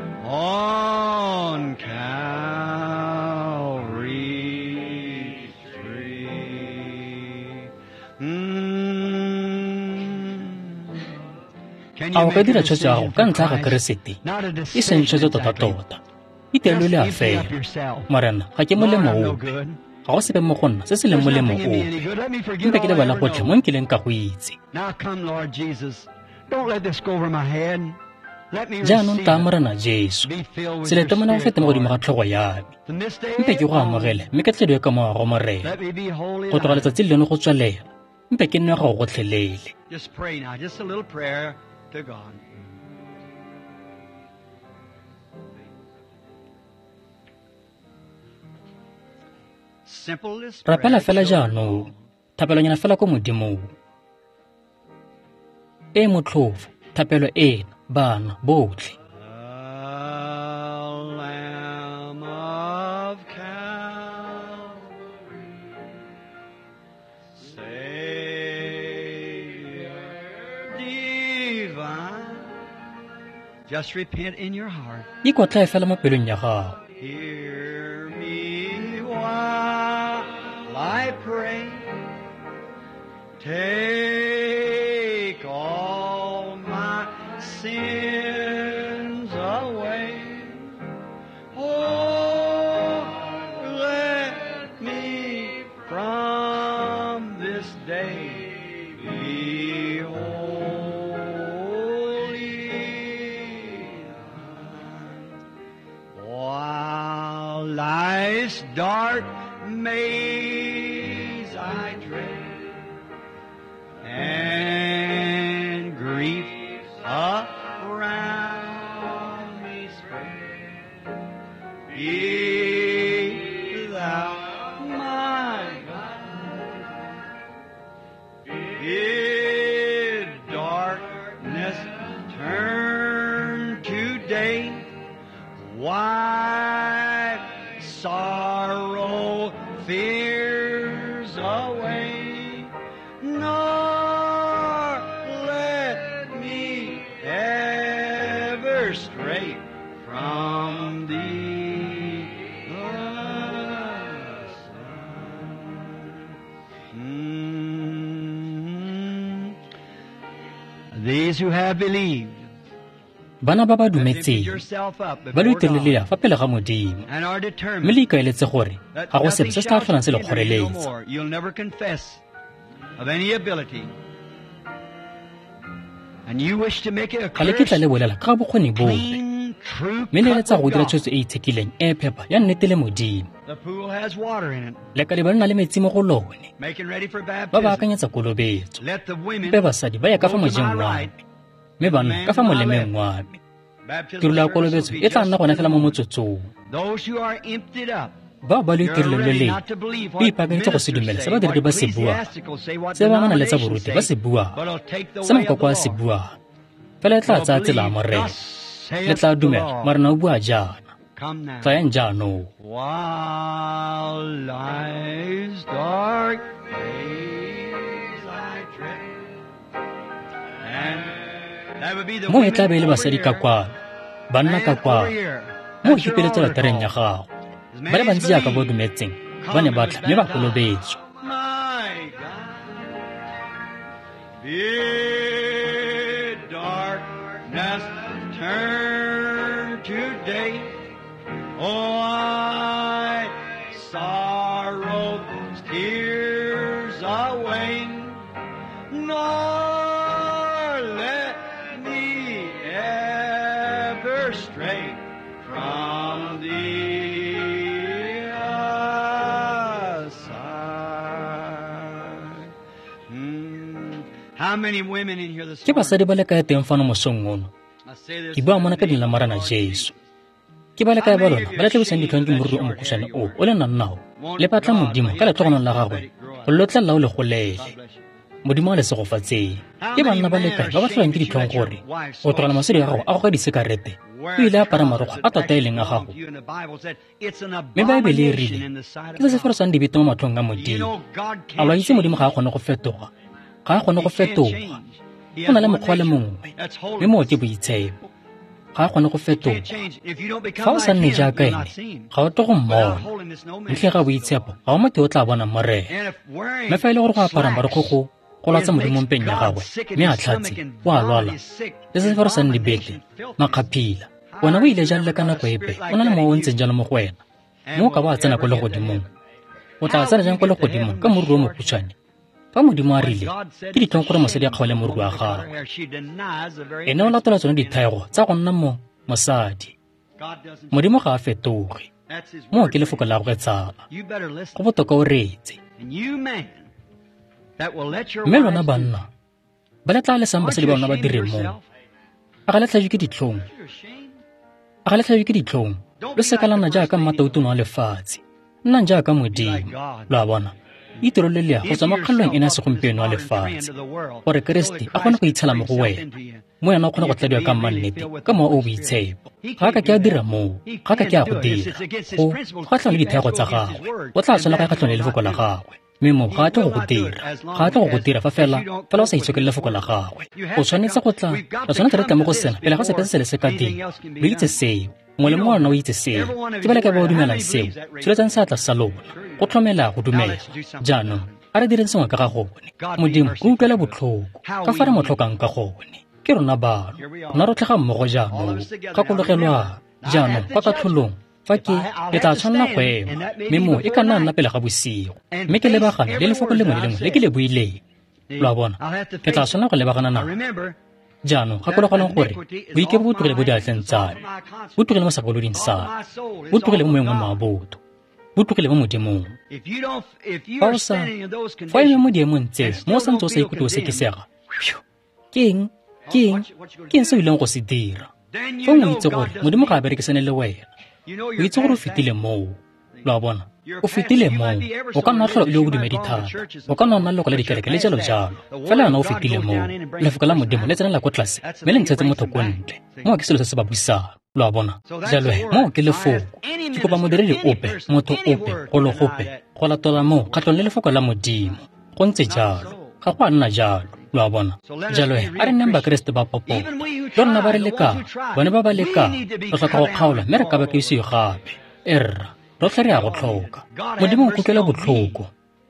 on Calvary's tree. Ao ka dira tshwetso ya gago ka ntlha ga keresete e seng tshwetso tota-tota e telele a fela marana ga ke molemo ope ga go sepe mo go nna se se leng molemo ope empa ke lebala gotlhe mo nkileng ka go itse jaanong tla morena Jesu selete mona go feta mo godimo ga tlhogo yame mpe ke go amogele mme ke tlediwe ka mowa go morena go tloga letsatsi leno go tswalela mpe ke nne gago gotlhelele. Just pray now, just a little prayer to God. Simplest prayer. Rapela fela jaanong thapelonyana fela ko modimong e motlhofo thapelo ena bana botlhe. Just repent in your heart. Ikotla fela mo pelong ya gago. Hear me while I pray. Take all my sins away. Oh, let me from this day be life's dark maze I tread, and grief around me spread. Be thou my God, bid darkness turn to day. Why sorrow, fears away, nor let me ever stray from thee. Mm. These who have believed bana ba ba dumetseng ba lo itirelela fa pele ga modimo mme le ikaeletse gore ga go sepe se se tla tlholang se le kgoreletsa. Ga le kitla le bolela ka bokgoni bope mme le letsa go dira tshwetso e itshekileng e phepa ya nnete le modimo. Lekale ba nna le metsi mo go lone ba ba akanyetsa kolobetso mpe basadi ba ya ka fa mojeng wa me mme bana ka fa molemeng wa me. Tirelo ya kolobetso e tla nna gona fela mo motsotsong. Ba ba le tirelo le ba ipaakanyetsa go se dumela se badiredi ba se buang se ba ngwana le tsa boruti ba se buang se makoko a se buang fela e tla tsaya tsela ya morena le tla dumela marena o bua jaana tla yang jaanong. Mo e tla be le basadi ka kwano banna ka kwano mo hipeletsa latareng ya gago ba le bantsi jaaka bo dumetseng ba ne ba tla mme ba kolobetswa. Straight from the side. Mm. How many women in here this Ke basadi ba le kae teng fano mosong ono? Ke bua mona ka dila marana Jesu. Ke ba le kae ba lona ba le tlebosang ditlhong ke moruru o mokhusane o o le nnao le batla modimo ka letlogona la gagwe go lotla lao le golele modimo a le segofatseng. Ke banna ba le kae ba ba tlholang ke ditlhong gore o tlogela masedi a gago a go ka disekarete o ile a para marokgo a tota e leng a gago mme baebele e rile ke se se ferosang dibete mo matlhong a modimo. A lo itse modimo ga a kgone go fetoga ga a kgone go fetoga. Go na le mokgwa le mongwe, mme moo ke boitshepo. Ga a kgone go fetoga. Fa o sa nne jaaka ene, ga o tlo go mmona. Ntle ga boitshepo, ga o motho o tla bona morena. Mme fa e le gore go aparang barikgogo go latsa modimo mpeng ya gagwe, mme a tlhatse, o a lwala. Le se faro sa nne bete, makgaphila. Wena o ile jalo le ka nako epe, o na le mo o ntseng jalo mo go wena. Mme o ka ba tsena ko le godimong. O tla tsena jang ko le godimong ka moriri o mokhutswane. Fa modimo a rile, ke ditlhong gore mosadi a kgaole moriri wa gagwe. Ene o latela tsone dithaego tsa go nna mo mosadi. Modimo ga a fetoge. Mo ke lefoko la go tsaba. Go botoka o reetse. Mme lona banna, ba letla lesang basadi ba bona ba dire mo. A ga letlhajwe ke ditlhong. A ga letlhajwe ke ditlhong. Lo sekalana jaaka mmatautono wa lefatshe. Nna jaaka modimo. Lo a bona. Itiro le lea go tswa mo kgalong ena segompieno wa lefatshe. Gore Keresete a kgone go itshela mo go wena. Mo yana o kgone go tladiwa ka mmannete ka moo o boitshepo. Ga ka ke a dira moo, ga ka ke a go dira. Go kgatlhang le dithego tsa gagwe. O tla tshwana ka kgatlhang le lefoko la gagwe. Mme mo ga a tle go go dira. Ga a tle go go dira fa fela, fela o sa itshokele lefoko la gagwe. O tshwanetse go tla, o tshwanetse re tla mo go sena pele ga sepe se se le se ka teng. Lo itse seo. Ngwe le mongwe o itse seo. Ke bele ka ba o dumelang seo. Tshweletsang seatla sa lona. Go tlhomela go dumela. Jaanong, a re direng sengwe ka ga gone. Modimo o utlwela botlhoko. Ka fa re mo tlhokang ka gone. Ke rona bano. Rona re tlhaga mmogo jaanong. Gakologelwa jaanong kwa katlholong. Fa ke le tla tshwanela go ema. Mme mo e ka nna nna pele ga bosigo. Mme ke lebagana le lefoko lengwe le lengwe le ke le buileng. Lo a bona. Ke tla tshwanela go lebagana nako. Jaanong, gakologelwang gore boike bo botogile bo diatleng tsane. Bo togile mo sakoloding sane. Bo togile mo moengwe maboto. Bo togile mo modimong. Fa o sa, fa eme mo diemong tse, mo o santse o sa ikutlwe o sekisega. Ke eng? Ke eng? Ke eng se o ileng go se dira? Fa o itse gore modimo ga a berekisane le wena. O itse gore o fetile moo. Lo a bona. O fetile moo. O ka nna tlhola e le o dumedi thata. O ka nna nna loko la dikereke le jalo jalo. Fela yana o fetile moo. Lefoko la modimo le tsenela kwa tlase, mme le ntshetse motho ko ntle. Mo ke selo se se ba busang. Lo a bona. Jalo mo ke lefoko. Ke kopa modiredi ope, motho ope, go lo gope, go latola moo kgatlhong le lefoko la modimo. Go ntse jalo. Ga go a nna jalo. Lo a bona. Jalo a re nneng bakeresete ba popo. Le rona ba re lekang, bone ba ba lekang. Re tlhoka go kgaola, mme re ka ba ke isiyo gape. Erra. Rotlhe re a go tlhoka. Modimo o kutlwela botlhoko.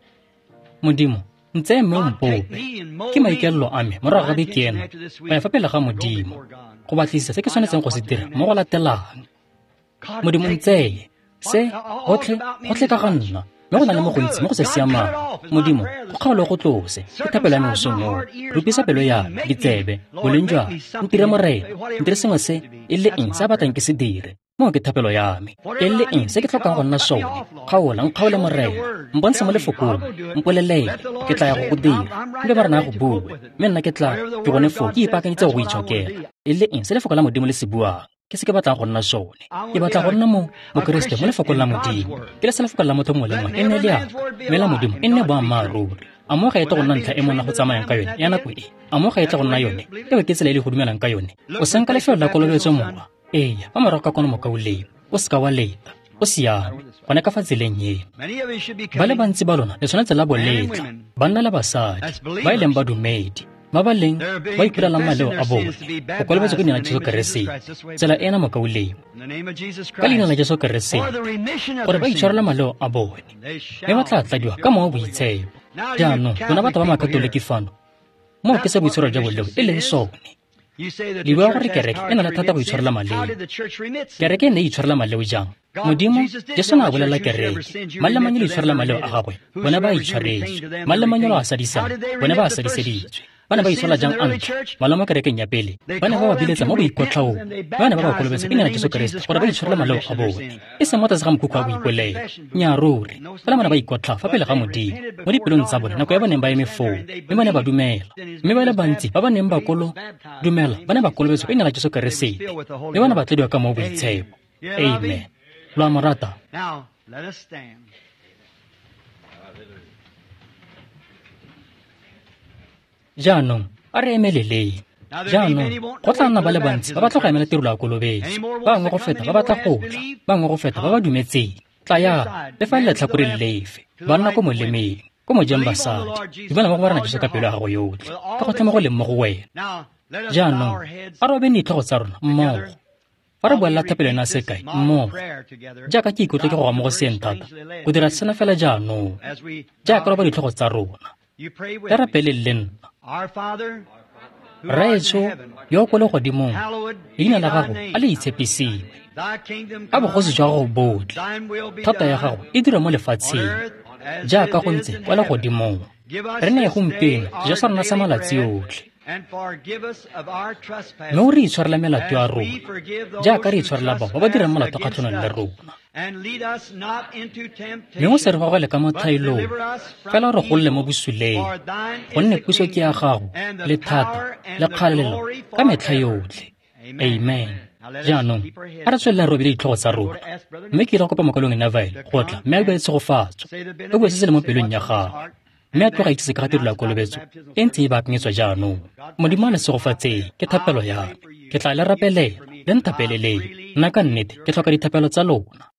Modimo, ntse mme o mpope. Ke maikelelo a me, morago ga beke ena, ba ya fa pele ga modimo. Go batlisisa se ke tshwanetseng go se dira mo go latelang. Modimo ntseye, se, gotlhe, gotlhe ka ga nna. Mme go na le mo gontsi mo go se siamang. Modimo, go kgaolo go tlose, ke thapelo ya me o sengwe. Rupisa pelo ya me, ditsebe, boleng jwa, ntire morena, ntire sengwe se, e le eng se a batlang ke se dire. Mo ke thapelo ya me. E le eng se ke tlhokang go nna sone. Kgaola, nkgaole morena. Mpontshe mo lefokong. Mpolelele. Ke tla ya go go dira. Mpe ba rena go bue. Mme nna ke tla, ke gone foo, ke ipaakanyetsa go itshokela. E le eng se lefoko la modimo le se buang. Ke se ke batlang go nna sone. Ke batla go nna mo Mokeresete mo lefoko la modimo. Ke le se lefoko la motho mongwe le mongwe. E nne le yaka. Mme la modimo, e nne boammaaruri. A mo ga e tla go nna ntlha e mona go tsamayang ka yone ya nako e. A mo ga e tla go nna yone. E ke tsela e le go dumelang ka yone. O senka lefelo la kolobetso mowa. Eya, ba morago ka kono mo ka o leba. O seka wa leta. O siame. Gone ka fa tseleng eno. Ba le bantsi ba lona le tshwanetse la boletla. Banna le basadi. Ba e leng badumedi. Ba ba leng ba ipelalang maleo a bone. Go kolobetsa ke leina la Jesu Keresete. Tsela ena mo ka o leba. Ka leina la Jesu Keresete. Gore ba itshwarela maleo a bone. Mme ba tla tladiwa ka moo boitshepo. Jaanong, bona batho ba makatoliki fano. Mo ke se boitshwaro jwa bolelo e leng sone. Le bua gore kereke e na le thata go itshwarela maleo. Kereke e ne e itshwarela maleo jang? Modimo, Jesu na bolela kereke. Malemanyelo itshwarela maleo a gagwe, bona ba itshwaretswe. Malemanyelo a sadisang, bona ba a sadiseditswe. Bana ba itshwarela jang a ntlha, malao mo kerekeng ya pele. Bana ba ba biletsa mo boikotlhaong. Bana ba ba kolobetsa ke leina la Jesu Keresete gore ba itshwarela maleo a bone. E seng mo tlase ga mokhukhu wa boipolela. Nnyaa ruri, fela bana ba ikotla fa pele ga modimo. Mo dipelong tsa bone, nako ya ba neng ba eme foo, mme ba ne ba dumela. Mme ba le bantsi ba ba neng ba kolo dumela, ba ne ba kolobetswa ke leina la Jesu Keresete. Mme bana ba tladiwa ka moo boitshepo. Amen. Lo a morata. Now, let us stand. Jaanong, a re emeleleng. Jaanong, go tla nna ba le bantsi ba batla go emela tirelo ya kolobetso. Ba bangwe go feta ba batla go tla. Ba bangwe go feta ba ba dumetseng. Tla ya, le fa le tlhakore le lefe. Ba nna ko molemeng. ko mojeng basadi di bona mo go barana Jesu ka pelo ya gago yotlhe ka go tlhama go leng mo go wena jaanong a re obeng ditlhogo tsa rona mmogo fa re boelela thapelo ena sekai mmogo jaaka ke ikutlwe ke go ga mo go seeng thata go dira sena fela jaanong jaaka re ba ditlhogo tsa rona le rapele le nna Raetso yo ko le godimong leina la gago a le itshepisiwe a bogosi jwa gago botlhe thata ya gago e dira mo lefatsheng jaaka go ntse kwa le godimong re ne gompieno ja sa rona sa malatsi otlhe mme o re itshwarela melato ya rona jaaka re itshwarela bao ba ba dirang molato kgatlhanong le rona mme o se re gogele ka mo thaelong fela re golole mo bosuleng gonne puso ke ya gago le thata le kgalelo ka metlha yotlhe amen jaanong a re tswelelang re robile ditlhogo tsa rona mme ke ile go kopa mokalong Navaele go tla mme a buetse go fatswa e bo se le mo pelong ya gago mme a tloga itsise ka ga tirelo ya kolobetso e ntse e baakanyetswa jaanong modimo a le segofatseng ke thapelo yame ke tla le rapelela le nthapeleleng nna ka nnete ke tlhoka dithapelo tsa lona